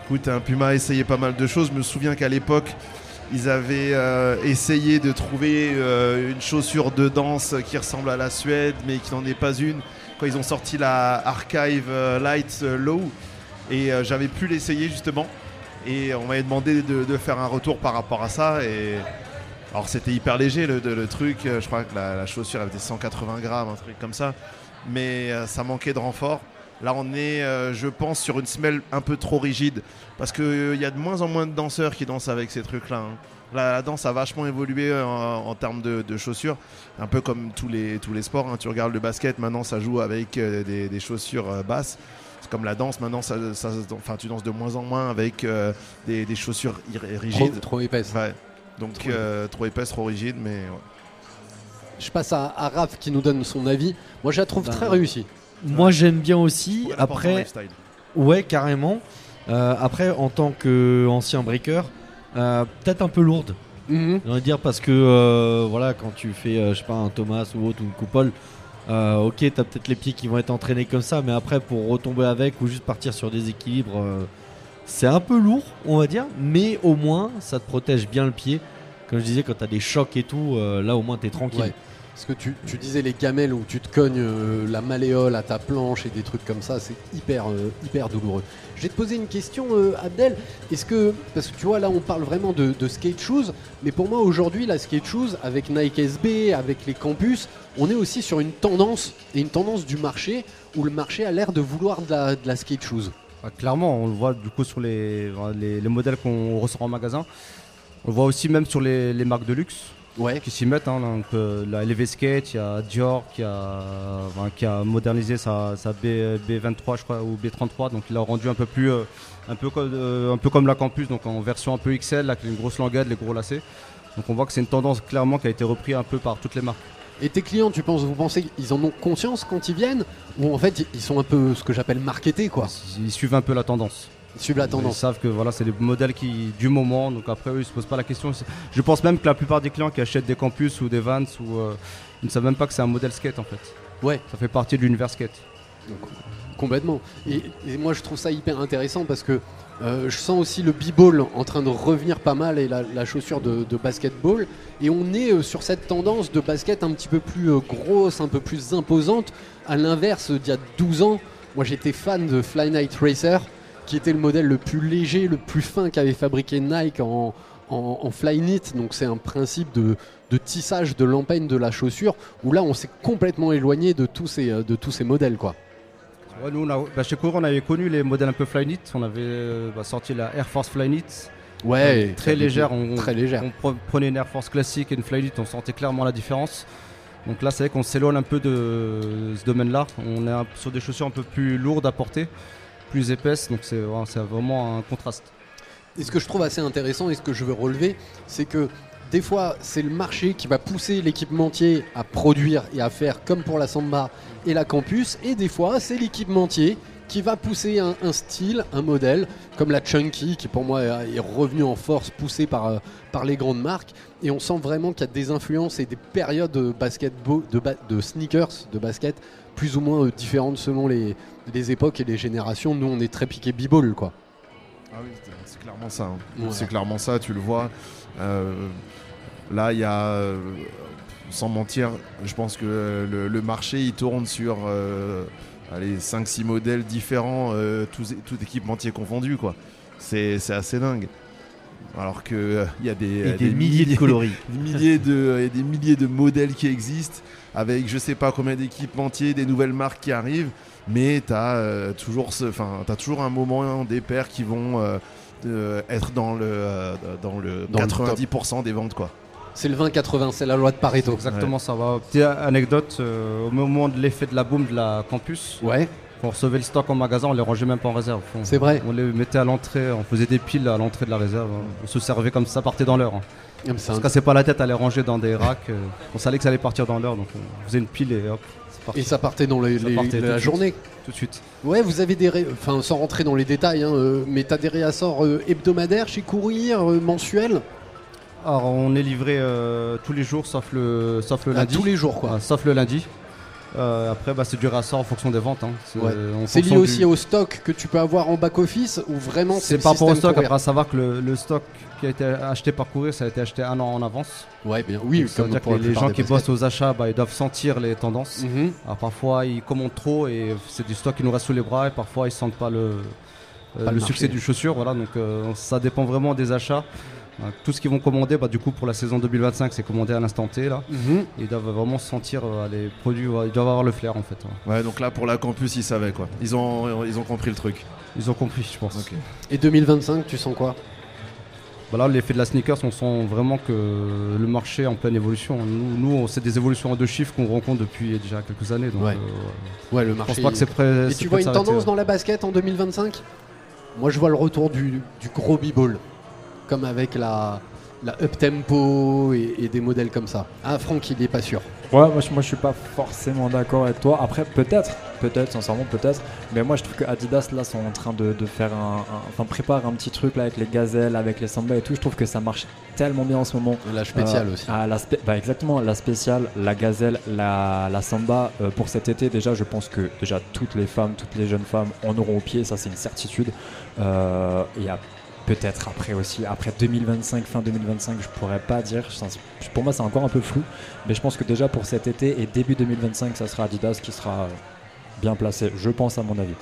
G: Écoute, Puma a essayé pas mal de choses. Je me souviens qu'à l'époque, ils avaient essayé de trouver une chaussure de danse qui ressemble à la Suède, mais qui n'en est pas une. Quand ils ont sorti la Archive Light Low, et j'avais pu l'essayer justement. Et on m'avait demandé de faire un retour par rapport à ça. Et alors c'était hyper léger le truc. Je crois que la chaussure avait 180 grammes, un truc comme ça. Mais ça manquait de renfort. Là, on est, je pense, sur une semelle un peu trop rigide. Parce qu'il y a de moins en moins de danseurs qui dansent avec ces trucs-là. Hein. La danse a vachement évolué en termes de chaussures. Un peu comme tous les sports. Hein. Tu regardes le basket, maintenant, ça joue avec des chaussures basses. C'est comme la danse, maintenant, tu danses de moins en moins avec des chaussures rigides.
A: Trop épaisses.
G: Ouais. Donc, trop épaisses, trop rigides. Mais ouais.
A: Je passe à Raph qui nous donne son avis. Moi, je la trouve très réussie.
F: Moi j'aime bien aussi. Après, ouais, carrément. Après, en tant qu'ancien breaker, peut-être un peu lourde. J'ai envie de dire parce que voilà, quand tu fais, je sais pas, un Thomas ou autre ou une coupole, ok, t'as peut-être les pieds qui vont être entraînés comme ça, mais après pour retomber avec ou juste partir sur des équilibres, c'est un peu lourd, on va dire. Mais au moins, ça te protège bien le pied. Comme je disais, quand t'as des chocs et tout, là au moins t'es tranquille.
A: Ouais. Parce que tu disais les gamelles où tu te cognes la malléole à ta planche et des trucs comme ça, c'est hyper douloureux. Je vais te poser une question, Abdel. Est-ce que, parce que tu vois là on parle vraiment de skate shoes, mais pour moi aujourd'hui la skate shoes avec Nike SB, avec les campus, on est aussi sur une tendance du marché où le marché a l'air de vouloir de la skate shoes.
H: Clairement, on le voit du coup sur les modèles qu'on ressort en magasin. On le voit aussi même sur les marques de luxe.
A: Ouais.
H: Qui s'y mettent, hein, donc la LV Skate, il y a Dior qui a modernisé sa B23 je crois ou B33, donc il l'a rendu un peu comme la Campus, donc en version un peu XL avec une grosse languette, les gros lacets. Donc on voit que c'est une tendance clairement qui a été reprise un peu par toutes les marques.
A: Et tes clients, vous pensez qu'ils en ont conscience quand ils viennent, ou en fait ils sont un peu ce que j'appelle marketés quoi?
H: Ils suivent un peu la tendance. Ils savent que voilà, c'est les modèles du moment, donc après eux ils se posent pas la question. Je pense même que la plupart des clients qui achètent des Campus ou des Vans ils ne savent même pas que c'est un modèle skate en fait.
A: Ouais.
H: Ça fait partie de l'univers skate.
A: Donc, complètement. Et moi je trouve ça hyper intéressant parce que je sens aussi le b-ball en train de revenir pas mal et la chaussure de basketball. Et on est sur cette tendance de basket un petit peu plus grosse, un peu plus imposante. À l'inverse, d'il y a 12 ans, moi j'étais fan de Fly Night Racer, qui était le modèle le plus léger, le plus fin qu'avait fabriqué Nike en Flyknit. Donc c'est un principe de tissage de l'empeigne de la chaussure où là on s'est complètement éloigné de tous ces modèles quoi.
H: Ouais, nous chez Koro on avait connu les modèles un peu Flyknit. On avait sorti la Air Force Flyknit.
A: Ouais,
H: très légère.
A: Très légère.
H: On prenait une Air Force classique et une Flyknit, on sentait clairement la différence. Donc là c'est vrai qu'on s'éloigne un peu de ce domaine-là. On est sur des chaussures un peu plus lourdes à porter, plus épaisse, donc c'est vraiment un contraste.
A: Et ce que je trouve assez intéressant et ce que je veux relever, c'est que des fois c'est le marché qui va pousser l'équipementier à produire et à faire comme pour la Samba et la Campus, et des fois c'est l'équipementier qui va pousser un style, un modèle, comme la Chunky qui pour moi est revenue en force, poussée par les grandes marques, et on sent vraiment qu'il y a des influences et des périodes de basketball, de sneakers, de basket, plus ou moins différentes selon les époques et les générations. Nous on est très piqué b-ball quoi.
G: Ah oui, c'est clairement ça. Hein.
A: Ouais.
G: C'est clairement ça, tu le vois. Là, il y a, sans mentir, je pense que le marché il tourne sur 5-6 modèles différents, tout équipementier confondu, quoi. C'est assez dingue. Alors qu'il y a des
F: milliers de coloris.
G: des milliers de modèles qui existent, avec je sais pas combien d'équipementiers, des nouvelles marques qui arrivent, mais t'as toujours un moment des paires qui vont être dans le 90% des ventes, quoi.
A: C'est le 20-80, c'est la loi de Pareto.
H: Exactement ça. Petite anecdote, au moment de l'effet de la boom de la Campus,
A: ouais.
H: On recevait le stock en magasin, on les rangeait même pas en réserve.
A: C'est vrai.
H: On les mettait à l'entrée, on faisait des piles à l'entrée de la réserve. On se servait comme ça, partait dans l'heure. On se cassait pas la tête à les ranger dans des racks. On savait que ça allait partir dans l'heure, donc on faisait une pile et hop.
A: Et ça partait dans la journée.
H: Tout de suite.
A: Ouais, vous avez sans rentrer dans les détails, mais tu as des réassorts hebdomadaires chez Courir, mensuels?
H: Alors on est livré tous les jours sauf le lundi.
A: Tous les jours quoi.
H: Sauf le lundi. Après, c'est du ressort en fonction des ventes. Hein.
A: C'est lié aussi au stock que tu peux avoir en back-office ou vraiment
H: c'est
A: le
H: par rapport au
A: système
H: stock.
A: courrier.
H: Après, à savoir que le stock qui a été acheté par courrier, ça a été acheté 1 an en avance.
A: Ouais, bien, oui,
H: Donc, ça veut dire que
A: pour la
H: les
A: plupart
H: gens
A: des
H: qui
A: baskets.
H: bossent aux achats, ils doivent sentir les tendances.
A: Mhm.
H: Alors, parfois, ils commandent trop et c'est du stock qui nous reste sous les bras. Et parfois, ils sentent pas le succès
A: marché.
H: du chaussure. Voilà, donc ça dépend vraiment des achats. Tout ce qu'ils vont commander, du coup pour la saison 2025, c'est commandé à l'instant T là.
A: Mhm.
H: Ils doivent vraiment sentir les produits, ils doivent avoir le flair en fait.
G: Ouais, donc là pour la campus, ils savaient quoi. Ils ont compris le truc.
H: Ils ont compris, je pense.
G: Ok.
A: Et 2025, tu sens quoi?
H: Là, l'effet de la sneakers, on sent vraiment que le marché est en pleine évolution. Nous c'est des évolutions en 2 chiffres qu'on rencontre depuis déjà quelques années. Donc,
A: Ouais. Ouais, le
H: je
A: marché.
H: pense pas que c'est prêt.
A: Et tu vois une tendance dans la basket en 2025? Moi, je vois le retour du gros b-ball, comme avec la up-tempo et des modèles comme ça. Ah, Franck, il est pas sûr.
I: Ouais, moi je suis pas forcément d'accord avec toi. Après, peut-être, sincèrement, peut-être. Mais moi je trouve que Adidas là sont en train de faire prépare un petit truc là avec les gazelles, avec les samba et tout. Je trouve que ça marche tellement bien en ce moment.
A: La spéciale aussi.
I: Exactement, la spéciale, la gazelle, la samba. Pour cet été, déjà, je pense que déjà toutes les femmes, toutes les jeunes femmes en auront au pied, ça c'est une certitude. Il y a peut-être après aussi, après 2025, fin 2025, je pourrais pas dire. Pour moi, c'est encore un peu flou. Mais je pense que déjà pour cet été et début 2025, ça sera Adidas qui sera bien placé, je pense, à mon avis.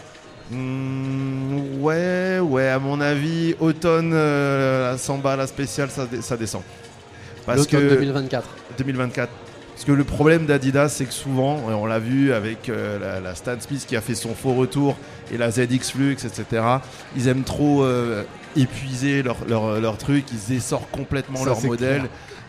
G: Ouais, à mon avis, automne, la samba, la spéciale, ça descend.
A: L'automne 2024.
G: 2024. Parce que le problème d'Adidas, c'est que souvent, et on l'a vu avec la Stan Smith qui a fait son faux retour et la ZX Flux, etc., ils aiment trop épuiser leur truc, ils essortent complètement leur modèle,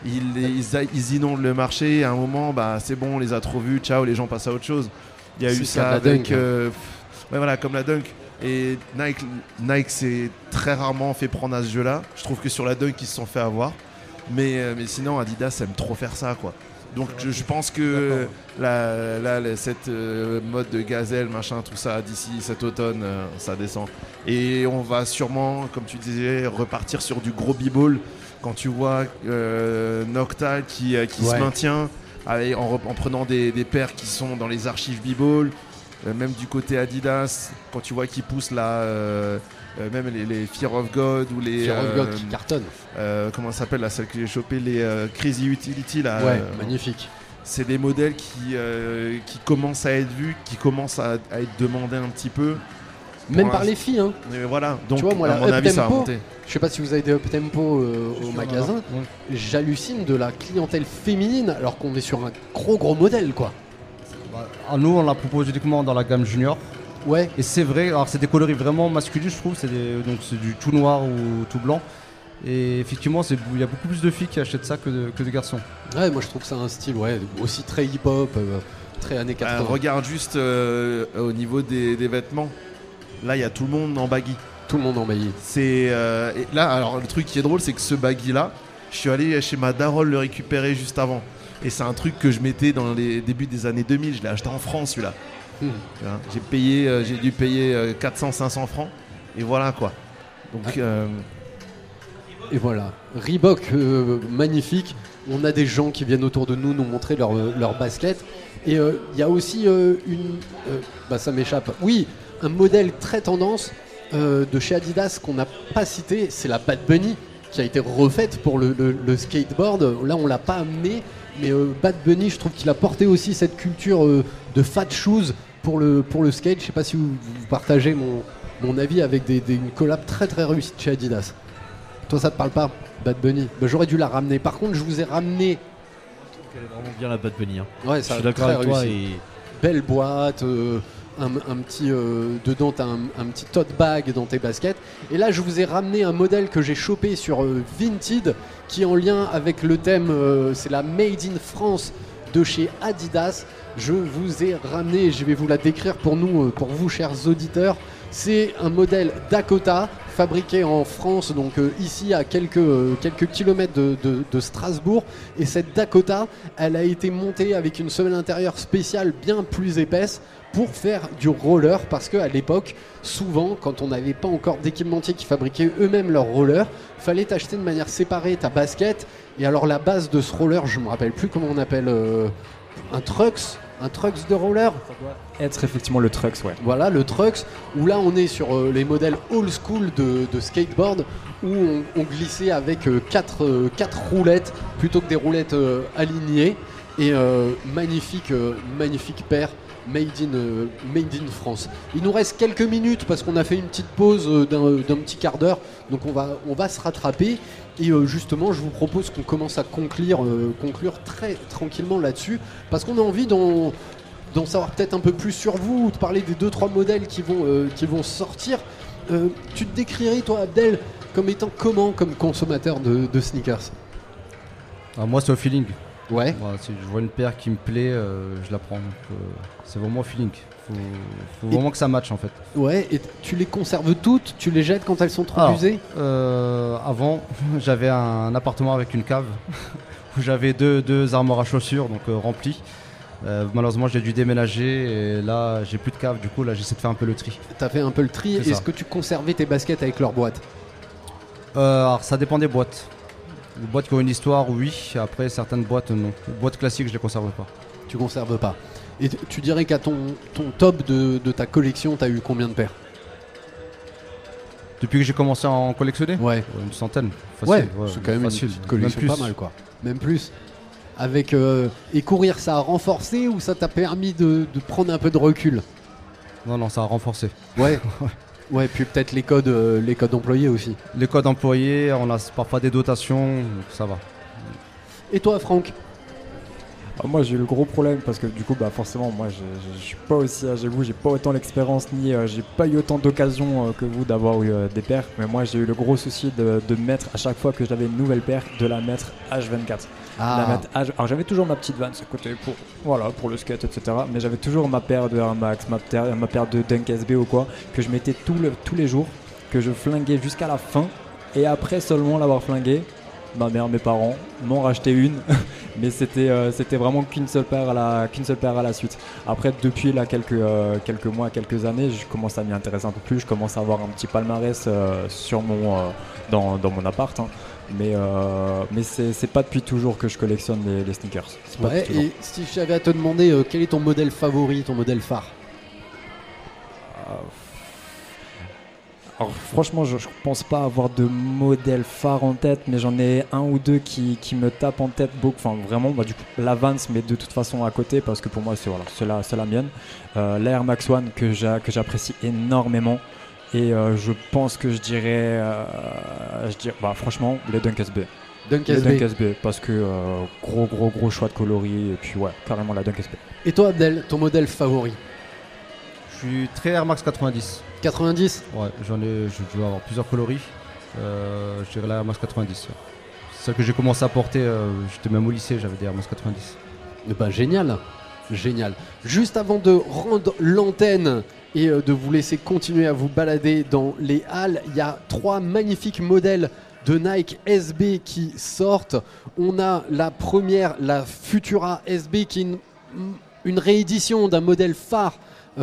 G: ils inondent le marché, et à un moment, c'est bon, on les a trop vus, ciao, les gens passent à autre chose. Il y a eu ça avec... comme la Dunk. Et Nike s'est très rarement fait prendre à ce jeu-là. Je trouve que sur la Dunk, ils se sont fait avoir. Mais sinon, Adidas aime trop faire ça, quoi. Donc je pense que cette mode de gazelle, machin, tout ça, d'ici cet automne, ça descend. Et on va sûrement, comme tu disais, repartir sur du gros b-ball. Quand tu vois Nocta qui se maintient en prenant des paires qui sont dans les archives b-ball, même du côté Adidas, quand tu vois qu'ils poussent même les Fear of God ou les
A: Fear of God qui cartonnent.
G: Comment ça s'appelle là, celle que j'ai chopé, les Crazy Utility là.
A: Ouais, magnifique.
G: C'est des modèles qui commencent à être vus, qui commencent à être demandés un petit peu.
A: Même par les filles, hein.
G: Mais voilà, donc
A: tu vois, moi,
G: à mon avis, ça va monter.
A: Je sais pas si vous avez des up-tempo au magasin. J'hallucine de la clientèle féminine alors qu'on est sur un gros modèle, quoi.
H: Nous, on la propose uniquement dans la gamme junior.
A: Ouais.
H: Et c'est vrai, alors c'est des coloris vraiment masculins, je trouve. Donc c'est du tout noir ou tout blanc. Et effectivement, il y a beaucoup plus de filles qui achètent ça que de garçons.
A: Ouais, moi je trouve ça un style aussi très hip-hop, très années 80.
G: Regarde juste au niveau des vêtements. Là, il y a tout le monde en baggy.
A: Tout le monde en baggy.
G: Et là, alors le truc qui est drôle, c'est que ce baggy-là, je suis allé chez ma daronne le récupérer juste avant. Et c'est un truc que je mettais dans les débuts des années 2000. Je l'ai acheté en France, celui-là. J'ai dû payer 400-500 francs. Et voilà, quoi. Donc...
A: Et voilà, Reebok, magnifique. On a des gens qui viennent autour de nous montrer leur basket. Et il y a aussi ça m'échappe. Oui, un modèle très tendance de chez Adidas qu'on n'a pas cité, c'est la Bad Bunny qui a été refaite pour le skateboard. Là, on l'a pas amené, mais Bad Bunny, je trouve qu'il a porté aussi cette culture de fat shoes pour le skate. Je sais pas si vous partagez mon avis avec une collab très très réussie de chez Adidas. Toi, ça te parle pas, Bad Bunny? J'aurais dû la ramener. Par contre, je vous ai ramené.
F: Elle est vraiment bien la Bad Bunny. Hein.
A: Ouais, ça
F: je suis d'accord avec toi.
A: Belle boîte, un petit dedans, t'as un petit tote bag dans tes baskets. Et là, je vous ai ramené un modèle que j'ai chopé sur Vinted, qui est en lien avec le thème. C'est la Made in France de chez Adidas. Je vous ai ramené, je vais vous la décrire pour vous, chers auditeurs. C'est un modèle Dakota fabriqué en France, donc ici à quelques kilomètres de Strasbourg. Et cette Dakota, elle a été montée avec une semelle intérieure spéciale bien plus épaisse pour faire du roller, parce qu'à l'époque, souvent, quand on n'avait pas encore d'équipementiers qui fabriquaient eux-mêmes leurs rollers, fallait t'acheter de manière séparée ta basket. Et alors la base de ce roller, je me rappelle plus comment on appelle, un Trux. un Trucks de roller.
I: Ça doit être effectivement le Trucks, ouais.
A: Voilà, le Trucks, où là on est sur les modèles old school de skateboard, où on glissait avec 4 roulettes plutôt que des roulettes alignées. Et magnifique paire made in France. Il nous reste quelques minutes parce qu'on a fait une petite pause d'un petit quart d'heure, donc on va se rattraper. Et justement, je vous propose qu'on commence à conclure très tranquillement là-dessus, parce qu'on a envie d'en savoir peut-être un peu plus sur vous, de parler des 2-3 modèles qui vont sortir. Tu te décrirais, toi, Abdel, comme étant comment comme consommateur de sneakers?
H: Alors moi, c'est au feeling.
A: Ouais.
H: Moi, si je vois une paire qui me plaît, je la prends. Donc, c'est vraiment au feeling. Faut vraiment que ça matche en fait.
A: Ouais, et tu les conserves toutes? Tu les jettes quand elles sont trop usées?
H: Avant, j'avais un appartement avec une cave où j'avais deux armoires à chaussures donc remplies. Malheureusement, j'ai dû déménager et là, j'ai plus de cave. Du coup, là, j'essaie de faire un peu le tri.
A: T'as fait un peu le tri.
H: C'est
A: Est-ce
H: ça.
A: que tu conservais tes baskets avec leur boîte?
H: Alors, ça dépend des boîtes. Les boîtes qui ont une histoire, oui. Après, certaines boîtes, non. Les boîtes classiques, je les conserve pas.
A: Tu conserves pas. Et tu dirais qu'à ton top de ta collection, t'as eu combien de paires?
H: Depuis que j'ai commencé à en collectionner?
A: Ouais.
H: Une centaine.
A: Ouais,
H: Facile.
A: c'est quand même
H: facile.
A: une petite collection
H: Même
A: pas
H: plus.
A: mal, quoi. Même plus. Avec et courir, ça a renforcé ou ça t'a permis de prendre un peu de recul?
H: Non, ça a renforcé.
A: Ouais. Ouais, puis peut-être les codes employés aussi.
H: Les codes employés, on a parfois des dotations, donc ça va.
A: Et toi, Franck?
I: Moi j'ai eu le gros problème parce que du coup forcément moi je suis pas aussi âgé que vous, j'ai pas autant l'expérience ni j'ai pas eu autant d'occasions que vous d'avoir eu des paires, mais moi j'ai eu le gros souci de mettre à chaque fois que j'avais une nouvelle paire de la mettre H24. La mettre alors j'avais toujours ma petite Vans à côté pour le skate etc, mais j'avais toujours ma paire de Air Max, ma paire de Dunk SB ou quoi que je mettais tous les jours, que je flinguais jusqu'à la fin et après seulement l'avoir flingué, ma mère, mes parents m'ont racheté une, mais c'était vraiment qu'une seule paire à la suite. Après, depuis là quelques mois, quelques années, je commence à m'y intéresser un peu plus. Je commence à avoir un petit palmarès sur dans mon appart, hein. Mais c'est pas depuis toujours que je collectionne les sneakers. C'est pas
A: Ouais,
I: depuis toujours.
A: et si j'avais à te demander quel est ton modèle favori, ton modèle phare?
I: Alors franchement, je pense pas avoir de modèle phare en tête, mais j'en ai un ou deux qui me tapent en tête beaucoup. Enfin vraiment, du coup, la Vans, mais de toute façon à côté, parce que pour moi c'est la mienne. L'Air Max One que j'apprécie énormément. Et je pense que je dirais franchement les Dunk SB.
A: Dunk
I: Les
A: SB.
I: Dunk SB, parce que gros choix de coloris, et puis ouais, carrément la Dunk SB.
A: Et toi, Abdel, ton modèle favori?
H: Je suis très Air Max 90.
A: 90?
H: Ouais, je dois avoir plusieurs coloris. Je dirais la Air Max 90. Ouais. C'est ça que j'ai commencé à porter. J'étais même au lycée, j'avais des Air Max 90.
A: Génial. Juste avant de rendre l'antenne et de vous laisser continuer à vous balader dans les halles, il y a 3 magnifiques modèles de Nike SB qui sortent. On a la première, la Futura SB, qui est une réédition d'un modèle phare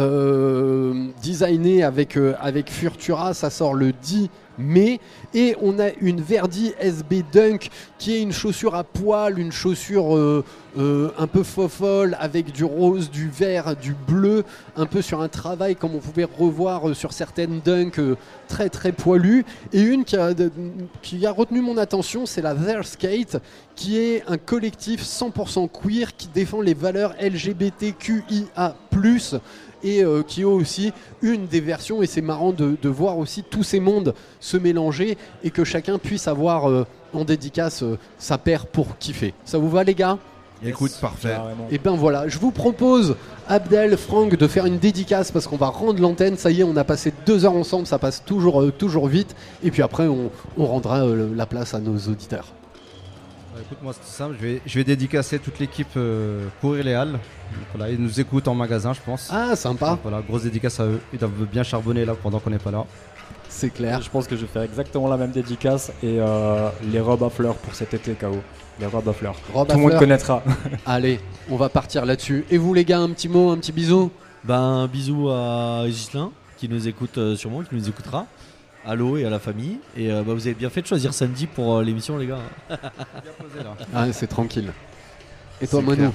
A: designé avec Futura. Ça sort le 10 mai. Et on a une Verdi SB Dunk qui est une chaussure à poil, une chaussure un peu fofolle avec du rose, du vert, du bleu, un peu sur un travail comme on pouvait revoir sur certaines Dunk très très poilues. Et une qui a retenu mon attention, c'est la Their Skate, qui est un collectif 100% queer qui défend les valeurs LGBTQIA+, et qui ont aussi une des versions, et c'est marrant de voir aussi tous ces mondes se mélanger et que chacun puisse avoir en dédicace sa paire pour kiffer. Ça vous va les gars?
G: Écoute, parfait.
A: Et ben voilà, je vous propose, Abdel, Franck, de faire une dédicace parce qu'on va rendre l'antenne. Ça y est, on a passé 2 heures ensemble, ça passe toujours vite. Et puis après, on rendra la place à nos auditeurs.
H: Écoute, moi c'est simple, je vais dédicacer toute l'équipe Courir les Halles. Donc, voilà, ils nous écoutent en magasin, je pense.
A: Ah, sympa.
H: Donc, voilà, grosse dédicace à eux. Ils doivent bien charbonner là pendant qu'on n'est pas là.
A: C'est clair.
I: Je pense que je vais faire exactement la même dédicace et les robes à fleurs pour cet été, KO. Les robes à fleurs. Tout le monde connaîtra.
A: Allez, on va partir là-dessus. Et vous les gars, un petit mot, un petit bisou?
F: Un bisou à Gislain qui nous écoute sûrement, qui nous écoutera. Allô et à la famille. Et vous avez bien fait de choisir samedi pour l'émission, les gars.
A: Ah, c'est tranquille. Et toi, Manu?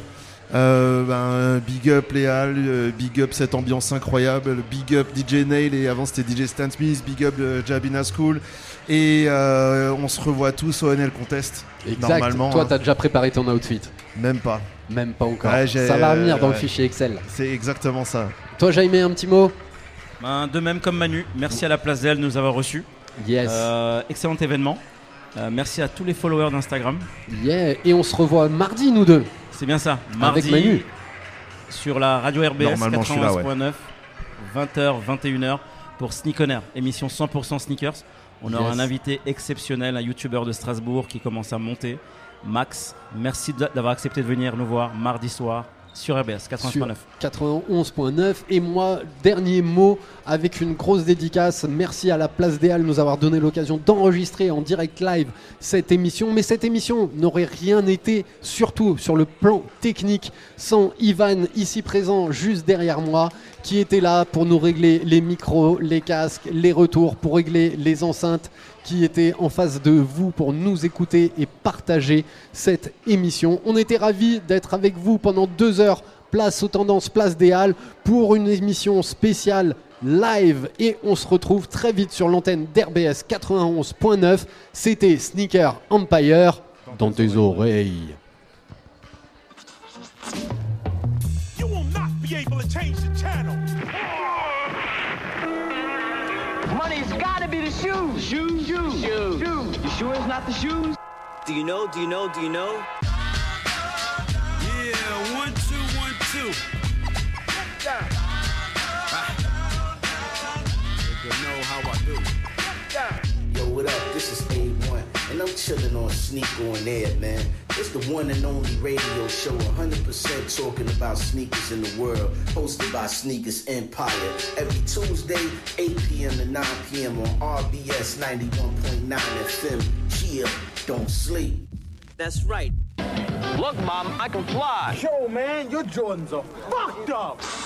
G: Big up Léal, big up cette ambiance incroyable, big up DJ Nail et avant c'était DJ Stan Smith, big up Jabina School et on se revoit tous au NL Contest.
A: Exact.
G: Normalement.
A: Toi, t'as déjà préparé ton outfit?
G: Même pas.
A: Même pas encore.
G: Ouais,
A: ça va venir dans le fichier Excel.
G: C'est exactement ça.
A: Toi, Jaime, un petit mot?
D: De même comme Manu, merci à la Place des Halles de nous avoir reçus.
A: Yes.
D: Excellent événement. Merci à tous les followers d'Instagram.
A: Yeah. Et on se revoit mardi, nous deux.
D: C'est bien ça. Mardi,
A: avec Manu.
D: Sur la radio RBS
G: Normalement,
D: 91.9, 20h, 21h pour Sneak On Air, émission 100% sneakers. On aura un invité exceptionnel, un YouTuber de Strasbourg qui commence à monter. Max, merci d'avoir accepté de venir nous voir mardi soir sur RBS 91.9.
A: 91.9. Et moi, dernier mot avec une grosse dédicace. Merci à la Place des Halles de nous avoir donné l'occasion d'enregistrer en direct live cette émission. Mais cette émission n'aurait rien été, surtout sur le plan technique, sans Ivan ici présent juste derrière moi, qui était là pour nous régler les micros, les casques, les retours, pour régler les enceintes, qui était en face de vous pour nous écouter et partager cette émission. On était ravis d'être avec vous pendant 2 heures, place aux tendances, place des Halles, pour une émission spéciale live. Et on se retrouve très vite sur l'antenne d'RBS 91.9. C'était Sneaker Empire dans tes oreilles.
B: You will not be able to change the channel.
C: Money's gotta be the shoes. Shoes. You sure it's not the shoes?
J: Do you know? Do you know? Do you know?
B: Yeah, 1, 2, 1, 2.
E: You know how I do. Yo, what up? This is A1, and I'm chillin' on Sneak On Air, man. It's the one and only radio show, 100% talking about sneakers in the world, hosted by Sneakers Empire. Every Tuesday, 8 p.m. to 9 p.m. on RBS 91.9 FM. Chill, don't sleep.
J: That's right.
C: Look, Mom, I can fly.
B: Yo, man, your Jordans are fucked up.